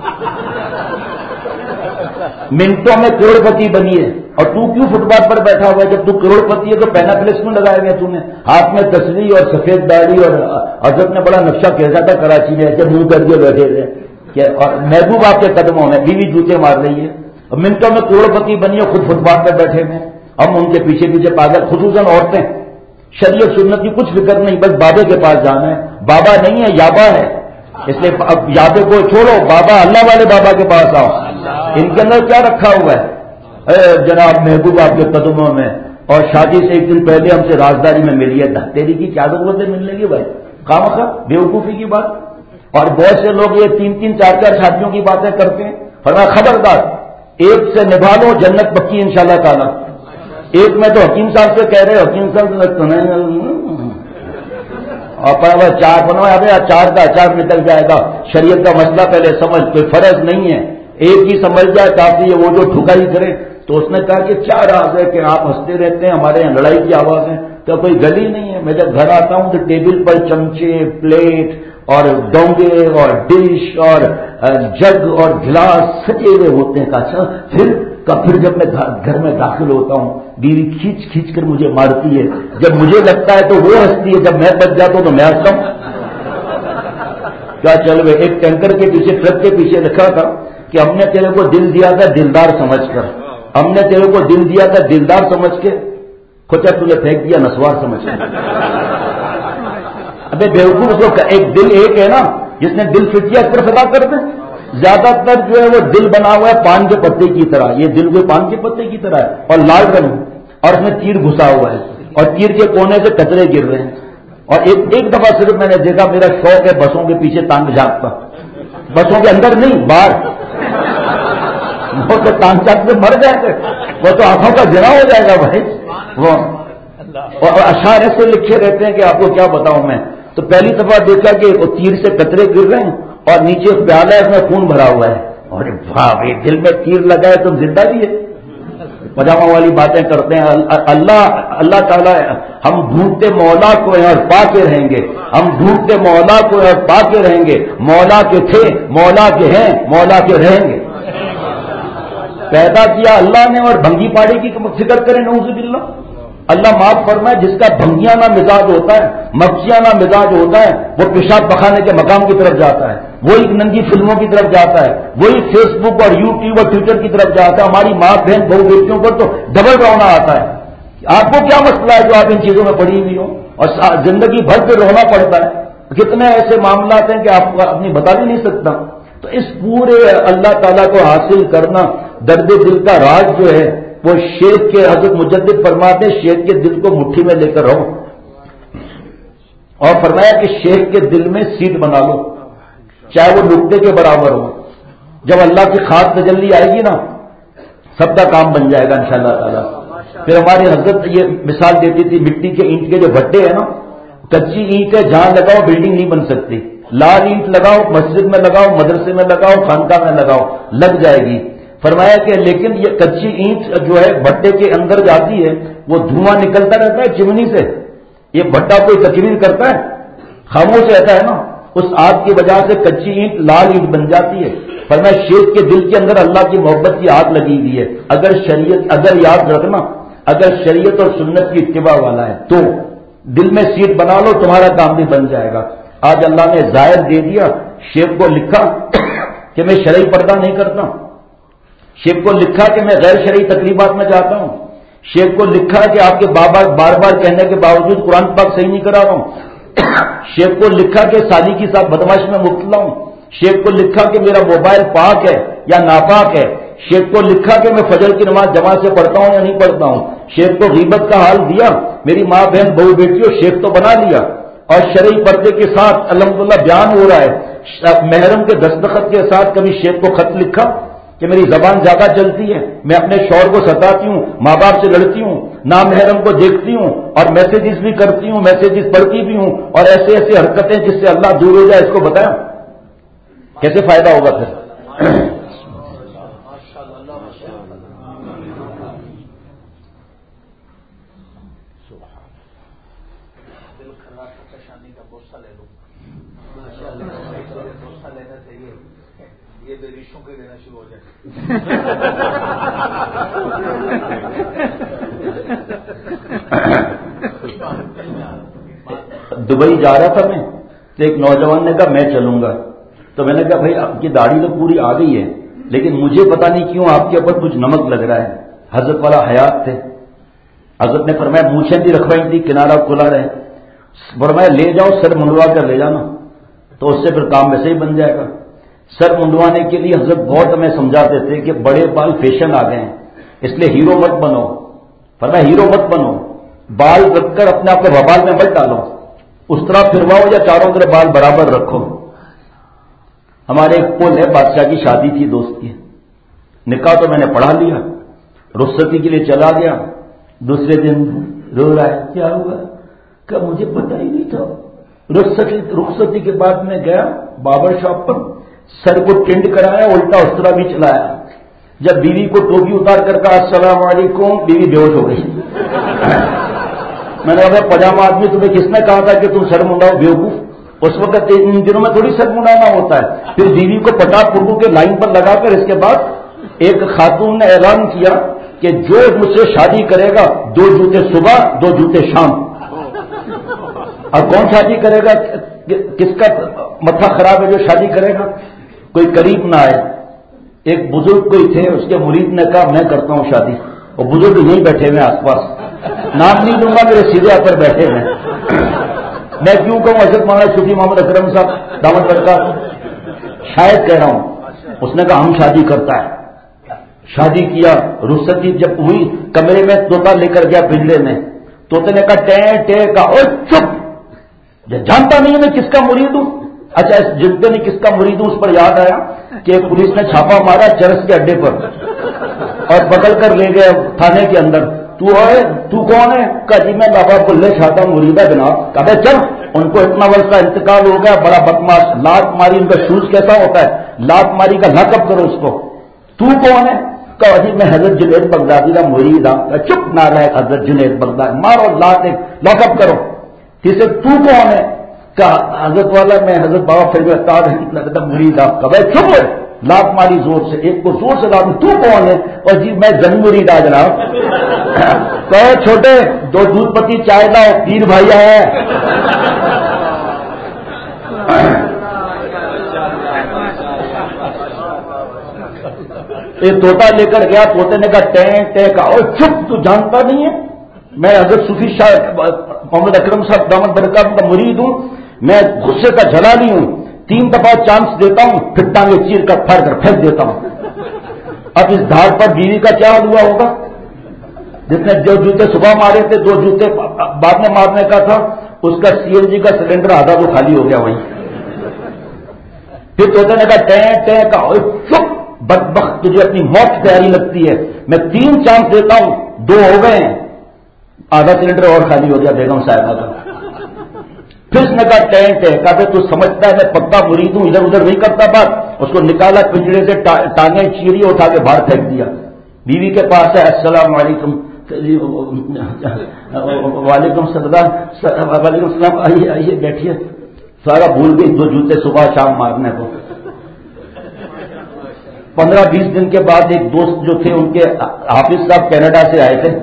منٹوں میں کروڑ پتی بنی ہے. اور تو کیوں فٹ پاتھ پر بیٹھا ہوا ہے؟ جب تو کروڑ پتی ہے تو پہنا پلیس میں لگائے ہوئے تم نے، ہاتھ میں تصویر اور سفید داڑھی، اور حضرت نے بڑا نقشہ کھینچا تھا کراچی میں، ایسے منہ کر کے بیٹھے تھے کہ اور محبوب آپ کے قدموں میں، بیوی جوتے مار رہی ہے. اور منٹوں میں کروڑ پتی بنی ہے، خود فٹ پاتھ پر بیٹھے ہوئے. ہم ان کے پیچھے پیچھے پاگل، خصوصاً عورتیں. شریعت سنت کی کچھ فکر نہیں، بس بابے کے پاس جانا ہے. بابا نہیں ہے یابا ہے، اس لیے اب یابے کو چھوڑو، بابا اللہ والے بابا کے پاس آؤ. ان کے اندر کیا رکھا ہوا ہے؟ جناب محبوب آپ کے قدموں میں، اور شادی سے ایک دن پہلے ہم سے رازداری میں ملی ہے. تیری کی کیا ضرورت ہے ملنے کی بھائی؟ خامخواہ بیوقوفی کی بات. اور بہت سے لوگ یہ 3-3 4-4 شادیوں کی باتیں کرتے ہیں. فرمایا خبردار، ایک سے نبھا لو جنت پکی انشاءاللہ تعالی. ایک میں تو حکیم صاحب سے کہہ رہے، حکیم صاحب سے نہیں، اور پہلے 4 بنوا، ابھی 4 کا اچار نکل جائے گا. شریعت کا مسئلہ پہلے سمجھ، کوئی فرض نہیں ہے، ایک ہی سمجھ جائے کافی ہے. وہ جو ٹھکائی کرے. تو اس نے کہا کہ کیا راز ہے کہ آپ ہنستے رہتے ہیں، ہمارے یہاں لڑائی کی آواز ہے؟ تو کوئی گلی نہیں ہے. میں جب گھر آتا ہوں تو ٹیبل پر چمچے، پلیٹ اور ڈونگے اور ڈش اور جگ اور گلاس سجے ہوئے ہوتے ہیں. اچھا پھر جب میں گھر میں داخل ہوتا ہوں بیوی کھینچ کھینچ کر مجھے مارتی ہے. جب مجھے لگتا ہے تو وہ ہنستی ہے، جب میں بچ جاتا ہوں تو میں ہنستا ہوں. کیا چل رہے؟ ایک ٹینکر کے پیچھے، ٹرک کے پیچھے لکھا تھا کہ ہم نے تیرے کو دل دیا تھا دلدار سمجھ کر، ہم نے تیرے کو دل دیا تھا دلدار سمجھ کے، کھوچا تجھے پھینک دیا نسوار سمجھ کر. ابے بیوقوف، اس کو ایک دل ایک ہے نا، جس نے دل فٹ کیا اس پر فدا کر دیں. زیادہ تر جو ہے وہ دل بنا ہوا ہے پان کے پتے کی طرح، یہ دل کوئی پان کے پتے کی طرح ہے اور لال رنگ، اور اس میں تیر گھسا ہوا ہے اور تیر کے کونے سے قطرے گر رہے ہیں. اور ایک دفعہ صرف میں نے دیکھا، میرا شوق ہے بسوں کے پیچھے تانگ جھانکتا، بسوں کے اندر نہیں باہر. وہ تو تانگ جھانک میں مر جائے گا، وہ تو آنکھوں کا جنا ہو جائے گا بھائی. وہ اور اشعار ایسے لکھے رہتے ہیں کہ آپ کو کیا بتاؤں میں. تو پہلی دفعہ دیکھا کہ وہ تیر سے قطرے گر رہے ہیں اور نیچے پیالہ ہے اس میں خون بھرا ہوا ہے. اور واہ بھائی، دل میں تیر لگا ہے تم زندہ بھی ہے. پجامہ والی باتیں کرتے ہیں. اللہ تعالیٰ، ہم ڈھونڈتے مولا کو ہیں اور پا کے رہیں گے. ہم ڈھونڈتے مولا کو ہیں اور پا کے رہیں گے. مولا کے تھے، مولا کے ہیں، مولا کے رہیں گے. پیدا کیا اللہ نے، اور بھنگی پاڑی کی فکر کریں نعوذ باللہ. اللہ معاف فرمائے، جس کا بھنگیانہ مزاج ہوتا ہے، مغزیانہ مزاج ہوتا ہے، وہ پیشاب پخانے کے مقام کی طرف جاتا ہے، وہی ننگی فلموں کی طرف جاتا ہے، وہی فیس بک اور یوٹیوب اور ٹویٹر کی طرف جاتا ہے. ہماری ماں بہن بہو بیٹیوں پر تو ڈبل رونا آتا ہے. آپ کو کیا مسئلہ ہے جو آپ ان چیزوں میں پڑی ہوئی ہوں اور زندگی بھر پہ رونا پڑتا ہے؟ کتنے ایسے معاملات ہیں کہ آپ اپنی بتا بھی نہیں سکتا. تو اس پورے اللہ تعالیٰ کو حاصل کرنا، درد دل کا راز جو ہے وہ شیخ کے حضرت مجدد فرماتے ہیں شیخ کے دل کو مٹھی میں لے کر رہو، اور فرمایا کہ شیخ کے دل میں سیٹ بنا لو چاہے وہ نقطے کے برابر ہو. جب اللہ کی خاص تجلی آئے گی نا سب کا کام بن جائے گا انشاءاللہ تعالی. پھر ہماری حضرت یہ مثال دیتی تھی مٹی کے اینٹ کے جو بھٹے ہیں نا، کچی اینٹ ہے جہاں لگاؤ بلڈنگ نہیں بن سکتی، لال اینٹ لگاؤ مسجد میں لگاؤ مدرسے میں لگاؤ خانقاہ میں لگاؤ لگ جائے گی. فرمایا کہ لیکن یہ کچی اینٹ جو ہے بھٹے کے اندر جاتی ہے وہ دھواں نکلتا رہتا ہے چمنی سے، یہ بھٹا کوئی تقریر کرتا ہے خاموش رہتا ہے نا، اس آگ کی وجہ سے کچی اینٹ لال اینٹ بن جاتی ہے. فرمایا شیخ کے دل کے اندر اللہ کی محبت کی آگ لگی ہوئی ہے. اگر یاد رکھنا اگر شریعت اور سنت کی اتباع والا ہے تو دل میں سیٹ بنا لو تمہارا کام بھی بن جائے گا. آج اللہ نے ظاہر دے دیا، شیخ کو لکھا کہ میں شرعی پردہ نہیں کرتا، شیخ کو لکھا کہ میں غیر شرعی تقریبات میں جاتا ہوں، شیخ کو لکھا کہ آپ کے بابا بار بار کہنے کے باوجود قرآن پاک صحیح نہیں کرا رہا ہوں، شیخ کو لکھا کہ سالی کے ساتھ بدماش میں مبتلا ہوں، شیخ کو لکھا کہ میرا موبائل پاک ہے یا ناپاک ہے، شیخ کو لکھا کہ میں فجر کی نماز جماعت سے پڑھتا ہوں یا نہیں پڑھتا ہوں، شیخ کو غیبت کا حال دیا، میری ماں بہن بہو بیٹیوں شیخ تو بنا لیا، اور شرعی پردے کے ساتھ الحمدللہ بیان ہو رہا ہے. محرم کے دستخط کے ساتھ کبھی شیخ کو خط لکھا کہ میری زبان زیادہ چلتی ہے، میں اپنے شوہر کو ستاتی ہوں، ماں باپ سے لڑتی ہوں، نامحرم کو دیکھتی ہوں اور میسیجز بھی کرتی ہوں، میسیجز پڑھتی بھی ہوں، اور ایسے ایسی حرکتیں جس سے اللہ دور ہو جائے اس کو بتایا کیسے فائدہ ہوگا پھر. یہ ریشوں کے دینا شروع ہو جائے. دبئی جا رہا تھا میں تو ایک نوجوان نے کہا میں چلوں گا، تو میں نے کہا بھائی آپ کی داڑھی تو پوری آ گئی ہے لیکن مجھے پتا نہیں کیوں آپ کے اوپر کچھ نمک لگ رہا ہے. حضرت والا حیات تھے، حضرت نے فرمایا مونچھیں بھی رکھوائی تھی کنارہ کھلا رہے، فرمایا لے جاؤ سر منڈوا کر لے جانا تو اس سے پھر کام ویسے ہی بن جائے گا. سر منڈوانے کے لیے حضرت بہت ہمیں سمجھاتے تھے کہ بڑے بال فیشن آ گئے ہیں اس لیے ہیرو مت بنو، فرمایا ہیرو مت بنو، بال رکھ کر اپنے آپ کو وبال میں مت ڈالو، اس طرح پھرواؤ یا چاروں طرف بال برابر رکھو. ہمارے ایک پل ہے بادشاہ کی شادی تھی دوست کی، نکاح تو میں نے پڑھا لیا، رخصتی کے لیے چلا گیا، دوسرے دن رو رہا ہے کیا ہوا کہ مجھے پتہ ہی نہیں تھا. رخصتی کے بعد میں گیا باربر شاپ پر، سر کو ٹینڈ کرایا الٹا اس طرح بھی چلایا، جب بیوی کو ٹوپی اتار کر کہا السلام علیکم بیوی بے ہوش ہو گئی. میں نے کہا پجامہ آدمی تمہیں کس نے کہا تھا کہ تم سر منڈاؤ بیوقوف، اس وقت ان دنوں میں تھوڑی سر منڈانا ہوتا ہے. پھر بیوی کو پٹاخ پٹو کے لائن پر لگا کر اس کے بعد ایک خاتون نے اعلان کیا کہ جو مجھ سے شادی کرے گا 2 جوتے صبح 2 جوتے شام. اور کون شادی کرے گا، کس کا متھا خراب ہے جو شادی کرے گا، کوئی قریب نہ آئے. ایک بزرگ کوئی تھے اس کے مرید نے کہا میں کرتا ہوں شادی، اور بزرگ یہیں بیٹھے ہوئے آس پاس، نام نہیں دوں گا میرے سیدھے آ کر بیٹھے ہوئے. میں کیوں کہوں حضرت مولانا صوفی محمد اکرم صاحب دعوت کرتا شاید کہہ رہا ہوں. اس نے کہا ہم شادی کرتا ہے، شادی کیا، رخصتی جب ہوئی کمرے میں طوطا لے کر گیا پنجرے میں، طوطے نے کہا ٹے ٹے کا اور چپ، جانتا نہیں میں کس کا مرید ہوں. اچھا اس جنتے نے کس کا مرید ہوں اس پر یاد آیا کہ پولیس نے چھاپا مارا چرس کے اڈے پر اور پکڑ کر لے گئے تھانے کے اندر. تو کون ہے؟ کہا جی میں بابا بلے شاہتا ہوں مریدہ جناب. کہا چل ان کو اتنا برس کا انتقال ہو گیا، بڑا بدماش، لات ماری، ان کا شوز کیسا ہوتا ہے، لات ماری کا لاک اپ کرو اس کو. تو کون ہے؟ کہا جی میں حضرت جنید بغدادی کا مرید ہوں. چپ نہ رہے حضرت جنید بغدادی، مارو لات لاک اپ کرو. تیسرے تو کون ہے؟ کہا حضرت والا میں حضرت بابا فرید اختار مرید ہوں. کہا چپ لات ماری زور سے، ایک کو زور سے لات. تو کون ہے؟ اور جی میں زنی مرید آ جناب. کہو چھوٹے 2 دودھ پتی چائے لاؤ، پیر بھائی آیا ہے. ایک طوطا لے کر گیا، طوطے نے کہا ٹے ٹے کا اور چپ، تو جانتا نہیں ہے میں حضرت صوفی شاہ محمد اکرم صاحب دامت برکات کا مرید ہوں. میں غصے کا جلالی ہوں، 3 دفعہ چانس دیتا ہوں پھر ٹانگیں چیر کر پھاڑ کر پھینک دیتا ہوں. اب اس دھار پر بیوی کا کیا ہوا ہوگا؟ جس نے جو جوتے صبح مارے تھے 2 جوتے بعد میں مارنے کا تھا، اس کا CNG کا سلنڈر آدھا تو خالی ہو گیا وہیں. پھر طوطے نے کہا ٹیں ٹیں کا چپ بدبخت، تجھے اپنی موت کی تیاری لگتی ہے، میں 3 چانس دیتا ہوں، 2 ہو گئے ہیں، آدھا سلنڈر اور خالی ہو گیا بیگم صاحبہ کا. پھر اس نے کہا ٹیں ٹیں کا، تو سمجھتا ہے میں پکا مرید ہوں، ادھر ادھر نہیں کرتا بات. اس کو نکالا پنجرے سے، ٹانگیں چیری اٹھا کے باہر پھینک دیا. بیوی کے پاس ہے، السلام علیکم. وعلیکم السلام. وعلیکم السلام. آئیے آئیے بیٹھیے. سارا بھول گئی 2 جوتے صبح شام مارنے کو. 15-20 دن کے بعد ایک دوست جو تھے ان کے حافظ صاحب کینیڈا سے آئے تھے.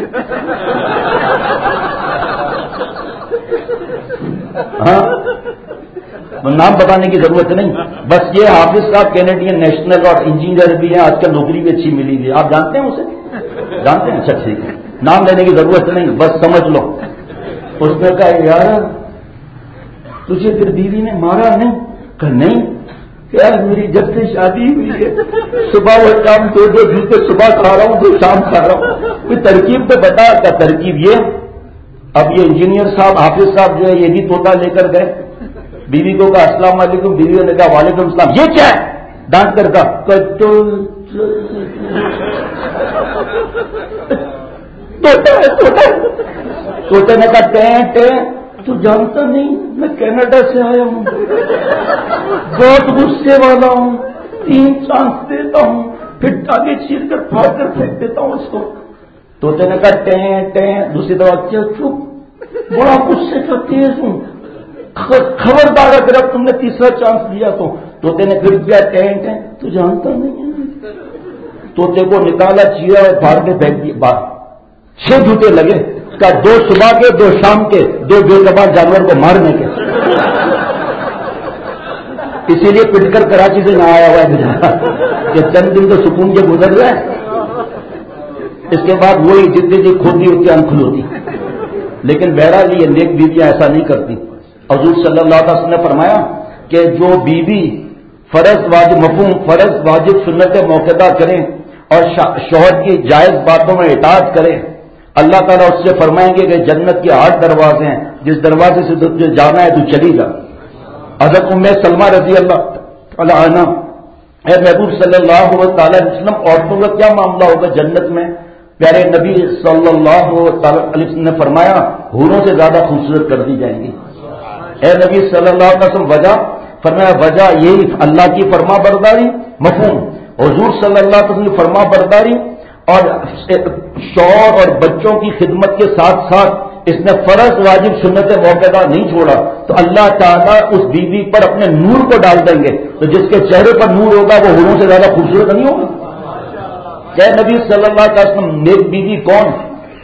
ہاں نام بتانے کی ضرورت نہیں، بس یہ حافظ صاحب کینیڈین نیشنل اور انجینئر بھی ہیں، آج کل نوکری بھی اچھی ملی ہوئی ہے. آپ جانتے ہیں اسے؟ جانتے ہیں؟ اچھا ٹھیک ہے، نام لینے کی ضرورت نہیں، بس سمجھ لو. اس نے کہا یار تجھے پھر بیوی نے مارا نہیں؟ کہ نہیں یار میری جب سے شادی ہوئی ہے صبح و شام 2 جوتے صبح کھا رہا ہوں 2 شام کھا رہا ہوں. کوئی ترکیب تو بتا. کیا ترکیب یہ؟ اب یہ انجینئر صاحب حافظ صاحب جو ہے یہ بھی طوطا لے کر گئے. بیوی کو کہا السلام علیکم، بیوی نے کہا وعلیکم السلام. یہ کیا ہے؟ ڈانٹ کر کہا طوطے نے کہا ٹیں ٹیں تو جانتا نہیں میں کینیڈا سے آیا ہوں، بہت غصے والا ہوں، 3 چانس دیتا ہوں پھر ٹانگیں چیر کر پھاڑ کر پھینک دیتا ہوں اس کو. طوطے نے کہا ٹیں ٹیں. دوسری دفعہ کیا چپ، بڑا غصے کا تیز ہوں، خبردار اگر اب تم نے 3را چانس دیا تو. طوطے نے پھر کیا ٹیں ٹیں. تو جانتا نہیں ہے. طوطے کو نکالا چیرا اور پھاڑ کے پھینک دیا باہر. 6 جوتے لگے کا، 2 صبح کے 2 شام کے، 2 بے زبان جانور کو مارنے کے. اسی لیے پٹ کر کراچی سے نہ آیا ہوا ہے بیچارا کہ چند دن تو سکون کے گزر گئے. اس کے بعد وہی جتنی جی کھوتی ہوتی انکھل ہوتی. لیکن بہرحال یہ نیک بیویاں ایسا نہیں کرتی. حضور صلی اللہ علیہ وسلم نے فرمایا کہ جو بیوی فرض واجب مفہوم فرض واجب سنت موقعہ کریں اور شوہر کی جائز باتوں میں اطاعت کرے، اللہ تعالیٰ اس سے فرمائیں گے کہ جنت کے 8 دروازے ہیں، جس دروازے سے تجھے جانا ہے تو چلی جا. حضرت ام سلمہ رضی اللہ عنہ، اے محبوب صلی اللہ تعالی علیہ وسلم عورتوں کا کیا معاملہ ہوگا جنت میں؟ پیارے نبی صلی اللہ علیہ وسلم نے فرمایا حوروں سے زیادہ خوبصورت کر دی جائیں گی. اے نبی صلی اللہ علیہ وسلم وجہ؟ فرمایا وجہ یہی اللہ کی فرما برداری. مفہوم حضور صلی اللہ علیہ وسلم کی فرما برداری اور شوہر اور بچوں کی خدمت کے ساتھ ساتھ اس نے فرض واجب سنت موقعہ نہیں چھوڑا تو اللہ تعالیٰ اس بیوی پر اپنے نور کو ڈال دیں گے. تو جس کے چہرے پر نور ہوگا وہ حوروں سے زیادہ خوبصورت نہیں ہوگا. اے نبی صلی اللہ علیہ وسلم نیک بیوی کون؟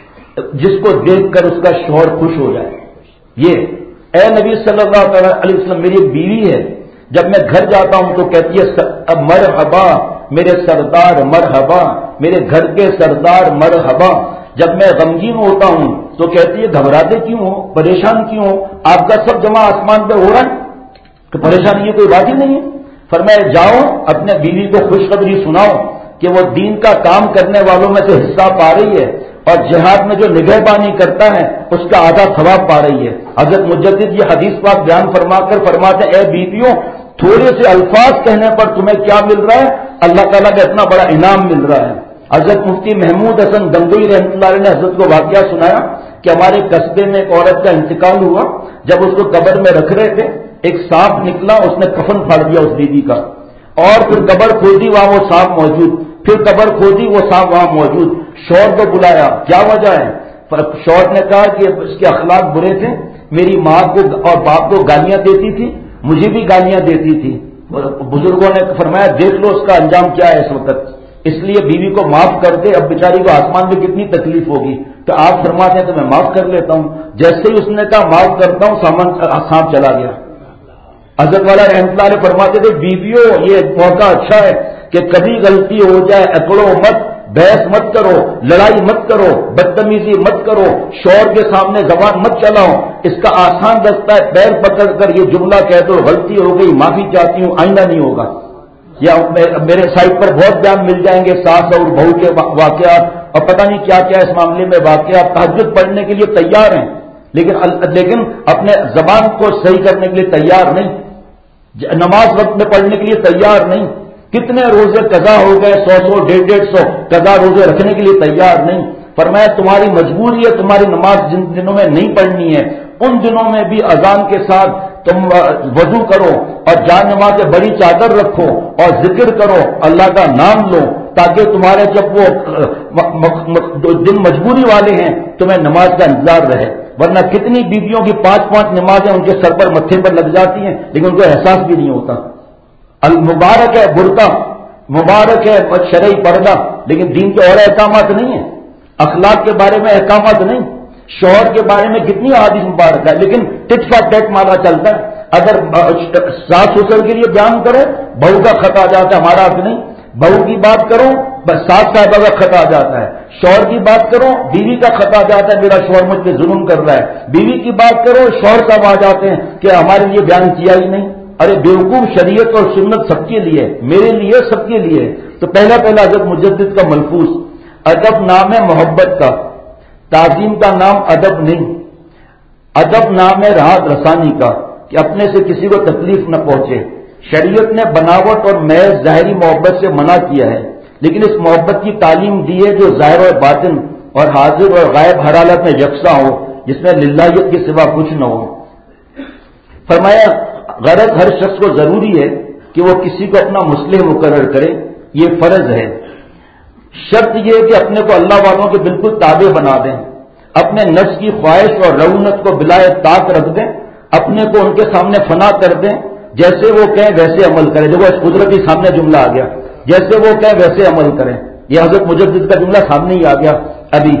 جس کو دیکھ کر اس کا شوہر خوش ہو جائے. یہ اے نبی صلی اللہ علیہ وسلم میری ایک بیوی ہے، جب میں گھر جاتا ہوں تو کہتی ہے مرحبا میرے سردار، مرحبا میرے گھر کے سردار، مرحبا. جب میں غمگین ہوتا ہوں تو کہتی ہے گھبراتے کیوں ہو، پریشان کیوں ہو، آپ کا سب جمع آسمان پہ ہو رہا ہے کہ پریشانی یہ کوئی بات ہی نہیں ہے. فرمایا جاؤ اپنے بیوی کو خوشخبری سناؤ کہ وہ دین کا کام کرنے والوں میں سے حصہ پا رہی ہے اور جہاد میں جو نگہبانی کرتا ہے اس کا آدھا ثواب پا رہی ہے. حضرت مجدد یہ حدیث پاک بیان فرما کر فرماتے اے بیویوں تھوڑے سے الفاظ کہنے پر تمہیں کیا مل رہا ہے؟ اللہ تعالیٰ کا اتنا بڑا انعام مل رہا ہے. حضرت مفتی محمود حسن گنگوئی رحمۃ اللہ علیہ نے حضرت کو واقعہ سنایا کہ ہمارے قصبے میں ایک عورت کا انتقال ہوا. جب اس کو قبر میں رکھ رہے تھے ایک سانپ نکلا، اس نے کفن پھاڑ دیا اس بیوی کا، اور پھر قبر کھودی وہاں وہ سانپ موجود، پھر قبر کھودی وہ سانپ وہاں موجود. شوہر کو بلایا، کیا وجہ ہے؟ شوہر نے کہا کہ اس کے اخلاق برے تھے، میری ماں کو اور باپ کو گالیاں دیتی تھی، مجھے بھی گالیاں دیتی تھی. بزرگوں نے فرمایا دیکھ لو اس کا انجام کیا ہے اس وقت، اس لیے بیوی کو معاف کر دے. اب بیچاری کو آسمان میں کتنی تکلیف ہوگی. تو آپ فرماتے ہیں تو میں معاف کر لیتا ہوں. جیسے ہی اس نے کہا معاف کرتا ہوں سانپ چلا گیا. حضرت والا رحمۃ اللہ علیہ فرماتے تھے بیویوں یہ موقع اچھا ہے کہ کبھی غلطی ہو جائے اکڑو مت، بحث مت کرو، لڑائی مت کرو، بدتمیزی مت کرو، شوہر کے سامنے زبان مت چلاؤ. اس کا آسان رستہ ہے پیر پکڑ کر یہ جملہ کہہ دو غلطی ہو گئی معافی چاہتی ہوں آئندہ نہیں ہوگا. یا میرے سائٹ پر بہت بیان مل جائیں گے ساس اور بہو کے واقعات اور پتہ نہیں کیا کیا اس معاملے میں واقعہ. آپ تہجد پڑھنے کے لیے تیار ہیں لیکن اپنے زبان کو صحیح کرنے کے لیے تیار نہیں, نماز وقت میں پڑھنے کے لیے تیار نہیں. کتنے روزے قضا ہو گئے, 100 150 قضا روزے رکھنے کے لیے تیار نہیں. فرمایا تمہاری مجبوری ہے, تمہاری نماز جن دنوں میں نہیں پڑھنی ہے ان دنوں میں بھی اذان کے ساتھ تم وضو کرو اور جان نماز بڑی چادر رکھو اور ذکر کرو, اللہ کا نام لو, تاکہ تمہارے جب وہ دن مجبوری والے ہیں تمہیں نماز کا انتظار رہے. ورنہ کتنی بیویوں کی 5 نمازیں ان کے سر پر متھے پر لگ جاتی ہیں لیکن ان کو احساس بھی نہیں ہوتا. المبارک ہے برقع, مبارک ہے شرعی پردہ, لیکن دین کے اور احکامات نہیں ہیں, اخلاق کے بارے میں احکامات نہیں, شوہر کے بارے میں کتنی حدیث مبارک ہے لیکن ٹٹ فار ٹیٹ مالا چلتا ہے. اگر ساس سسر کے لیے بیان کرو بہو کا خط آ جاتا ہے, ہمارا حق نہیں. بہو کی بات کرو بس ساس صاحبہ کا خط آ جاتا ہے. شوہر کی بات کرو بیوی کا خط آ جاتا ہے, میرا شوہر مجھ پہ ظلم کر رہا ہے. بیوی کی بات کرو شوہر صاحب آ جاتے ہیں کہ ہمارے لیے بیان کیا ہی نہیں. ارے بیوقوف, شریعت اور سنت سب کے لیے, میرے لیے, سب کے لیے. تو پہلا حضرت مجدد کا ملفوظ, ادب نام ہے محبت کا, تعظیم کا نام ادب نہیں. ادب نام ہے راحت رسانی کا, کہ اپنے سے کسی کو تکلیف نہ پہنچے. شریعت نے بناوٹ اور محض ظاہری محبت سے منع کیا ہے, لیکن اس محبت کی تعلیم دی ہے جو ظاہر اور باطن اور حاضر اور غائب ہر حالت میں یکساں ہو, جس میں للہیت کے سوا کچھ نہ ہو. فرمایا غرض ہر شخص کو ضروری ہے کہ وہ کسی کو اپنا مصلح مقرر کرے, یہ فرض ہے. شرط یہ ہے کہ اپنے کو اللہ والوں کے بالکل تابع بنا دیں, اپنے نفس کی خواہش اور رعونت کو بلائے طاق رکھ دیں, اپنے کو ان کے سامنے فنا کر دیں, جیسے وہ کہیں ویسے عمل کریں. دیکھو قدرتی سامنے جملہ آ گیا, جیسے وہ کہیں ویسے عمل کریں. یہ حضرت مجدد کا جملہ سامنے ہی آ گیا ابھی.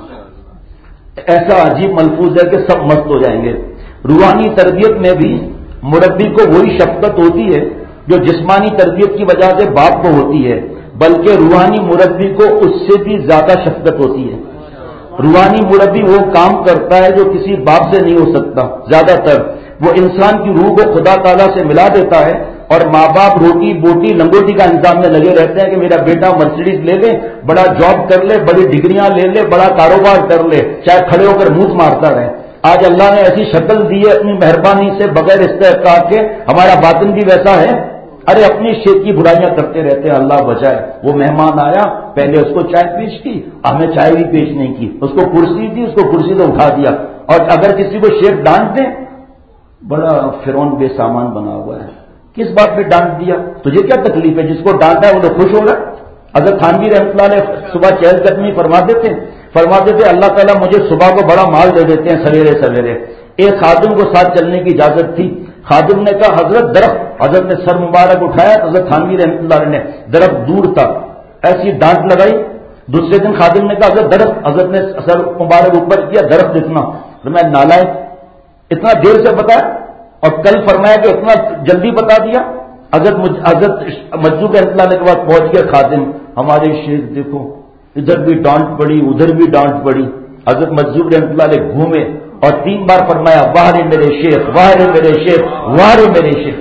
ایسا عجیب ملفوظ ہے کہ سب مست ہو جائیں گے. روحانی تربیت میں بھی مربی کو وہی شفقت ہوتی ہے جو جسمانی تربیت کی وجہ سے باپ کو ہوتی ہے, بلکہ روحانی مربی کو اس سے بھی زیادہ شفقت ہوتی ہے. روحانی مربی وہ کام کرتا ہے جو کسی باپ سے نہیں ہو سکتا. زیادہ تر وہ انسان کی روح کو خدا تعالیٰ سے ملا دیتا ہے, اور ماں باپ روٹی بوٹی لنگوٹی کا انتظام میں لگے رہتے ہیں کہ میرا بیٹا مرسیڈیز لے لے, بڑا جاب کر لے, بڑی ڈگریاں لے لے, بڑا کاروبار کر لے, چاہے کھڑے ہو کر منہ مارتا رہے. آج اللہ نے ایسی شکل دی ہے اپنی مہربانی سے بغیر استحقاق کے, ہمارا باطن بھی ویسا ہے. ارے اپنی شیخ کی برائیاں کرتے رہتے ہیں, اللہ بچائے. وہ مہمان آیا, پہلے اس کو چائے پیش کی, ہمیں چائے بھی پیش نہیں کی. اس کو کرسی دی, اس کو کرسی سے اٹھا دیا. اور اگر کسی کو شیخ ڈانٹ دیں, بڑا فرعون بے سامان بنا ہوا ہے, کس بات پہ ڈانٹ دیا, تجھے کیا تکلیف ہے؟ جس کو ڈانٹا ہے وہ تو خوش ہو رہا ہے. حضرت تھانوی رحمۃ اللہ علیہ صبح چہل قدمی فرماتے تھے اللہ تعالیٰ مجھے صبح کو بڑا مال دے دیتے ہیں سویرے سویرے. ایک خادم کو ساتھ چلنے کی اجازت تھی. خادم نے کہا حضرت درخت, حضرت نے سر مبارک اٹھایا, حضرت تھانوی رحمۃ اللہ علیہ نے درخت دور تھا, ایسی ڈانٹ لگائی. دوسرے دن خادم نے کہا حضرت درخت, حضرت نے سر مبارک اوپر کیا, درخت اتنا. میں نالائق, اتنا دیر سے بتایا, اور کل فرمایا کہ اتنا جلدی بتا دیا. حضرت مجذوب رحمۃ اللہ کے پاس پہنچ گیا خادم, ہمارے شیخ دیکھو ادھر بھی ڈانٹ پڑی ادھر بھی ڈانٹ پڑی. حضرت مجذوب رحمۃ اللہ علیہ گھومے اور 3 بار فرمایا واہ رے میرے شیخ, واہ رے میرے شیخ, واہ رے میرے شیخ.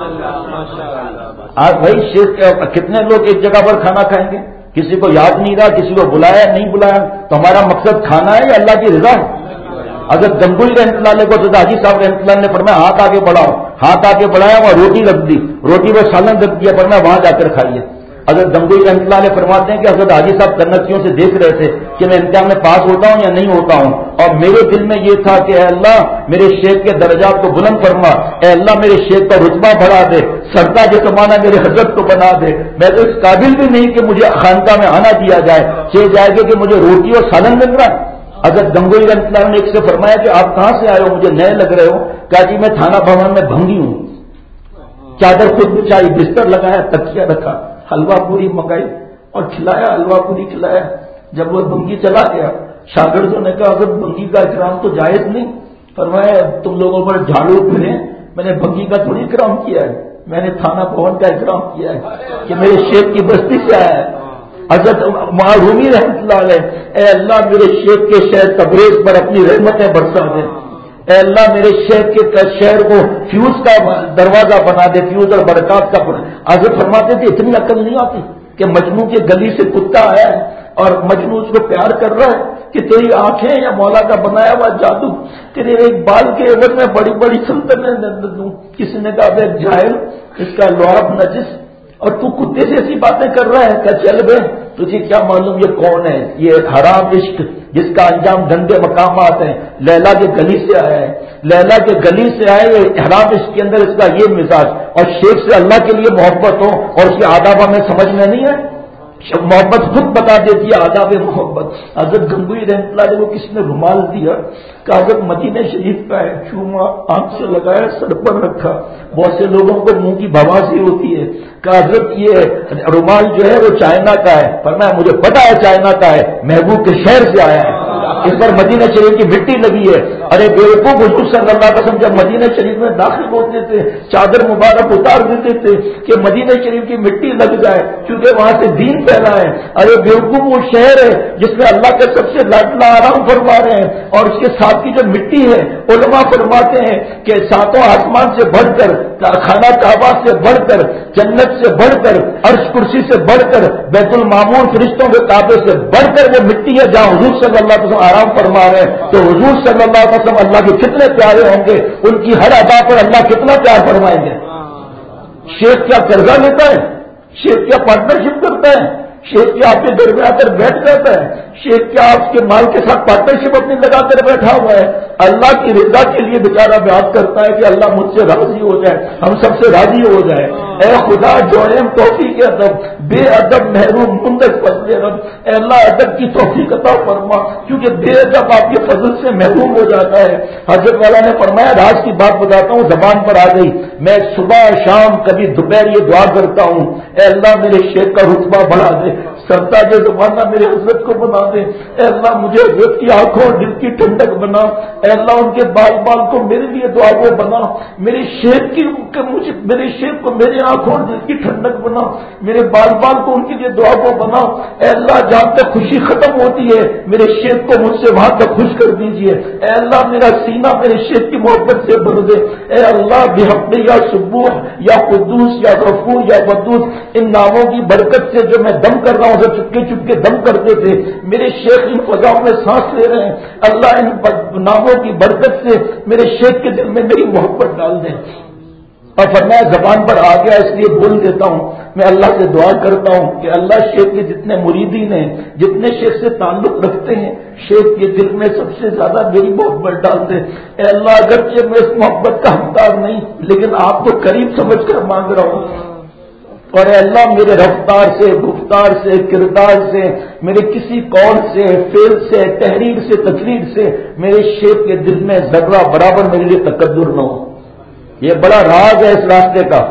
آج بھائی شیخ کتنے لوگ ایک جگہ پر کھانا کھائیں گے, کسی کو یاد نہیں رہا, کسی کو بلایا نہیں بلایا, تو ہمارا مقصد کھانا ہے یا اللہ کی رضا ہے؟ حضرت گنگوئی رحمۃ اللہ علیہ کو حضرت حاجی صاحب رحمۃ اللہ نے فرمایا ہاتھ آگے بڑھاؤ, ہاتھ آگے بڑھایا, وہاں روٹی رکھ دی, روٹی میں سالن رکھ دیا, فرمایا وہاں جا کر کھائیے. حضرت گنگوئی رحمۃ اللہ علیہ فرماتے ہیں کہ حضرت حاجی صاحب جنتیوں سے دیکھ رہے تھے کہ میں امتحان میں پاس ہوتا ہوں یا نہیں ہوتا ہوں, اور میرے دل میں یہ تھا کہ اے اللہ میرے شیخ کے درجات کو بلند فرما, اے اللہ میرے شیخ کا رتبہ بڑھا دے, سرتا جو زمانہ میرے حضرت کو بنا دے. میں تو اس قابل بھی نہیں کہ مجھے خانقاہ میں آنا دیا جائے, چاہے جائے گا کہ مجھے روٹی اور سالن مل رہا ہے. حضرت گنگوئی رحمۃ اللہ نے ایک سے فرمایا کہ آپ کہاں سے آئے ہو, مجھے نئے لگ رہے ہو. کہا جی میں تھانہ بھون میں بھنگی ہوں. چادر خود بچھائی, بستر لگایا, تکیہ رکھا, حلوہ پوری منگائی اور کھلایا, حلوہ پوری کھلایا. جب وہ بھنگی چلا گیا, شاگردوں نے کہا اگر بھنگی کا اکرام تو جائز نہیں. فرمایا تم لوگوں پر جھاڑو پھرے, میں نے بھنگی کا تھوڑی اکرام کیا ہے, میں نے تھانہ بھون کا اکرام کیا ہے کہ میرے شیخ کی بستی سے آیا ہے. حضرت معرومی رحمۃ اللہ علیہ, اے اللہ میرے شیخ کے شہر تبریز پر اپنی رحمتیں برسا دے, اے اللہ میرے شیخ کے شہر کو فیوز کا دروازہ بنا دے, فیوز اور برکات کا. حضرت فرماتے تھے اتنی عقل نہیں آتی کہ مجنوں کی گلی سے کتا آیا ہے, اور مجنون اس کو پیار کر رہا ہے کہ تیری آنکھیں یا مولا کا بنایا ہوا جادو تیرے ایک بال کے عوض میں بڑی بڑی سلطنتیں دوں. کسی نے کہا بے جاہل اس کا لعاب نجس اور تو کتے سے ایسی باتیں کر رہا ہے. کیا چل بے تجھے کیا معلوم یہ کون ہے؟ یہ حرام عشق جس کا انجام گندے مقامات ہیں. لیلا کے گلی سے آیا ہے, لیلا کے گلی سے آئے. یہ حرام عشق کے اندر اس کا یہ مزاج اور شیخ سے اللہ کے لیے محبت ہو اور اس کے آداب ہمیں سمجھ میں نہیں ہے. محبت خود بتا دیتی ہے آداب محبت. حضرت گنگوئی رحمۃ اللہ علیہ کو کسی نے رومال دیا کہ حضرت مدینہ شریف کا ہے, چوما آنکھ سے لگایا, سر پر رکھا. بہت سے لوگوں کو منہ کی بواسی ہوتی ہے کہ حضرت یہ رومال جو ہے وہ چائنا کا ہے. فرمایا مجھے پتا ہے چائنا کا ہے, محبوب کے شہر سے آیا ہے, اس پر مدینہ شریف کی مٹی لگی ہے. ارے بیوقوف حضور صلی اللہ علیہ وسلم جب مدینہ شریف میں داخل ہوتے تھے چادر مبارک اتار دیتے تھے کہ مدینہ شریف کی مٹی لگ جائے کیونکہ وہاں سے دین پھیلا ہے. ارے بیوقوف وہ شہر ہے جس میں اللہ کے سب سے لاڈلا آرام فرما رہے ہیں اور اس کے ساتھ کی جو مٹی ہے علماء فرماتے ہیں کہ ساتوں آسمان سے بڑھ کر, خانہ کعبہ سے بڑھ کر, جنت سے بڑھ کر, عرش کرسی سے بڑھ کر, بیت المعمور فرشتوں کے کعبے سے بڑھ کر وہ مٹی ہے جہاں حضور صلی اللہ علیہ وسلم آرام فرما رہے ہیں. تو حضور صلی اللہ علیہ وسلم اللہ کے کتنے پیارے ہوں گے, ان کی ہر ادا پر اللہ کتنا پیار فرمائیں گے. شیخ کیا قرضہ لیتا ہے؟ شیخ کیا پارٹنرشپ کرتا ہے؟ شیخ کیا آپ کے گھر میں آ کر بیٹھ جاتا ہے؟ شیخ کیا آپ کے مال کے ساتھ پارٹنرشپ اپنی لگا کر بیٹھا ہوا ہے؟ اللہ کی رضا کے لیے بیچارہ بیعت کرتا ہے کہ اللہ مجھ سے راضی ہو جائے, ہم سب سے راضی ہو جائے. اے خدا جوڑم توفیق ادب, بے ادب محروم مندر فضل رب. اے اللہ ادب کی توفیق عطا فرما کیونکہ بے ادب آپ کے فضل سے محروم ہو جاتا ہے. حضرت والا نے فرمایا راز کی بات بتاتا ہوں, زبان پر آ گئی. میں صبح شام کبھی دوپہر یہ دعا کرتا ہوں, اے اللہ میرے شیخ کا رتبہ بڑھا دے, سرتاج زمانہ میرے حضرت کو بنا دے. اے اللہ مجھے حضرت کی آنکھوں اور دل کی ٹھنڈک بنا. اے اللہ ان کے بال بال کو میرے لیے دعا کو بنا. میرے شیخ کو میرے آنکھوں اور دل کی ٹھنڈک بنا. میرے بال بال کو ان کے لیے دعا کو بنا. اے اللہ جہاں تک خوشی ختم ہوتی ہے میرے شیخ کو مجھ سے وہاں تک خوش کر دیجیے. اے اللہ میرا سینہ میرے شیخ کی محبت سے بھر دے. اے اللہ بحق یا سبوح یا قدوس یا غفور یا ودود, ان ناموں کی برکت سے جو میں دم کر رہا ہوں چپکے چپکے دم کرتے تھے, میرے شیخ ان فضاؤں میں سانس لے رہے ہیں. اللہ ان ناموں کی برکت سے میرے شیخ کے دل میں میری محبت ڈال دیں. اور فرمایا زبان پر آ گیا اس لیے بول دیتا ہوں. میں اللہ سے دعا کرتا ہوں کہ اللہ شیخ کے جتنے مریدین ہیں, جتنے شیخ سے تعلق رکھتے ہیں, شیخ کے دل میں سب سے زیادہ میری محبت ڈال دے. اے اللہ اگرچہ میں اس محبت کا حقدار نہیں لیکن آپ کو قریب سمجھ کر مانگ رہا ہوں. اور اے اللہ میرے رفتار سے, گفتار سے, کردار سے, میرے کسی قول سے, فعل سے, تحریر سے, تقریر سے میرے شیخ کے دل میں ذرہ برابر میرے لیے تکبر نہ ہو. یہ بڑا راز ہے اس راستے کا.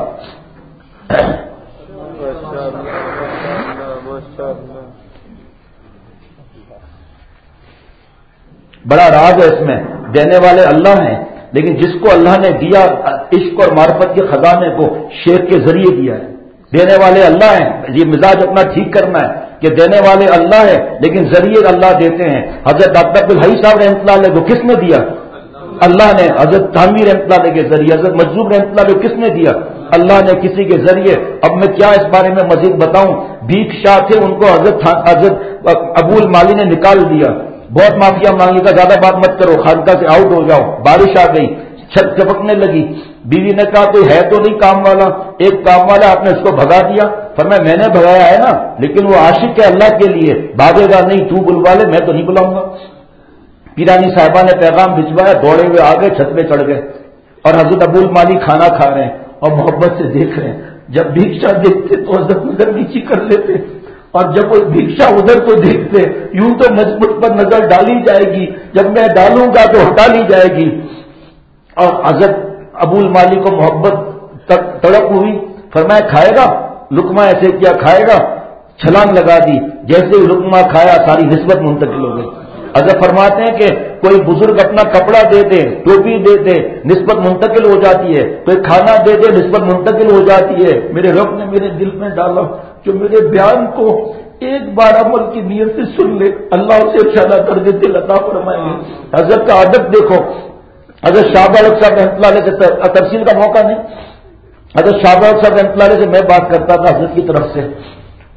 بڑا راز ہے اس میں. دینے والے اللہ ہیں لیکن جس کو اللہ نے دیا عشق اور معرفت کے خزانے کو شیخ کے ذریعے دیا ہے. دینے والے اللہ ہیں, یہ مزاج اپنا ٹھیک کرنا ہے کہ دینے والے اللہ ہے لیکن ذریعے اللہ دیتے ہیں. حضرت ڈاکٹر عبدالحی صاحب رحمۃ اللہ علیہ کو کس نے دیا؟ اللہ نے. حضرت تھانوی رحمۃ اللہ علیہ کے ذریعے. حضرت مجذوب رحمۃ اللہ علیہ کو کس نے دیا؟ اللہ نے, کسی کے ذریعے. اب میں کیا اس بارے میں مزید بتاؤں. بھیک شاہ تھے, ان کو حضرت ابو المالی نے نکال دیا. بہت معافیا مانگی کا, زیادہ بات مت کرو, خانقاہ سے آؤٹ ہو جاؤ. بارش آ گئی, چھت چپکنے لگی. بیوی نے کہا کوئی ہے تو نہیں کام والا. ایک کام والا آپ نے اس کو بھگا دیا. فرمایا میں نے بھگایا ہے نا لیکن وہ عاشق ہے اللہ کے لیے, بھاگے گا نہیں, تو بلوا لے, میں تو نہیں بلاؤں گا. پیرانی صاحبہ نے پیغام بھجوایا, دوڑے ہوئے آ گئے, چھت پہ چڑھ گئے اور حضرت ابو المالی کھانا کھا رہے ہیں اور محبت سے دیکھ رہے ہیں. جب بھیکشا دیکھتے تو حضرت نظر نیچی کر لیتے اور جب وہ بھیکشا ادھر کو دیکھتے یوں تو مضبوط پر نظر ڈالی جائے گی, جب میں ڈالوں گا تو ہٹا لی جائے گی. اور حضرت ابو المالی کو محبت تڑپ ہوئی. فرمایا کھائے گا؟ لقمہ ایسے کیا, کھائے گا؟ چھلانگ لگا دی. جیسے ہی لقمہ کھایا ساری نسبت منتقل ہو گئی. حضرت فرماتے ہیں کہ کوئی بزرگ اپنا کپڑا دے دے, ٹوپی دے دے, نسبت منتقل ہو جاتی ہے. کوئی کھانا دے دے, نسبت منتقل ہو جاتی ہے. میرے رب نے میرے دل میں ڈالا جو میرے بیان کو ایک بار عمل کی نیت سے سن لے اللہ اسے انشاءاللہ درجہ دل عطا فرمائیں گے. حضرت کا ادب دیکھو. حضرت شاہ بلک صاحب رحمۃ اللہ علیہ سے تفصیل کا موقع نہیں. حضرت شاہ بلک صاحب رحمۃ اللہ علیہ سے میں بات کرتا تھا حضرت کی طرف سے,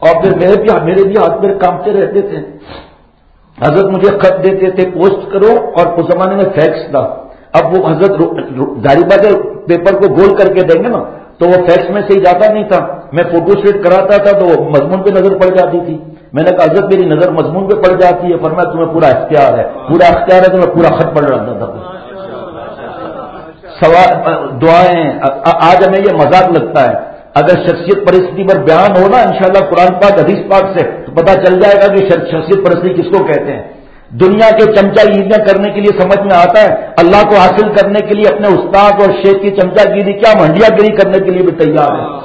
اور پھر میرے بھی ہاتھ پیر کانپتے رہتے تھے. حضرت مجھے خط دیتے تھے پوسٹ کرو, اور اس زمانے میں فیکس تھا. اب وہ حضرت ظاہر بات ہے پیپر کو گول کر کے دیں گے نا, تو وہ فیکس میں سے ہی جاتا نہیں تھا. میں فوٹو اسٹیٹ کراتا تھا تو وہ مضمون پہ نظر پڑ جاتی تھی. میں نے کہا حضرت میری نظر مضمون پہ پڑ جاتی ہے. فرمایا تمہیں پورا اختیار ہے, پورا اختیار ہے. تو میں پورا خط پڑھ رہا تھا. دعائیں, آج ہمیں یہ مذاق لگتا ہے. اگر شخصیت پرستی پر بیان ہونا انشاءاللہ قرآن پاک حدیث پاک سے, تو پتہ چل جائے گا کہ شخصیت پرستی کس کو کہتے ہیں. دنیا کے چمچا گیریاں کرنے کے لیے سمجھ میں آتا ہے, اللہ کو حاصل کرنے کے لیے اپنے استاد اور شیخ کی چمچا گیری کیا منڈیا گیری کرنے کے لیے بھی تیار ہے.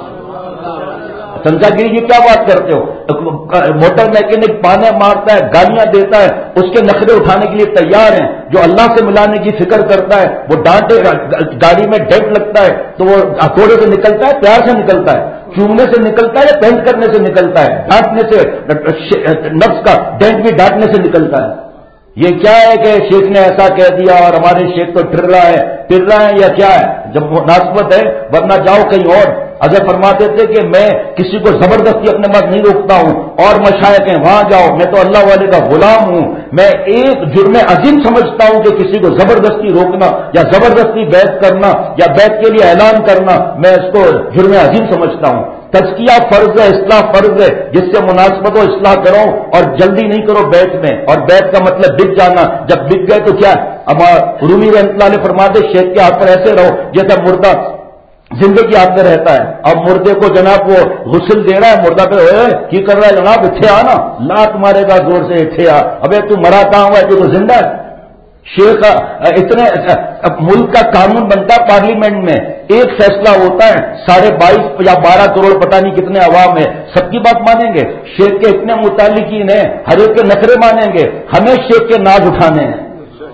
چمچا گیری کی کیا بات کرتے ہو؟ موٹر میکینک پانے مارتا ہے, گالیاں دیتا ہے, اس کے نخرے اٹھانے کے لیے تیار ہیں. جو اللہ سے ملانے کی فکر کرتا ہے وہ ڈانٹے, گاڑی میں ڈینٹ لگتا ہے تو وہ ہتھوڑے سے نکلتا ہے, پیار سے نکلتا ہے, چومنے سے نکلتا ہے یا پینٹ کرنے سے نکلتا ہے, ڈانٹنے سے, نفس کا ڈینٹ بھی ڈانٹنے سے نکلتا ہے. یہ کیا ہے کہ شیخ نے ایسا کہہ دیا اور ہمارے شیخ تو پھر رہا ہے یا کیا ہے؟ جب مناسبت ہے, ورنہ جاؤ کہیں اور. اگر فرماتے تھے کہ میں کسی کو زبردستی اپنے پاس نہیں روکتا ہوں, اور مشائخ ہیں وہاں جاؤ, میں تو اللہ والے کا غلام ہوں. میں ایک جرم عظیم سمجھتا ہوں کہ کسی کو زبردستی روکنا یا زبردستی بیعت کرنا یا بیعت کے لیے اعلان کرنا, میں اس کو جرم عظیم سمجھتا ہوں. تزکیہ فرض ہے, اصلاح فرض ہے, جس سے مناسبت و اصلاح کرو, اور جلدی نہیں کرو بیعت میں. اور بیعت کا مطلب بک جانا, جب بک گئے تو کیا. اب رومی رحمۃ اللہ علیہ فرماتے شیخ کے ہاتھ پر ایسے رہو جیسا مردہ زندگی ہاتھ میں رہتا ہے. اب مردے کو جناب وہ غسل دے رہا ہے, مردہ پہ کی کر رہا ہے, جناب اٹھے آنا, لات مارے گا زور سے, اٹھے آ, ابے تو مرا کہاں ہوا ہے, تو زندہ ہے. شیخ اتنے ملک کا قانون بنتا ہے پارلیمنٹ میں, ایک فیصلہ ہوتا ہے, 22.5 یا 12 کروڑ پتہ نہیں کتنے عوام ہے, سب کی بات مانیں گے. شیخ کے اتنے متعلقین ہیں, ہر ایک کے نخرے مانیں گے, ہمیں شیخ کے ناز اٹھانے ہیں.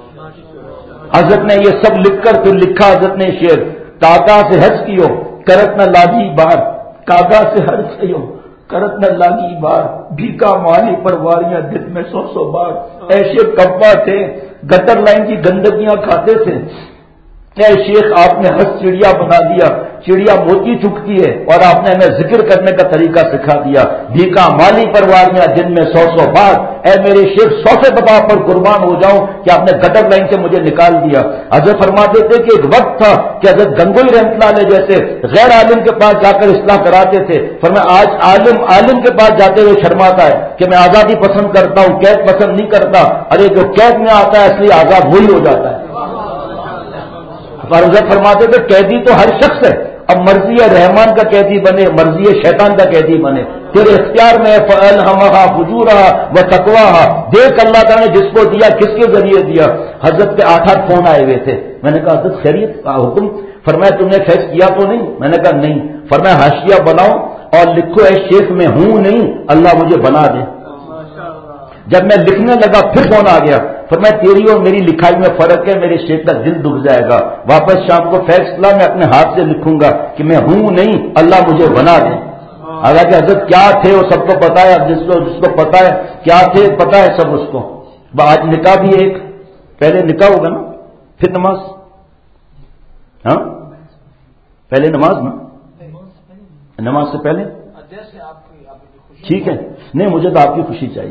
حضرت نے یہ سب لکھ کر پھر لکھا, حضرت نے شعر, کاکا سے حج کیو کرت نہ لاگی بار, کاکا سے حج کیو کرت نہ لاگی بار, بھیکا مالی پر واریاں دن میں 100 بار. ایسے کبا تھے, گٹر لائن کی گندگیاں کھاتے تھے. اے شیخ آپ نے ہنس چڑیا بنا دیا, چڑیا موتی چکتی ہے, اور آپ نے ہمیں ذکر کرنے کا طریقہ سکھا دیا. بھیکا مالی پرواریاں دن میں 100 بار. اے میرے شیخ 100 دفعہ پر قربان ہو جاؤں کہ آپ نے گٹر لائن سے مجھے نکال دیا. حضرت فرماتے تھے کہ ایک وقت تھا کہ حضرت گنگوئی رحمۃ اللہ علیہ جیسے غیر عالم کے پاس جا کر اصلاح کراتے تھے. فرمایا آج عالم کے پاس جاتے ہوئے شرماتا ہے کہ میں آزادی پسند کرتا ہوں, قید پسند نہیں کرتا. ارے جو قید میں آتا ہے اصلی آزاد وہی ہو جاتا ہے. حضرت فرماتے تھے قیدی تو ہر شخص ہے, اب مرضی رحمان کا قیدی بنے, مرضی شیطان کا قیدی بنے, تیرے اختیار میں. فَأَلْهَمَهَا فُجُورَهَا وَتَقْوَاهَا, دیکھ اللہ تعالیٰ نے جس کو دیا کس کے ذریعے دیا. حضرت کے 8 فون آئے ہوئے تھے. میں نے کہا حضرت خیریت کا حکم. فرمایا تم نے فیض کیا تو نہیں؟ میں نے کہا نہیں. فرمایا حاشیہ بناؤ اور لکھو, اے شیخ میں ہوں نہیں, اللہ مجھے بنا دے. جب میں لکھنے لگا پھر فون آ گیا. فرمایا تیری اور میری لکھائی میں فرق ہے, میرے شیخ کا دل دکھ جائے گا. واپس شام کو فیصلہ میں اپنے ہاتھ سے لکھوں گا کہ میں ہوں نہیں, اللہ مجھے بنا دے. حالانکہ حضرت کیا تھے وہ سب کو پتا ہے, جس کو پتا ہے کیا تھے پتا ہے سب اس کو. آج نکاح بھی ایک, پہلے نکاح ہوگا نا پھر نماز. ہاں پہلے نماز نا, نماز سے پہلے ٹھیک ہے. نہیں مجھے تو آپ کی خوشی چاہیے.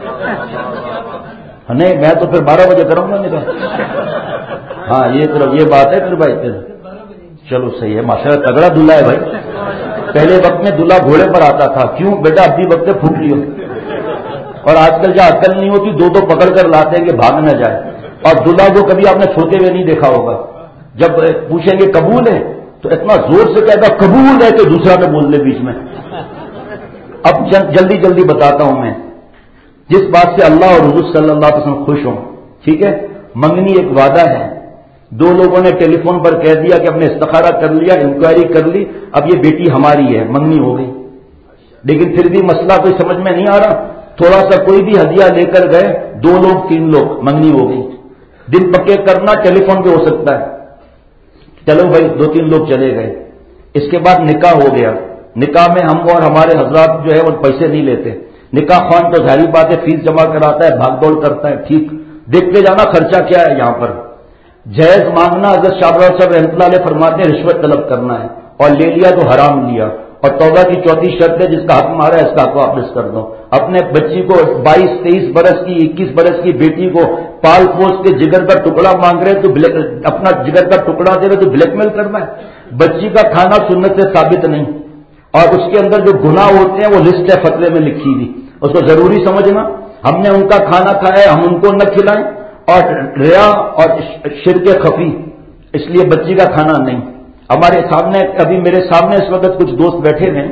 نہیں میں تو پھر 12 بجے کروں گا نکاح. ہاں یہ بات ہے پھر بھائی. پھر چلو صحیح ہے, ماشاءاللہ تگڑا دلہا ہے بھائی. پہلے وقت میں دلہا گھوڑے پر آتا تھا. کیوں بیٹا ابھی وقت پھوٹ لیو. اور آج کل جہاں عقل نہیں ہوتی دو پکڑ کر لاتے ہیں کہ بھاگ نہ جائے. اور دلہا کو کبھی آپ نے چھوتے ہوئے نہیں دیکھا ہوگا. جب پوچھیں گے قبول ہے تو اتنا زور سے کہتا قبول ہے کہ دوسرا پہ بول دے بیچ میں. اب جلدی بتاتا ہوں میں جس بات سے اللہ اور حضور صلی اللہ علیہ وسلم خوش ہوں. ٹھیک ہے, منگنی ایک وعدہ ہے. 2 لوگوں نے ٹیلی فون پر کہہ دیا کہ ہم نے استخارہ کر لیا, انکوائری کر لی, اب یہ بیٹی ہماری ہے, منگنی ہو گئی. لیکن پھر بھی مسئلہ کوئی سمجھ میں نہیں آ رہا. تھوڑا سا کوئی بھی ہدیہ لے کر گئے, 2 لوگ 3 لوگ, منگنی ہو گئی. دن پکے کرنا ٹیلی فون پہ ہو سکتا ہے. چلو بھائی 2-3 لوگ چلے گئے. اس کے بعد نکاح ہو گیا. نکاح میں ہم اور ہمارے حضرات جو ہے وہ پیسے نہیں لیتے. نکاح خوان تو ظاہری بات ہے فیس جمع کراتا ہے, بھاگ دوڑ کرتا ہے. ٹھیک, دیکھتے جانا خرچہ کیا ہے یہاں پر. جہیز مانگنا حضرت شاہ صاحب رحمۃ اللہ علیہ فرماتے ہیں رشوت طلب کرنا ہے, اور لے لیا تو حرام لیا. اور توبہ کی چوتھی شرط ہے جس کا حق مارا ہے اس کا حق واپس کر دو. اپنے بچی کو 22-23 برس کی 21 برس کی بیٹی کو پال پوس کے جگر کا ٹکڑا مانگ رہے تو اپنا جگر کا ٹکڑا دے رہے تو بلیک میل کرنا ہے. بچی کا کھانا سنت سے ثابت نہیں اور اس کے اندر جو گناہ ہوتے ہیں وہ لسٹ ہے فتوے میں لکھی ہوئی, اس کو ضروری سمجھنا. ہم نے ان کا کھانا کھایا ہم ان کو نہ کھلائیں, اور ریا اور شرک خفی, اس لیے بچی کا کھانا نہیں. ہمارے سامنے ابھی میرے سامنے اس وقت کچھ دوست بیٹھے ہیں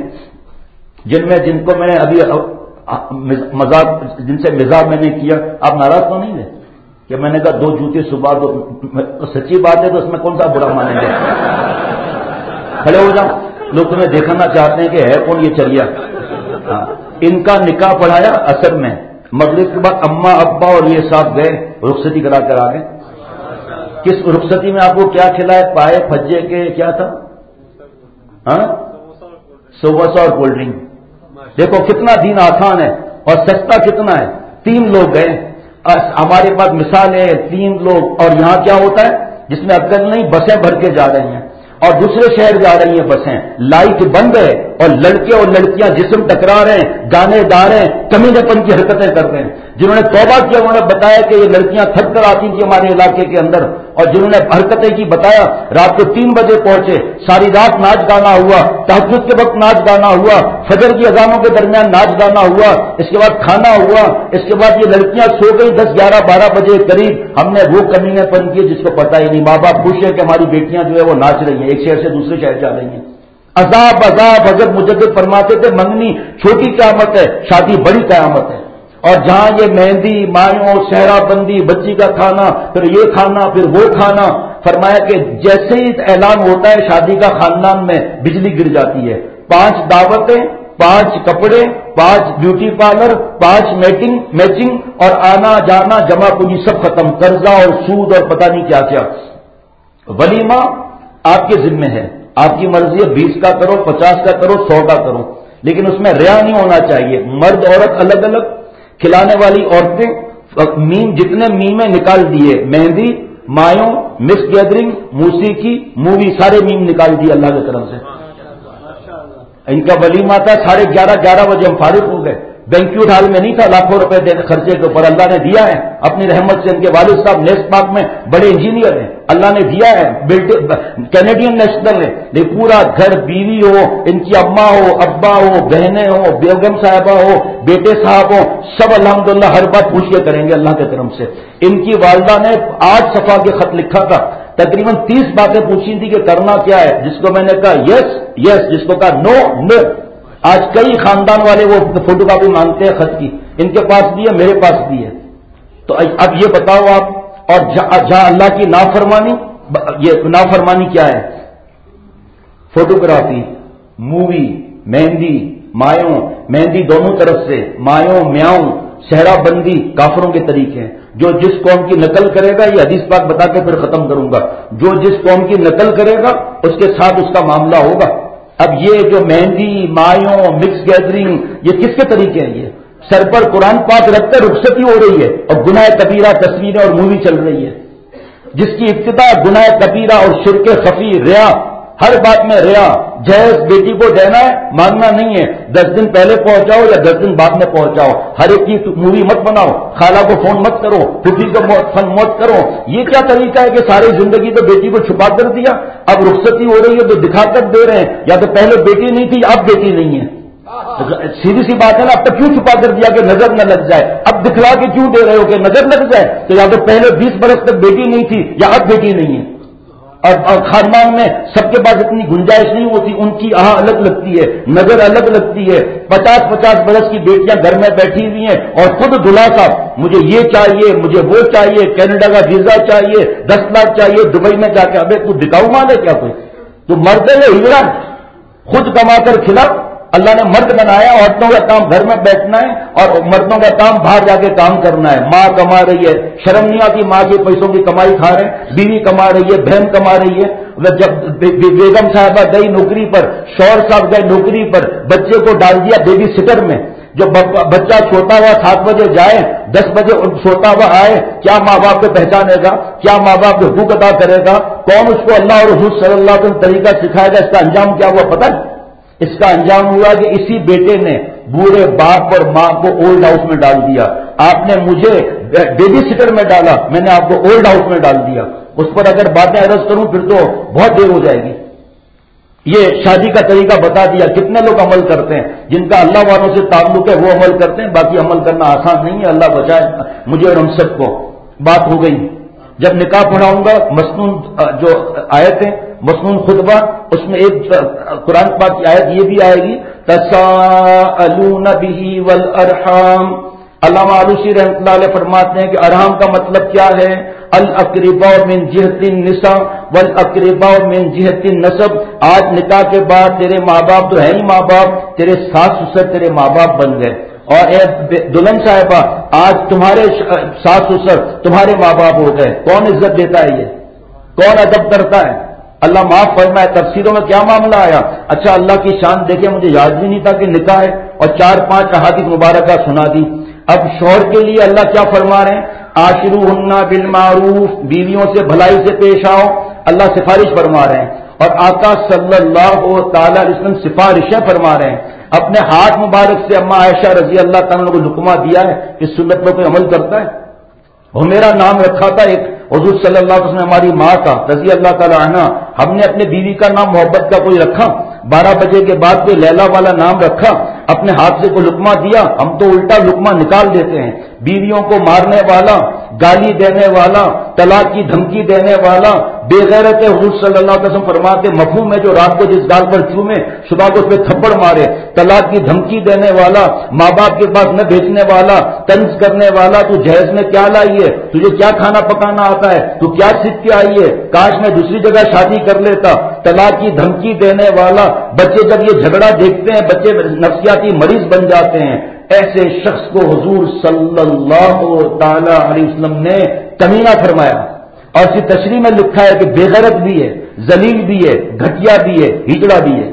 جن کو میں نے ابھی مذاق جن سے مزاح میں نے کیا. آپ ناراض تو نہیں ہیں کہ میں نے کہا 2 جوتے صبح دو, سچی بات ہے تو اس میں کون سا برا مانیں گے. کھڑے ہو جاؤ, لوگ تمہیں دیکھنا چاہتے ہیں کہ ہے کون یہ چریا. ہاں, ان کا نکاح پڑھایا اثر میں, مغرب کے بعد اماں ابا اور یہ صاحب گئے رخصتی کرا کر آ گئے. کس رخصتی میں آپ کو کیا کھلائے؟ پائے پھجے کے کیا تھا؟ ہاں, سموسا اور کولڈ ڈرنک. دیکھو کتنا دین آسان ہے اور سستا کتنا ہے. 3 لوگ گئے, ہمارے پاس مثال ہے 3 لوگ, اور یہاں کیا ہوتا ہے جس میں عقل نہیں, بسیں بھر کے جا رہی ہیں اور دوسرے شہر جا رہی ہیں بسیں, لائٹ بند ہے اور لڑکے اور لڑکیاں جسم ٹکرا رہے ہیں, گانے گا رہے ہیں, کمینے پن کی حرکتیں کر رہے ہیں. جنہوں نے توبہ کیا انہوں نے بتایا کہ یہ لڑکیاں تھک کر آتی تھیں ہمارے علاقے کے اندر, اور جنہوں نے حرکتیں کی بتایا رات کو 3 بجے پہنچے, ساری رات ناچ گانا ہوا, تہجد کے وقت ناچ گانا ہوا, فجر کی اذانوں کے درمیان ناچ گانا ہوا, اس کے بعد کھانا ہوا, اس کے بعد یہ لڑکیاں سو گئی 10, 11, 12 بجے قریب. ہم نے وہ کمینے پن کیے جس کو پتہ ہی نہیں. ماں باپ خوش ہے کہ ہماری بیٹیاں جو ہے وہ ناچ رہی ہیں, ایک شہر سے دوسرے شہر جا رہی ہیں. عذاب عذاب. حضرت مجدد فرماتے تھے منگنی چھوٹی قیامت ہے, شادی بڑی قیامت ہے. اور جہاں یہ مہندی, مایوں, صحرا بندی, بچی کا کھانا, پھر یہ کھانا, پھر وہ کھانا, فرمایا کہ جیسے ہی اعلان ہوتا ہے شادی کا خاندان میں بجلی گر جاتی ہے. 5 دعوتیں, 5 کپڑے, 5 بیوٹی پارلر, 5 میچنگ اور آنا جانا جمع پونجی سب ختم, قرضہ اور سود اور پتہ نہیں کیا کیا. ولیمہ آپ کے ذمے ہے, آپ کی مرضی ہے 20 کا کرو, 50 کا کرو, 100 کا کرو, لیکن اس میں ریا نہیں ہونا چاہیے. مرد عورت الگ الگ, کھلانے والی عورتیں میم جتنے میمیں نکال دیے, مہندی, مایوں, مس گیدرنگ, موسیقی, مووی, سارے میم نکال دیے اللہ کی طرف سے. ان کا ولیمہ تھا 11:30 بجے ہم فارغ ہو گئے. بینکویٹ ہال میں نہیں تھا لاکھوں روپے خرچے کے اوپر, اللہ نے دیا ہے اپنی رحمت سے. ان کے والد صاحب نیس پاک میں بڑے انجینئر ہیں, اللہ نے دیا ہے, کینیڈین نیشنل ہے. لیکن پورا گھر, بیوی ہو, ان کی اماں ہو, ابا ہو, بہنیں ہو, بیگم صاحبہ ہو, بیٹے صاحب ہو, سب الحمدللہ ہر بات پوچھ کے کریں گے اللہ کی طرف سے. ان کی والدہ نے 8 صفحہ کے خط لکھا تھا, تقریباً 30 باتیں پوچھی تھی کہ کرنا کیا ہے, جس کو میں نے کہا یس یس, جس کو کہا نو نو. آج کئی خاندان والے وہ فوٹو کاپی مانگتے ہیں خط کی, ان کے پاس بھی ہے, میرے پاس بھی ہے. تو اب یہ بتاؤ آپ, اور جہاں اللہ کی نافرمانی, یہ نافرمانی کیا ہے؟ فوٹوگرافی, مووی, مہندی, مایوں, مہندی دونوں طرف سے, مایوں میاؤں, صحرا بندی کافروں کے طریقے ہیں. جو جس قوم کی نقل کرے گا, یہ حدیث پاک بتا کے پھر ختم کروں گا, جو جس قوم کی نقل کرے گا اس کے ساتھ اس کا معاملہ ہوگا. اب یہ جو مہندی, مایوں, مکس گیدرنگ, یہ کس کے طریقے ہیں؟ یہ سر پر قرآن پاک رکھ کر رخصتی ہو رہی ہے اور گناہ کبیرہ تصویریں اور مووی چل رہی ہے, جس کی ابتدا گناہ کبیرہ اور شرک خفی, ریا, ہر بات میں ریا. جہیز بیٹی کو دینا ہے, مانگنا نہیں ہے, 10 دن پہلے پہنچاؤ یا 10 دن بعد میں پہنچاؤ. ہر ایک کی مووی مت بناؤ, خالہ کو فون مت کرو, پھوپھی کو فون مت کرو. یہ کیا طریقہ ہے کہ ساری زندگی تو بیٹی کو چھپا کر دیا, اب رخصتی ہو رہی ہے تو دکھا کر دے رہے ہیں. یا تو پہلے بیٹی نہیں تھی, اب بیٹی نہیں ہے. سیدھی سی بات ہے نا, اب تک کیوں چھپا کر دیا کہ نظر نہ لگ جائے, اب دکھلا کے کیوں دے رہے ہو کہ نظر لگ جائے. تو یا تو پہلے 20 برس تک بیٹی نہیں تھی یا اب بیٹی نہیں ہے. اور خاندان میں سب کے پاس اتنی گنجائش نہیں ہوتی, ان کی الگ لگتی ہے, نظر الگ لگتی ہے. 50-50 برس کی بیٹیاں گھر میں بیٹھی ہوئی ہیں اور خود دلہا صاحب مجھے یہ چاہیے, مجھے وہ چاہیے, کینیڈا کا ویزا چاہیے, 10 لاکھ چاہیے, دبئی میں جا کے. ابے تو دکھاؤ مال ہے کیا کوئی؟ تو مرد ہے یا ہجڑا؟ خود کما کر کھلا. اللہ نے مرد بنایا, عورتوں کا کام گھر میں بیٹھنا ہے اور مردوں کا کام باہر جا کے کام کرنا ہے. ماں کما رہی ہے, شرم نہیں آتی ماں کے پیسوں کی کمائی کھا رہے ہیں, بیوی کما رہی ہے, بہن کما رہی ہے. جب بیگم صاحبہ گئی نوکری پر, شوہر صاحب گئے نوکری پر, بچے کو ڈال دیا بیبی سٹر میں. جب بچہ چھوٹا ہوا 7 بجے جائے, 10 بجے سوتا ہوا آئے, کیا ماں باپ کو پہچانے گا؟ کیا ماں باپ کو حقوق ادا کرے گا؟ کون اس کو اللہ اور حضور صلی اللہ علیہ وسلم طریقہ سکھائے گا؟ اس کا انجام کیا ہوا پتہ ہے؟ اس کا انجام ہوا کہ اسی بیٹے نے بوڑھے باپ اور ماں کو اولڈ ہاؤس میں ڈال دیا. آپ نے مجھے بیبی سٹر میں ڈالا، میں نے آپ کو اولڈ ہاؤس میں ڈال دیا. اس پر اگر باتیں عرض کروں پھر تو بہت دیر ہو جائے گی. یہ شادی کا طریقہ بتا دیا. کتنے لوگ عمل کرتے ہیں؟ جن کا اللہ والوں سے تعلق ہے وہ عمل کرتے ہیں، باقی عمل کرنا آسان نہیں ہے. اللہ بچائے مجھے اور ہم سب کو. بات ہو گئی. جب نکاح پڑھاؤں گا مسنون جو آیتیں مسنون خطبہ، اس میں ایک قرآن پاک کی آیت یہ بھی آئے گی، تساءلون بہ والارحام. علامہ آلوسی رحمۃ اللہ علیہ فرماتے ہیں کہ ارحام کا مطلب کیا ہے؟ الاقرباء من جہت النساء والاقرباء من جہت النسب. آج نکاح کے بعد تیرے ماں باپ تو ہے ہی ماں باپ، تیرے ساس سسر تیرے ماں باپ بن گئے. اور اے دلہن صاحبہ، آج تمہارے ساس سسر تمہارے ماں باپ ہو گئے. کون عزت دیتا ہے؟ یہ کون ادب کرتا ہے؟ اللہ معاف فرمائے. تفسیروں میں کیا معاملہ آیا؟ اچھا اللہ کی شان دیکھے، مجھے یاد بھی نہیں تھا کہ نکاح ہے، اور 4-5 احادیث مبارکہ سنا دی. اب شوہر کے لیے اللہ کیا فرما رہے ہیں؟ عاشروہن بالمعروف، بیویوں سے بھلائی سے پیش آؤ. اللہ سفارش فرما رہے ہیں. اور آقا صلی اللہ تعالی علیہ وسلم سفارشیں فرما رہے ہیں. اپنے ہاتھ مبارک سے اما عائشہ رضی اللہ تعالیٰ کو لقمہ دیا ہے کہ سنت پر کوئی عمل کرتا ہے. وہ میرا نام رکھا تھا ایک حضور صلی اللہ علیہ وسلم ہماری ماں کا رضی اللہ تعالیٰ عنہ. ہم نے اپنے بیوی کا نام محبت کا کوئی رکھا؟ 12 بجے کے بعد کوئی لیلا والا نام رکھا؟ اپنے ہاتھ سے کوئی لقمہ دیا؟ ہم تو الٹا لقمہ نکال دیتے ہیں. بیویوں کو مارنے والا، گالی دینے والا، طلاق کی دھمکی دینے والا بے غیرت ہے. حضور صلی اللہ علیہ وسلم فرماتے مفہوم ہے جو رات کو جس گال پر چومے صبح کو اس پہ تھپڑ مارے. طلاق کی دھمکی دینے والا، ماں باپ کے پاس نہ بھیجنے والا، طنز کرنے والا، تو جہیز میں کیا لائی ہے؟ تجھے کیا کھانا پکانا آتا ہے؟ تو کیا سیکھ کے آئی ہے؟ کاش میں دوسری جگہ شادی کر لیتا. طلاق کی دھمکی دینے والا. بچے جب یہ جھگڑا دیکھتے ہیں بچے نفسیاتی مریض بن جاتے ہیں. ایسے شخص کو حضور صلی اللہ تعالی علیہ وسلم نے کمینہ فرمایا. اور اسی تشریح میں لکھا ہے کہ بے غیرت بھی ہے، ذلیل بھی ہے، گھٹیا بھی ہے، ہجڑا بھی ہے.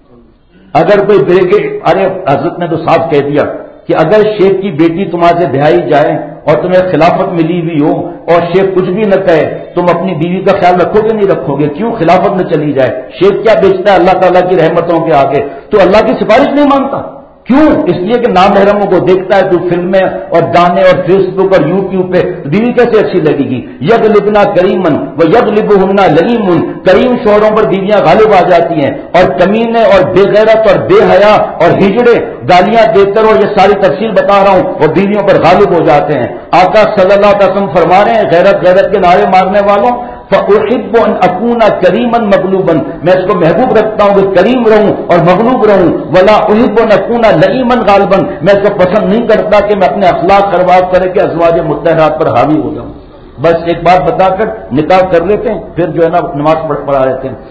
اگر کوئی ارے حضرت نے تو صاف کہہ دیا کہ اگر شیخ کی بیٹی تمہارے سے بہائی جائے اور تمہیں خلافت ملی ہوئی ہو اور شیخ کچھ بھی نہ کہے، تم اپنی بیوی کا خیال رکھو گے نہیں رکھو گے؟ کیوں خلافت میں چلی جائے؟ شیخ کیا بیچتا ہے اللہ تعالیٰ کی رحمتوں کے آگے؟ تو اللہ کی سفارش نہیں مانتا. کیوں؟ اس لیے کہ نامحرموں کو دیکھتا ہے تو فلمیں اور گانے اور فیس بک اور یوٹیوب پہ بیوی کیسے اچھی لگے گی؟ یغلبنا کریمن و یغلبہن لئیم. کریم شوہروں پر بیویاں غالب آ جاتی ہیں، اور کمینے اور بے غیرت اور بے حیا اور ہجڑے گالیاں دے کر، اور یہ ساری تفصیل بتا رہا ہوں، وہ بیویوں پر غالب ہو جاتے ہیں. آقا صلی اللہ علیہ وسلم فرما رہے ہیں غیرت غیرت کے نعرے مارنے والوں، فَأُحِبُّ أَنْ أَكُونَ كَرِيمًا مَغْلُوبًا. میں اس کو محبوب رکھتا ہوں کہ کریم رہوں اور مغلوب رہوں. وَلَا أُحِبُّ أَنْ أَكُونَ لَئِيمًا غَالِبًا. میں اس کو پسند نہیں کرتا کہ میں اپنے اخلاق خراب کرے کہ ازواج مطہرات پر حاوی ہو جاؤں. بس ایک بات بتا کر نکاح کر لیتے ہیں، پھر جو ہے نا نماز پڑھا لیتے ہیں.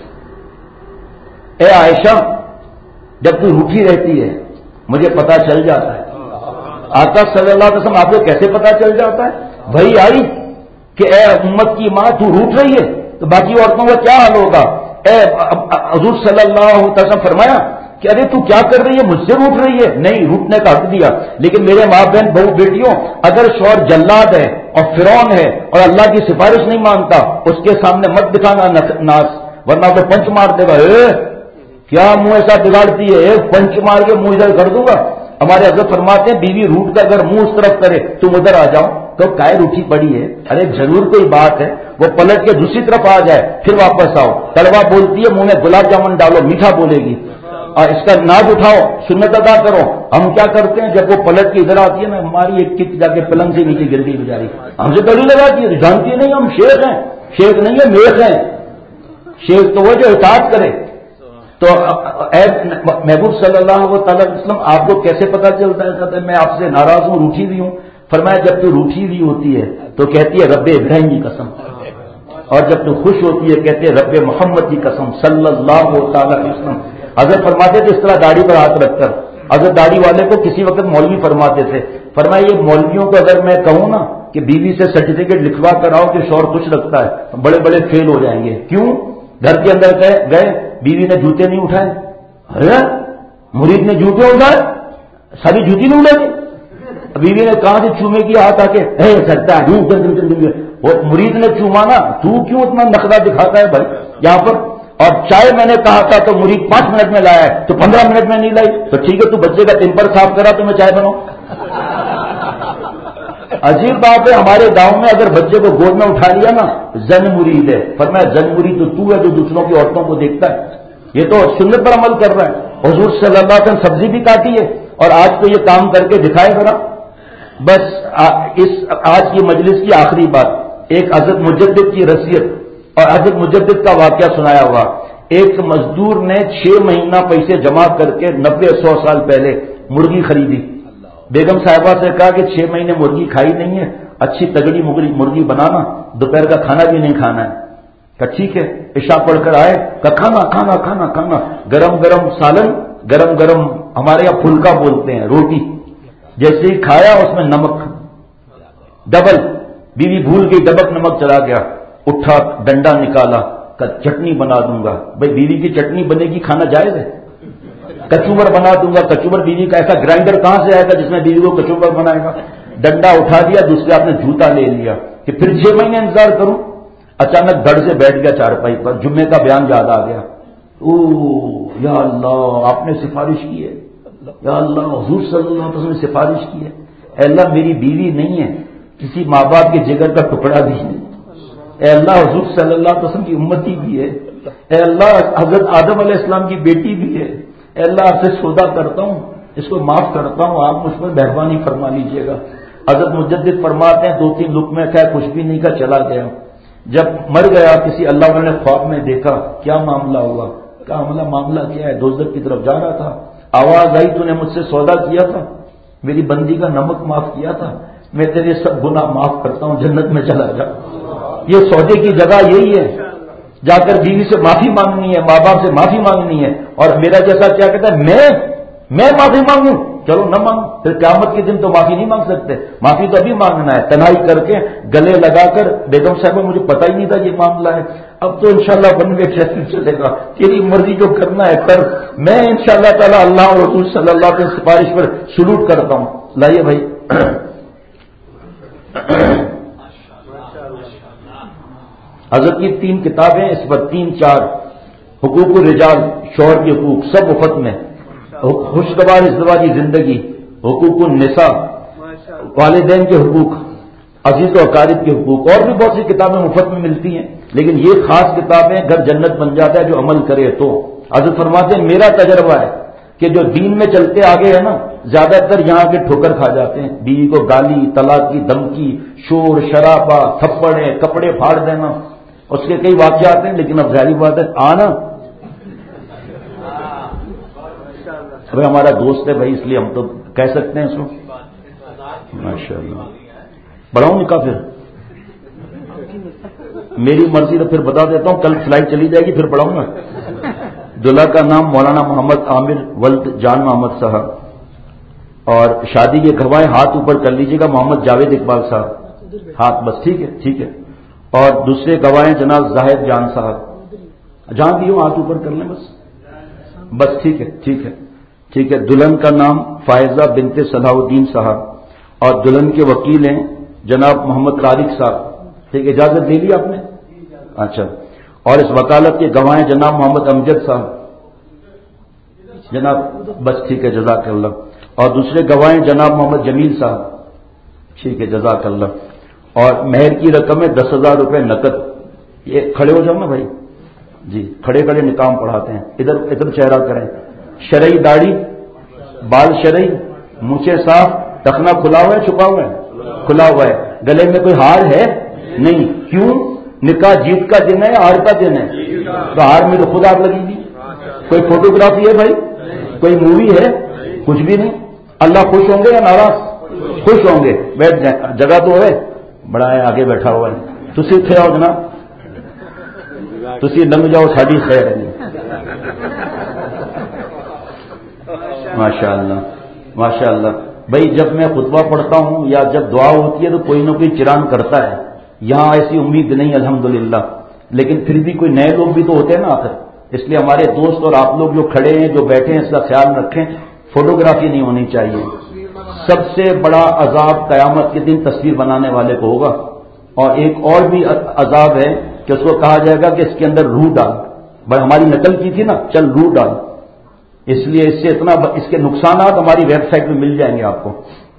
اے عائشہ، جب تو روٹھی رہتی ہے مجھے پتا چل جاتا ہے. آقا صلی اللہ علیہ وسلم آپ کو کیسے پتا چل جاتا ہے؟ بھائی آئی کہ اے امت کی ماں تو روٹ رہی ہے تو باقی عورتوں کا کیا حال ہوگا؟ اے حضور صلی اللہ علیہ وسلم فرمایا کہ ارے تو کیا کر رہی ہے؟ مجھ سے روٹ رہی ہے؟ نہیں، روٹنے کا حق دیا. لیکن میرے ماں بہن بہو بیٹیوں، اگر شوہر جلاد ہے اور فرعون ہے اور اللہ کی سفارش نہیں مانتا، اس کے سامنے مت دکھانا ناس، ورنہ تو پنچ مار دے گا. کیا منہ ایسا بگاڑتی ہے؟ ایک پنچ مار کے منہ ادھر کر دوں گا. ہمارے حضرت فرماتے ہیں بیوی روٹ کر اگر منہ اس طرف کرے تم ادھر آ جاؤ تو کائے روٹھی پڑی ہے؟ ارے ضرور کوئی بات ہے. وہ پلٹ کے دوسری طرف آ جائے پھر واپس آؤ. کڑوا بولتی ہے منہ میں گلاب جامن ڈالو میٹھا بولے گی. اور اس کا ناز اٹھاؤ، سنت ادا کرو. ہم کیا کرتے ہیں جب وہ پلٹ کے ادھر آتی ہے نا ہماری ایک کک جا کے پلنگ سے نیچے گر گئی بیچاری، ہم سے گڑی لگاتی ہے. جانتی نہیں ہم شیخ ہیں. شیخ نہیں ہے میخ ہیں. شیخ تو وہ جو اطاعت کرے. تو اے محبوب صلی اللہ علیہ وسلم آپ کو کیسے پتا چلتا ہے؟ کہتے ہیں میں آپ سے ناراض ہوں، روٹھی ہوئی ہوں. فرمایا جب تو روٹھی ہوئی ہوتی ہے تو کہتی ہے رب ابراہیم کی قسم، اور جب تو خوش ہوتی ہے کہتے ہیں رب محمد کی قسم صلی اللہ تعالی علیہ وسلم. حضرت فرماتے تھے اس طرح داڑھی پر ہاتھ رکھ کر. حضرت داڑھی والے کو کسی وقت مولوی فرماتے تھے. فرمایا یہ مولویوں کو اگر میں کہوں نا کہ بیوی سے سرٹیفکیٹ لکھوا کر آؤ کہ شوہر کچھ رکھتا ہے، بڑے بڑے فیل ہو جائیں گے. کیوں؟ گھر کے اندر گئے بیوی نے جوتے نہیں اٹھائے. ارے مرید نے جوتے اٹھائے، ساری جوتی نہیں اٹھائی. بیوی نے کہاں سے چومے کی ہاتھ آ کے سرتا ہے. مرید نے چوما نا، تو کیوں اتنا نخرہ دکھاتا ہے بھائی یہاں پر؟ اور چائے میں نے کہا تھا تو مرید 5 منٹ میں لایا ہے تو 15 منٹ میں نہیں لائی، تو ٹھیک ہے تو بچے کا ٹیمپر صاف کرا تو میں چائے بناؤں. عجیب بات ہے، ہمارے گاؤں میں اگر بچے کو گود میں اٹھا لیا نا زن مرید ہے. فرمایا زن مرید تو ہے جو دوسروں کی عورتوں کو دیکھتا ہے، یہ تو سنت پر عمل کر رہا ہے. حضور صلی اللہ علیہ وسلم سبزی بھی کاٹی ہے اور آج تو یہ کام کر کے دکھائے ذرا. بس اس آج کی مجلس کی آخری بات، ایک حضرت مجدد کی رسیت اور حضرت مجدد کا واقعہ سنایا ہوا. ایک مزدور نے 6 مہینہ پیسے جمع کر کے 90-100 سال پہلے مرغی خریدی. بیگم صاحبہ سے کہا کہ 6 مہینے مرغی کھائی نہیں ہے، اچھی تگڑی مرغی بنانا، دوپہر کا کھانا بھی نہیں کھانا ہے. کہ ٹھیک ہے. عشاء پڑھ کر آئے کہ کھانا کھانا کھانا کھانا، گرم گرم سالن، گرم گرم ہمارے یہاں پھلکا بولتے ہیں روٹی. جیسے ہی کھایا اس میں نمک ڈبل، بیوی بھول گئی، ڈبک نمک چلا گیا. اٹھا ڈنڈا نکالا کہ چٹنی بنا دوں گا. بھائی بیوی کی چٹنی بنے گی، کھانا جائز ہے. کچوبر بنا دوں گا. کچوبر بیوی کا ایسا گرائنڈر کہاں سے آئے گا جس میں بیوی کو کچوبر بنائے گا. ڈنڈا اٹھا دیا، دوسرے آپ نے جوتا لے لیا کہ پھر 6 مہینے انتظار کروں. اچانک دھڑ سے بیٹھ گیا چارپائی پر، جمعے کا بیان یاد آ گیا. او یا اللہ، آپ نے سفارش کی ہے، یا اللہ حضور صلی اللہ علیہ وسلم نے سفارش کی ہے. اے اللہ میری بیوی نہیں ہے، کسی ماں باپ کے جگر کا ٹکڑا بھی ہے. اے اللہ حضور صلی اللہ علیہ وسلم کی امتی بھی ہے. اے اللہ حضرت آدم علیہ السلام کی بیٹی بھی ہے. اے اللہ آپ سے سودا کرتا ہوں، اس کو معاف کرتا ہوں، آپ مجھ پر مہربانی فرما لیجیے گا. حضرت مجدد فرماتے ہیں 2-3 لقمے کھائے، کچھ بھی نہیں کا چلا گیا. جب مر گیا کسی اللہ والے نے خواب میں دیکھا، کیا معاملہ ہوا؟ کیا معاملہ کیا ہے؟ دوزخ کی طرف جا رہا تھا، آواز آئی تو نے مجھ سے سودا کیا تھا، میری بندی کا نمک معاف کیا تھا، میں تیرے سب گناہ معاف کرتا ہوں، جنت میں چلا جا. یہ سودے کی جگہ یہی ہے، جا کر بیوی سے معافی مانگنی ہے، ماں باپ سے معافی مانگنی ہے. اور میرا جیسا کیا کہتا ہے، میں معافی مانگوں؟ چلو نہ مانگ، پھر قیامت کے دن تو معافی نہیں مانگ سکتے. معافی تو ابھی مانگنا ہے، تنہائی کر کے گلے لگا کر، بیگم صاحبہ مجھے پتہ ہی نہیں تھا یہ معاملہ ہے، اب تو انشاءاللہ بن گئے ٹریفک چلے گا، تیری مرضی جو کرنا ہے کر. میں انشاءاللہ تعالی اللہ اور رسول صلی اللہ علیہ وسلم سفارش پر سلوٹ کرتا ہوں. لائیے بھائی حضرت کی 3 کتابیں اس پر 3-4 حقوق الرجال، شوہر کے حقوق سب مفت میں، خوشگوار ازدواجی زندگی، حقوق النساء، والدین کے حقوق، عزیز و اقارب کے حقوق، اور بھی بہت سی کتابیں مفت میں ملتی ہیں. لیکن یہ خاص کتابیں گھر جنت بن جاتا ہے جو عمل کرے تو. حضرت فرماتے ہیں میرا تجربہ ہے کہ جو دین میں چلتے آگے ہیں نا، زیادہ تر یہاں کے ٹھوکر کھا جاتے ہیں. بیوی کو گالی، طلاق کی دھمکی، شور شرابہ، تھپڑیں، کپڑے پھاڑ دینا، اس کے کئی واقعات ہیں. لیکن اب ظاہری بات ہے آنا، ابھی ہمارا دوست ہے بھائی، اس لیے ہم تو کہہ سکتے ہیں اس کو. ماشاء اللہ بڑھاؤں نکاح پھر میری مرضی، تو پھر بتا دیتا ہوں، کل فلائٹ چلی جائے گی پھر پڑھاؤں گا. دلہا کا نام مولانا محمد عامر ولد جان محمد صاحب، اور شادی کے گواہیں ہاتھ اوپر کر لیجیے گا محمد جاوید اقبال صاحب، ہاتھ بس، ٹھیک ہے ٹھیک ہے. اور دوسرے گواہیں جناب زاہد جان صاحب، جہاں بھی ہو ہاتھ اوپر کر لیں بس ٹھیک ہے ٹھیک ہے ٹھیک ہے. دلہن کا نام فائزہ بنت صلاح الدین صاحب، اور دلہن کے وکیل ہیں جناب محمد طارق صاحب. ٹھیک، اجازت دے لی آپ نے؟ اچھا. اور اس وکالت کے گواہیں جناب محمد امجد صاحب، جناب بس ٹھیک ہے جزاک اللہ. اور دوسرے گواہیں جناب محمد جمیل صاحب، ٹھیک ہے جزاک اللہ. اور مہر کی رقم ہے 10,000 روپے نقد. یہ کھڑے ہو جاؤ نا بھائی جی، کھڑے کھڑے نکام پڑھاتے ہیں. ادھر چہرہ کریں. شرعی داڑھی، بال شرعی، مونچھیں صاف، ٹخنا کھلا ہوا ہے چھپا ہوا ہے؟ کھلا ہوا ہے. گلے میں کوئی ہار ہے؟ نہیں. کیوں؟ نکاح جیت کا دن ہے یا ہار کا دن ہے؟ تو ہار میں تو خود آگ لگے گی. کوئی فوٹوگرافی ہے بھائی؟ کوئی مووی ہے؟ کچھ بھی نہیں. اللہ خوش ہوں گے یا ناراض؟ خوش ہوں گے. بیٹھ جائیں، جگہ تو ہے، بڑا ہے آگے بیٹھا ہوا ہے. تسی اتنے آؤ جناب، تسی لنگ جاؤ، ساری خیر ہے. ماشاء اللہ ماشاء اللہ. بھائی جب میں خطبہ پڑھتا ہوں یا جب دعا ہوتی ہے تو کوئی نہ کوئی چران کرتا ہے. یہاں ایسی امید نہیں الحمدللہ، لیکن پھر بھی کوئی نئے لوگ بھی تو ہوتے ہیں نا آخر. اس لیے ہمارے دوست اور آپ لوگ جو کھڑے ہیں جو بیٹھے ہیں اس کا خیال رکھیں. فوٹوگرافی نہیں ہونی چاہیے. سب سے بڑا عذاب قیامت کے دن تصویر بنانے والے کو ہوگا. اور ایک اور بھی عذاب ہے کہ اس کو کہا جائے گا کہ اس کے اندر روح ڈال. بھائی ہماری نقل کی تھی نا، چل روح ڈال. اس لیے اس سے اتنا اس کے نقصانات ہماری ویب سائٹ میں مل جائیں گے آپ کو.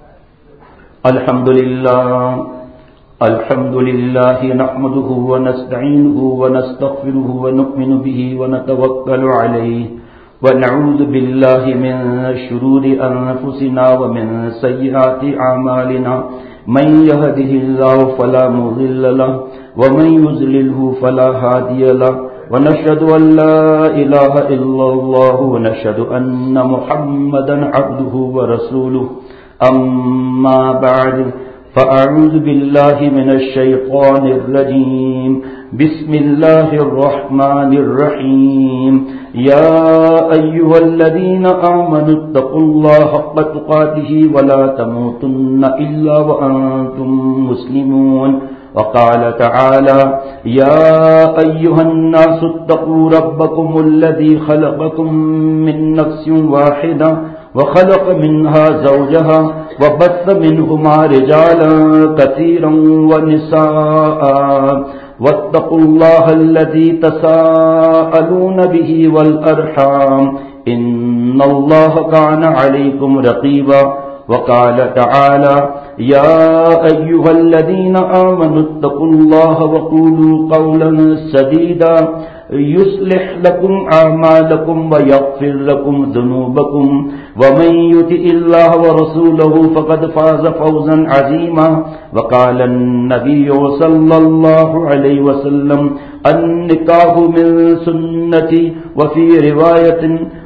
الحمد للہ نحمده ونستعینه ونستغفره ونؤمن به ونتوکل علیہ ونعوذ باللہ من شرور انفسنا ومن سیئات اعمالنا من يهده الله فلا مضل له ومن يضلله فلا هادي له ونشهد أن لا إله إلا الله ونشهد أن محمدا عبده ورسوله. أما بعد فأعوذ بالله من الشيطان الرجيم. بسم الله الرحمن الرحيم. يا أيها الذين آمنوا اتقوا الله حق تقاته ولا تموتن إلا وأنتم مسلمون. وقال تعالى يا أيها الناس اتقوا ربكم الذي خلقكم من نفس واحدة وخلق منها زوجها وبث منهما رجالا كثيرا ونساء واتقوا الله الذي تساءلون به والأرحام إن الله كان عليكم رقيبا. وقال تعالى يا أيها الذين آمنوا اتقوا الله وقولوا قولا سديدا يصلح لكم أعمالكم ويغفر لكم ذنوبكم ومن يطع الله ورسوله فقد فاز فوزا عظيما. وقال النبي صلى الله عليه وسلم النكاح من سنتي وفي رواية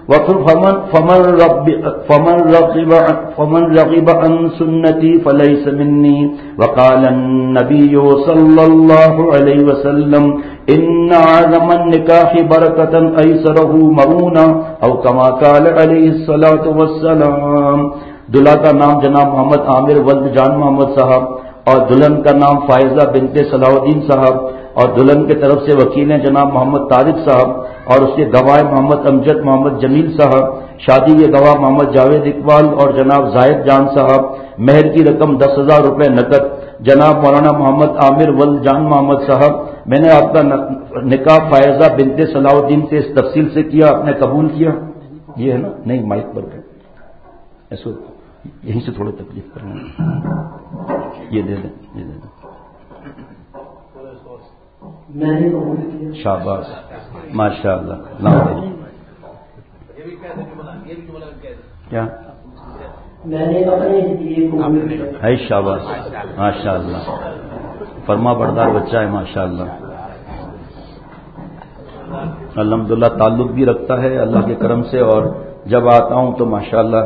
فمن رغب عن سنتي فليس مني. وقال النبي صلى الله عليه وسلم إن أعظم النكاح بركة أيسره مؤونة أو كما قال عليه الصلاة والسلام. دلہا کا نام جناب محمد عامر ولد جان محمد صاحب اور دلہن کا نام فائزہ بنت صلاح الدین صاحب اور دلہن کے طرف سے وکیل ہیں جناب محمد طارق صاحب اور اس کے گواہ محمد امجد محمد جمیل صاحب. شادی کے گواہ محمد جاوید اقبال اور جناب زاہد جان صاحب. مہر کی رقم 10,000 روپے نقد جناب مولانا محمد عامر ولد جان محمد صاحب. میں نے آپ کا نکاح فائزہ بنت صلاح الدین سے اس تفصیل سے کیا، آپ نے قبول کیا. یہ ہے نا، نہیں مائک پر ایسو یہیں سے تھوڑا تکلیف کرنا، یہ دے دیں، یہ دے دیں. شاباش ماشاء اللہ. کیا ہے؟ شاباش ماشاء اللہ، فرما بردار بچہ ہے ماشاء اللہ. الحمدللہ تعلق بھی رکھتا ہے اللہ کے کرم سے، اور جب آتا ہوں تو ماشاءاللہ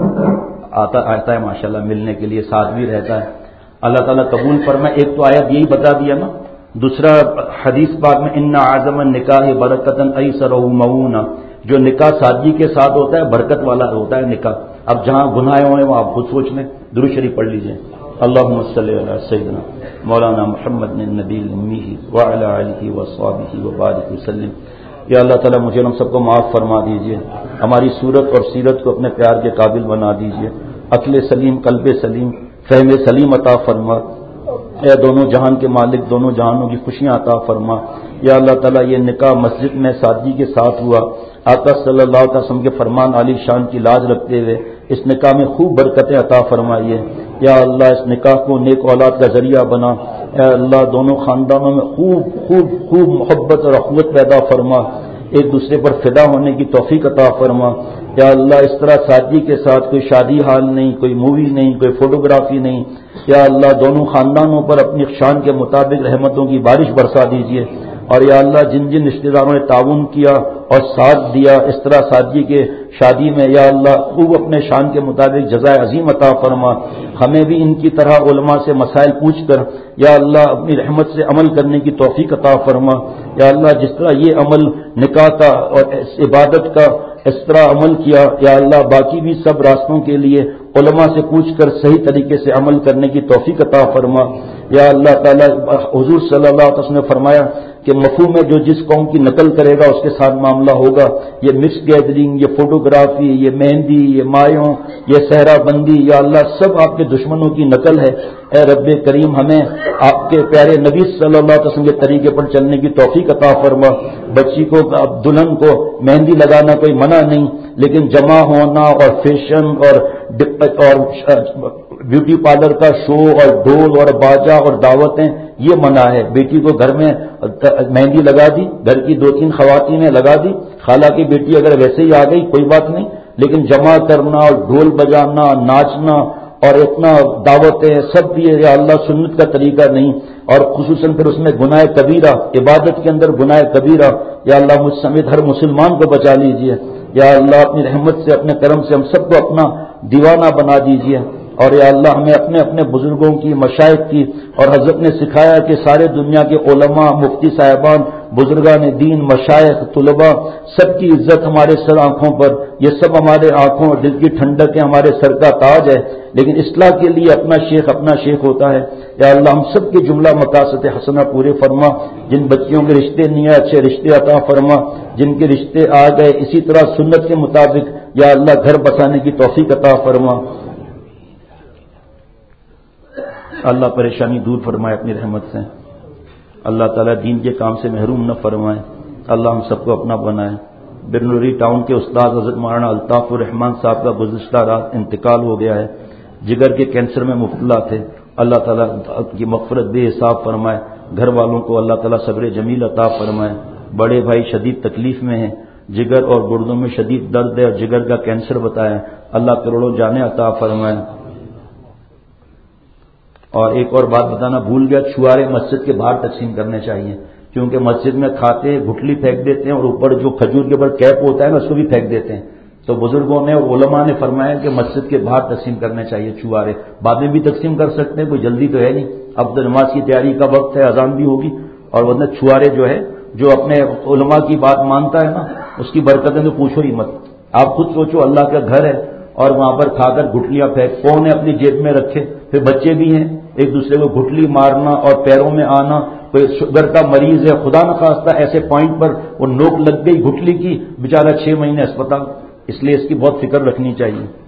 آتا ہے ماشاءاللہ ملنے کے لیے، ساتھ بھی رہتا ہے. اللہ تعالیٰ قبول فرمائے. ایک تو آیت یہی بتا دیا نا، دوسرا حدیث پاک میں ان اعظم النکاح برکتن ایسرہ مؤونہ، جو نکاح سادگی کے ساتھ ہوتا ہے برکت والا ہوتا ہے نکاح. اب جہاں گناہ ہوئے وہ آپ خود سوچ لیں. درود شریف پڑھ لیجئے. اللہم صلی علی سیدنا مولانا محمد النبی الامی وعلی آلہ وصحبہ وبارک وسلم. یا اللہ تعالیٰ مجھے ہم سب کو معاف فرما دیجئے، ہماری صورت اور سیرت کو اپنے پیار کے قابل بنا دیجئے، عقل سلیم قلب سلیم فہم سلیم عطا فرما. اے دونوں جہان کے مالک، دونوں جہانوں کی خوشیاں عطا فرما. یا اللہ تعالیٰ یہ نکاح مسجد میں سادگی کے ساتھ ہوا، آقا صلی اللہ علیہ وسلم کے فرمان عالی شان کی لاج رکھتے ہوئے اس نکاح میں خوب برکتیں عطا فرمائیے. یا اللہ اس نکاح کو نیک اولاد کا ذریعہ بنا. اے اللہ دونوں خاندانوں میں خوب خوب خوب محبت اور اخوت پیدا فرما، ایک دوسرے پر فدا ہونے کی توفیق عطا فرما. یا اللہ اس طرح سادگی کے ساتھ کوئی شادی حال نہیں، کوئی مووی نہیں، کوئی فوٹوگرافی نہیں. یا اللہ دونوں خاندانوں پر اپنی شان کے مطابق رحمتوں کی بارش برسا دیجیے. اور یا اللہ جن جن رشتہ داروں نے تعاون کیا اور ساتھ دیا اس طرح سادگی کے شادی میں، یا اللہ خوب اپنے شان کے مطابق جزائے عظیم عطا فرما. ہمیں بھی ان کی طرح علماء سے مسائل پوچھ کر یا اللہ اپنی رحمت سے عمل کرنے کی توفیق عطا فرما. یا اللہ جس طرح یہ عمل نکاح کا اور عبادت کا اس طرح عمل کیا، یا اللہ باقی بھی سب راستوں کے لیے علماء سے پوچھ کر صحیح طریقے سے عمل کرنے کی توفیق عطا فرما. یا اللہ تعالیٰ حضور صلی اللہ علیہ وسلم نے فرمایا کہ مفہوم میں جو جس قوم کی نقل کرے گا اس کے ساتھ معاملہ ہوگا. یہ مکس گیدرنگ، یہ فوٹوگرافی، یہ مہندی، یہ مایوں، یہ صحرا بندی، یا اللہ سب آپ کے دشمنوں کی نقل ہے. اے رب کریم ہمیں آپ کے پیارے نبی صلی اللہ علیہ وسلم کے طریقے پر چلنے کی توفیق عطا فرما. بچی کو دلہن کو مہندی لگانا کوئی منع نہیں، لیکن جمع ہونا اور فیشن اور بیوٹی پارلر کا شو اور ڈھول اور باجا اور دعوتیں یہ منع ہے۔ بیٹی کو گھر میں مہندی لگا دی، گھر کی 2-3 خواتین نے لگا دی، خالہ کی بیٹی اگر ویسے ہی آ گئی کوئی بات نہیں، لیکن جمع کرنا اور ڈھول بجانا، ناچنا اور اتنا دعوتیں سب یہ یا اللہ سنت کا طریقہ نہیں، اور خصوصاً پھر اس میں گناہ کبیرہ، عبادت کے اندر گناہ کبیرہ، یا اللہ مجھ سمیت ہر مسلمان کو بچا لیجئے، یا اللہ اپنی رحمت سے اپنے کرم سے ہم سب کو اپنا دیوانہ بنا دیجئے، اور یا اللہ ہمیں اپنے اپنے بزرگوں کی، مشائخ کی، اور حضرت نے سکھایا کہ سارے دنیا کے علماء، مفتی صاحبان، بزرگان دین، مشائخ، طلباء سب کی عزت ہمارے سر آنکھوں پر، یہ سب ہمارے آنکھوں اور دل کی ٹھنڈک ہے، ہمارے سر کا تاج ہے، لیکن اصلاح کے لیے اپنا شیخ ہوتا ہے۔ یا اللہ ہم سب کے جملہ مقاصد حسنہ پورے فرما، جن بچیوں کے رشتے نہیں ہیں اچھے رشتے عطا فرما، جن کے رشتے آ گئے اسی طرح سنت کے مطابق یا اللہ گھر بسانے کی توفیق عطا فرما۔ اللہ پریشانی دور فرمائے اپنی رحمت سے، اللہ تعالیٰ دین کے کام سے محروم نہ فرمائے، اللہ ہم سب کو اپنا بنائے۔ برنوری ٹاؤن کے استاد حضرت مولانا الطاف الرحمان صاحب کا گزشتہ رات انتقال ہو گیا ہے، جگر کے کینسر میں مبتلا تھے، اللہ تعالیٰ کی مغفرت بے حساب فرمائے، گھر والوں کو اللہ تعالیٰ صبر جمیل عطا فرمائے۔ بڑے بھائی شدید تکلیف میں ہیں، جگر اور گردوں میں شدید درد ہے اور جگر کا کینسر بتایا، اللہ کروڑوں جانیں عطا فرمائے۔ اور ایک اور بات بتانا بھول گیا، چھوارے مسجد کے باہر تقسیم کرنے چاہیے، کیونکہ مسجد میں کھاتے گٹھلی پھینک دیتے ہیں اور اوپر جو کھجور کے اوپر کیپ ہوتا ہے نا اس کو بھی پھینک دیتے ہیں، تو بزرگوں نے اور علماء نے فرمایا کہ مسجد کے باہر تقسیم کرنے چاہیے چھوارے، بعد میں بھی تقسیم کر سکتے ہیں، کوئی جلدی تو ہے نہیں، اب تو نماز کی تیاری کا وقت ہے، اذان بھی ہوگی، اور ورنہ چھوارے جو ہے جو اپنے علماء کی بات مانتا ہے نا اس کی برکتیں تو پوچھو ہی مت۔ آپ خود سوچو اللہ کا گھر ہے اور وہاں پر کھا کر گٹلیاں پھینک، کون ہے اپنی جیب میں رکھے، پھر بچے بھی ہیں، ایک دوسرے کو گٹلی مارنا اور پیروں میں آنا، کوئی شوگر کا مریض ہے خدا نخواستہ ایسے پوائنٹ پر وہ نوک لگ گئی گٹلی کی، بیچارہ 6 مہینے اسپتال، اس لیے اس کی بہت فکر رکھنی چاہیے۔